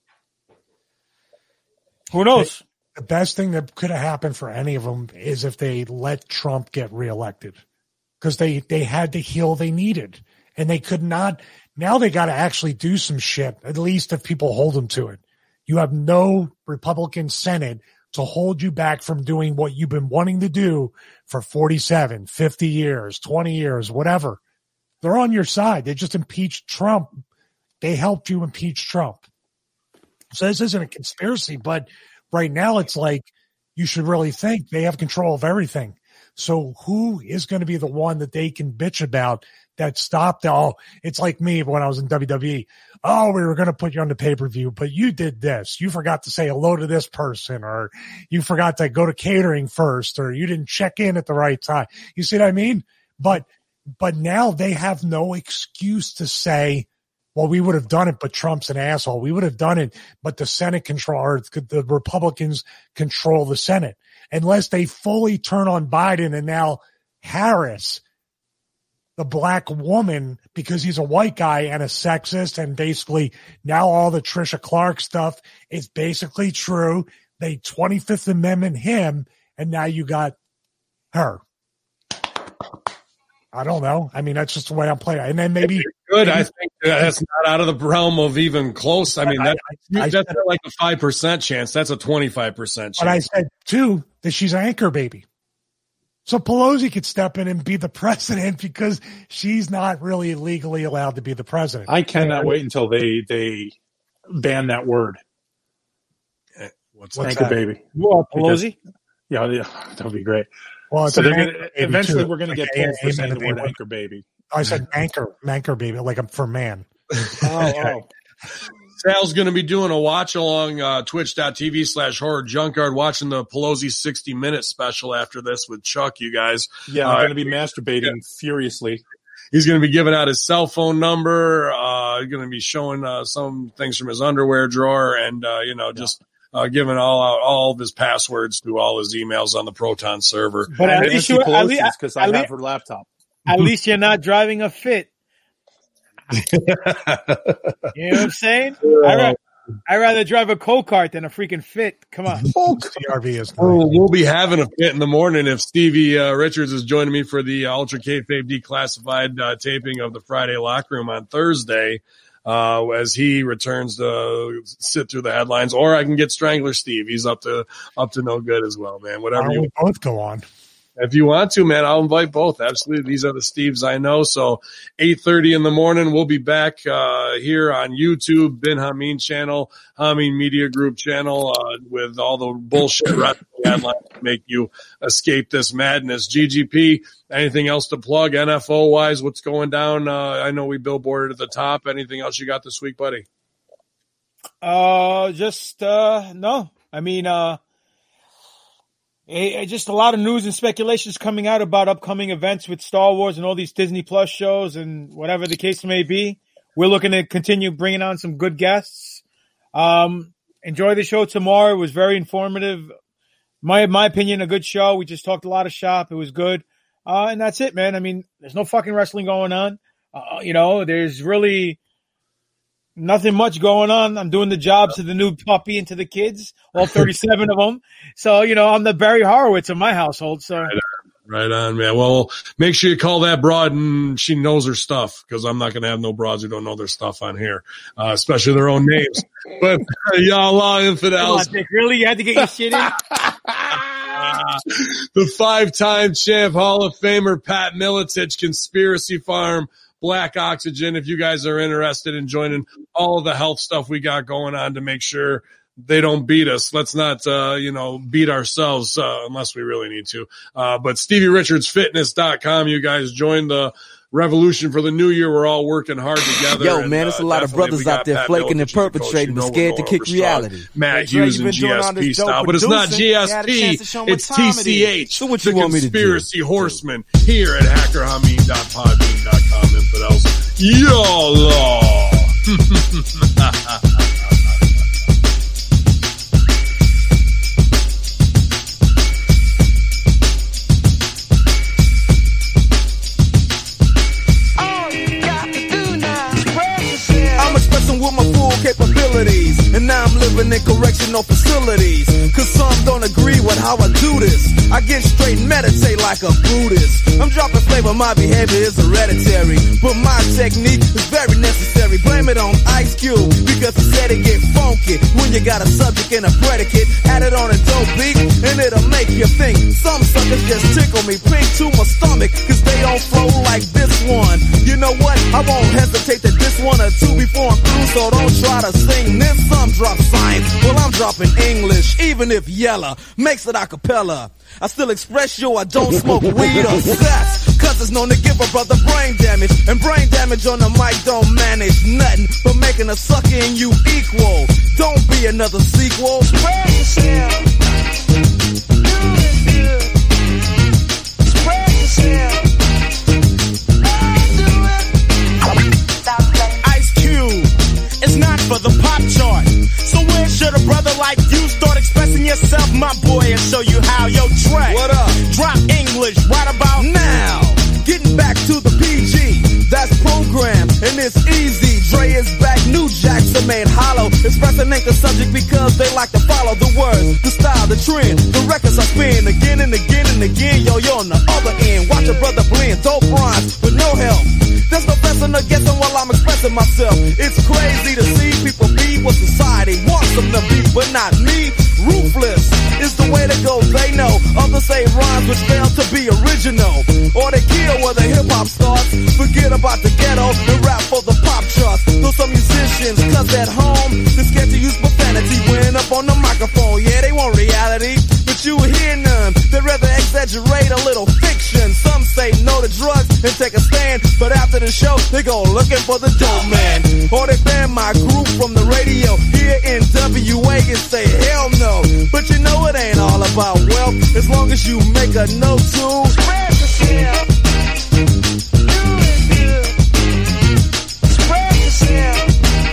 [SPEAKER 5] Who knows?
[SPEAKER 3] The best thing that could have happened for any of them is if they let Trump get reelected, because they, they had the heel they needed, and they could not. Now they got to actually do some shit, at least if people hold them to it. You have no Republican Senate to hold you back from doing what you've been wanting to do for forty-seven, fifty years, twenty years, whatever. They're on your side. They just impeached Trump. They helped you impeach Trump. So this isn't a conspiracy, but right now it's like you should really think they have control of everything. So who is going to be the one that they can bitch about that stopped? Oh, it's like me when I was in W W E. Oh, we were going to put you on the pay-per-view, but you did this. You forgot to say hello to this person, or you forgot to go to catering first, or you didn't check in at the right time. You see what I mean? But, but now they have no excuse to say well, we would have done it, but Trump's an asshole. We would have done it, but the Senate control, or the Republicans control the Senate. Unless they fully turn on Biden and now Harris, the black woman, because he's a white guy and a sexist, and basically now all the Trisha Clark stuff is basically true. They twenty-fifth Amendment him, and now you got her. I don't know. I mean, that's just the way I'm playing. And then maybe
[SPEAKER 2] good.
[SPEAKER 3] Maybe,
[SPEAKER 2] I think that's not out of the realm of even close. I mean, that, I, I, that's I like a five percent chance. That's a twenty-five percent chance.
[SPEAKER 3] But I said, too, that she's an anchor baby. So Pelosi could step in and be the president because she's not really legally allowed to be the president.
[SPEAKER 4] I cannot wait until they they ban that word.
[SPEAKER 2] What's,
[SPEAKER 3] What's
[SPEAKER 4] anchor
[SPEAKER 3] that?
[SPEAKER 4] baby?
[SPEAKER 5] Well, Pelosi?
[SPEAKER 4] Because, yeah, yeah, that would be great.
[SPEAKER 3] Well, it's
[SPEAKER 4] so
[SPEAKER 3] an
[SPEAKER 4] they're
[SPEAKER 3] anchor
[SPEAKER 4] gonna,
[SPEAKER 3] baby,
[SPEAKER 4] eventually
[SPEAKER 3] too.
[SPEAKER 4] we're going to get
[SPEAKER 3] Like,
[SPEAKER 4] pulled for
[SPEAKER 3] amen
[SPEAKER 4] saying
[SPEAKER 3] to
[SPEAKER 4] the
[SPEAKER 3] the
[SPEAKER 4] word
[SPEAKER 3] word.
[SPEAKER 4] anchor baby.
[SPEAKER 3] I said anchor, anchor baby, like I'm for man.
[SPEAKER 4] Oh, oh.
[SPEAKER 2] Sal's going to be doing a watch along uh, twitch.tv slash horror junkyard, watching the Pelosi sixty minute special after this with Chuck, you guys.
[SPEAKER 4] Yeah, I'm
[SPEAKER 2] uh,
[SPEAKER 4] going to be masturbating yeah. furiously.
[SPEAKER 2] He's going to be giving out his cell phone number. Uh, going to be showing uh, some things from his underwear drawer, and uh, you know, just uh, giving all out all of his passwords to all his emails on the Proton server.
[SPEAKER 5] But at least you, at least,
[SPEAKER 4] because I have her laptop.
[SPEAKER 5] At least you're not driving a Fit. You know what I'm saying? I rather, I'd rather drive a Go-Kart than a freaking Fit. Come on.
[SPEAKER 3] C R V is
[SPEAKER 2] oh, we'll be having a Fit in the morning if Stevie uh, Richards is joining me for the uh, Ultra Kayfabe Declassified uh, taping of the Friday Locker Room on Thursday uh, as he returns to sit through the headlines. Or I can get Strangler Steve. He's up to up to no good as well, man. Whatever you
[SPEAKER 3] both go on.
[SPEAKER 2] If you want to, man, I'll invite both. Absolutely. These are the Steves I know. So eight thirty in the morning, we'll be back uh here on YouTube, Bin Hameen channel, Hameen Media Group channel, uh with all the bullshit wrestling headlines to make you escape this madness. G G P, anything else to plug N F O-wise? What's going down? Uh I know we billboarded at the top. Anything else you got this week, buddy?
[SPEAKER 5] Uh, just, uh, no. I mean, uh, just a lot of news and speculations coming out about upcoming events with Star Wars and all these Disney Plus shows and whatever the case may be. We're looking to continue bringing on some good guests. Um, enjoy the show tomorrow. It was very informative. My, my opinion, a good show. We just talked a lot of shop. It was good. Uh, and that's it, man. I mean, there's no fucking wrestling going on. Uh, you know, there's really nothing much going on. I'm doing the jobs to the new puppy and to the kids, all thirty-seven of them. So, you know, I'm the Barry Horowitz of my household. So,
[SPEAKER 2] right on, right on, man. Well, make sure you call that broad and she knows her stuff, because I'm not going to have no broads who don't know their stuff on here, uh, especially their own names. But uh, y'all law infidels.
[SPEAKER 5] Come on, Dick, really? You had to get your shit in?
[SPEAKER 2] uh, the five-time champ Hall of Famer Pat Miletich, Conspiracy Farm, Black Oxygen, if you guys are interested in joining all of the health stuff we got going on to make sure they don't beat us. Let's not, uh, you know, beat ourselves, uh, unless we really need to. Uh, but Stevie Richards Fitness dot com, you guys join the revolution for the new year. We're all working hard together.
[SPEAKER 7] Yo,
[SPEAKER 2] and,
[SPEAKER 7] man, it's
[SPEAKER 2] uh,
[SPEAKER 7] a lot of brothers out there
[SPEAKER 2] Pat
[SPEAKER 7] flaking and
[SPEAKER 2] Miletich, the coach.
[SPEAKER 7] perpetrating,
[SPEAKER 2] You know
[SPEAKER 7] but scared
[SPEAKER 2] we're
[SPEAKER 7] to
[SPEAKER 2] going
[SPEAKER 7] kick
[SPEAKER 2] over strong.
[SPEAKER 7] reality.
[SPEAKER 2] Matt
[SPEAKER 7] That's right,
[SPEAKER 2] Hughes
[SPEAKER 7] you've
[SPEAKER 2] and
[SPEAKER 7] been doing all
[SPEAKER 2] G S
[SPEAKER 7] this
[SPEAKER 2] P
[SPEAKER 7] dope
[SPEAKER 2] style, but it's not
[SPEAKER 7] producing.
[SPEAKER 2] G S
[SPEAKER 7] You had a
[SPEAKER 2] P,
[SPEAKER 7] chance to show 'em what
[SPEAKER 2] it's
[SPEAKER 7] time it
[SPEAKER 2] T C H,
[SPEAKER 7] is. So what
[SPEAKER 2] the
[SPEAKER 7] you want me to do?
[SPEAKER 2] Conspiracy Horseman, here at hacker hameen dot podbean dot com, infidels. YOLO!
[SPEAKER 7] With my full capabilities, and now I'm living in correctional facilities, cause some don't agree with how I do this. I get straight and meditate like a Buddhist. I'm dropping flavor, my behavior is hereditary, but my technique is very necessary. Blame it on Ice Cube, because he said it get funky when you got a subject and a predicate. Add it on a dope beat, and it'll make you think. Some suckers just tickle me pink to my stomach, cause they don't flow like this one. You know what? I won't hesitate to diss one or two before I'm through, so don't try to sing this. Some drop science, well I'm dropping English, even if Yella makes it a cappella. I still express yo, I don't smoke weed or sex, cause it's known to give a brother brain damage, and brain damage on the mic don't manage nothing but making a sucker in you equal. Don't be another sequel. Spread yourself. Do it good. Spread yourself. Do it. Ice Cube. right about now. Getting back to the P G, that's program, and it's easy. Dre is back, New Jacks are made hollow. Expressing ain't the subject because they like to follow the words, the style, the trend. The records I spin again and again and again. Yo, you're on the other end. Watch a brother blend, dope rhymes with no help. There's no blessing or guessing while I'm expressing myself. It's crazy to see people be what society wants them to be, but not me. Ruthless is the way to go, they know. Others say rhymes which fail to be original, or they kill where the hip-hop starts. Forget about the ghetto and rap for the pop charts. Though some musicians, cause at home they're scared to use profanity when up on the microphone. Yeah, they want reality, but you hear none. They'd rather exaggerate a little fiction. Some say no to drugs and take a stand, but after the show they go looking for the dope man. Or they ban my group from the radio here in W A and say hell no. But you know it ain't all about wealth, as long as you make a note to spread yourself. Do it good. Spread yourself.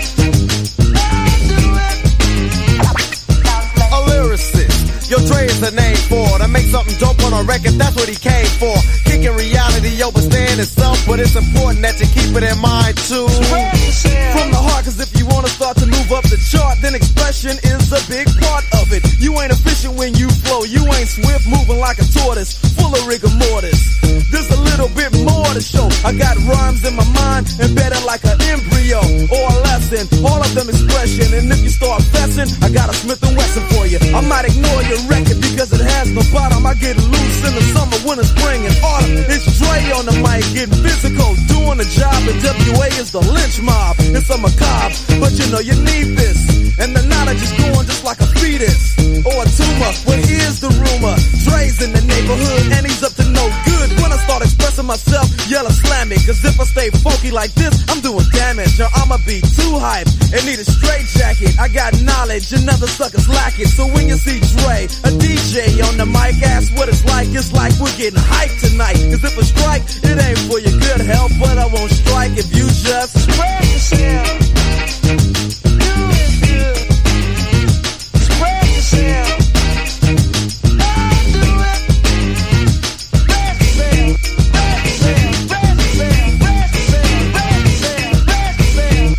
[SPEAKER 7] Do it. A lyricist, your Dre is the name for to make something dope on a record. That's what he came for. Kicking reality over stand itself, but it's important that you keep it in mind too. From the heart, cause if you wanna start to move up the chart, then expression is a big part of it. You ain't efficient when you flow, you ain't swift, moving like a tortoise, full of rigor mortis. There's a little bit more to show. I got rhymes in my mind, embedded like an embryo or a lesson, all of them expression. And if you start fessing, I got a Smith and Wesson for you. I might ignore your record because it has no bottom. I get loose in the summer, winter, spring, and autumn. It's Dre on the mic, getting physical, doing the job, and W A is the lynch mob. It's a macabre, but you know you need this. And the knowledge is going just like a fetus or a tumor. Well, here's the rumor: Dre's in the neighborhood and he's up to no good. When I start expressing myself, yell or slam me, cause if I stay funky like this, I'm doing damage. Or I'ma be too hype and need a straight jacket. I got knowledge and other suckers lack it. So when you see Dre, a D J on the mic, ask what it's like. It's like we're getting hyped tonight. Cause if I strike, it ain't for your good health, but I won't strike if you just spread yourself. Do it good. Spread yourself. Do it. Spread yourself. Spread yourself. Spread yourself. Spread yourself. Spread yourself.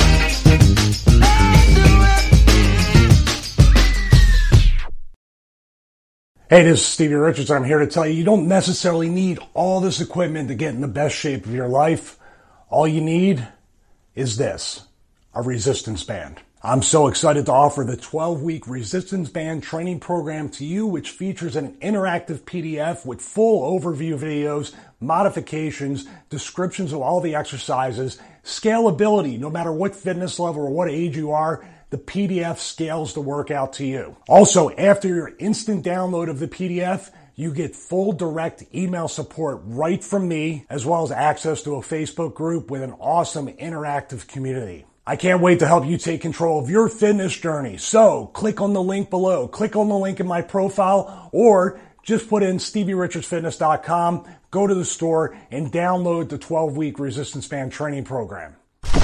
[SPEAKER 7] Do it.
[SPEAKER 3] Hey, this is Stevie Richards. I'm here to tell you, you don't necessarily need all this equipment to get in the best shape of your life. All you need is this, a resistance band. I'm so excited to offer the twelve-week resistance band training program to you, which features an interactive P D F with full overview videos, modifications, descriptions of all the exercises, scalability, no matter what fitness level or what age you are. The P D F scales the workout to you. Also, after your instant download of the P D F, you get full direct email support right from me, as well as access to a Facebook group with an awesome interactive community. I can't wait to help you take control of your fitness journey. So click on the link below, click on the link in my profile, or just put in Stevie Richards Fitness dot com, go to the store, and download the twelve-week resistance band training program.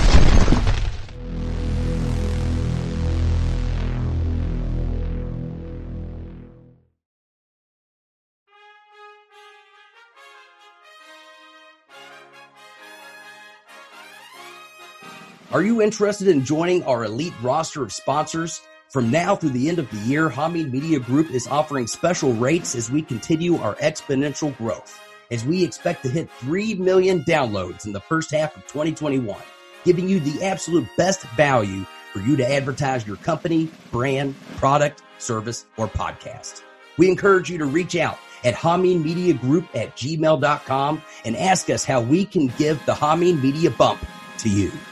[SPEAKER 8] Are you interested in joining our elite roster of sponsors? From now through the end of the year, Hameen Media Group is offering special rates as we continue our exponential growth, as we expect to hit three million downloads in the first half of twenty twenty-one, giving you the absolute best value for you to advertise your company, brand, product, service, or podcast. We encourage you to reach out at Hameen Media Group at gmail dot com and ask us how we can give the Hameen Media bump to you.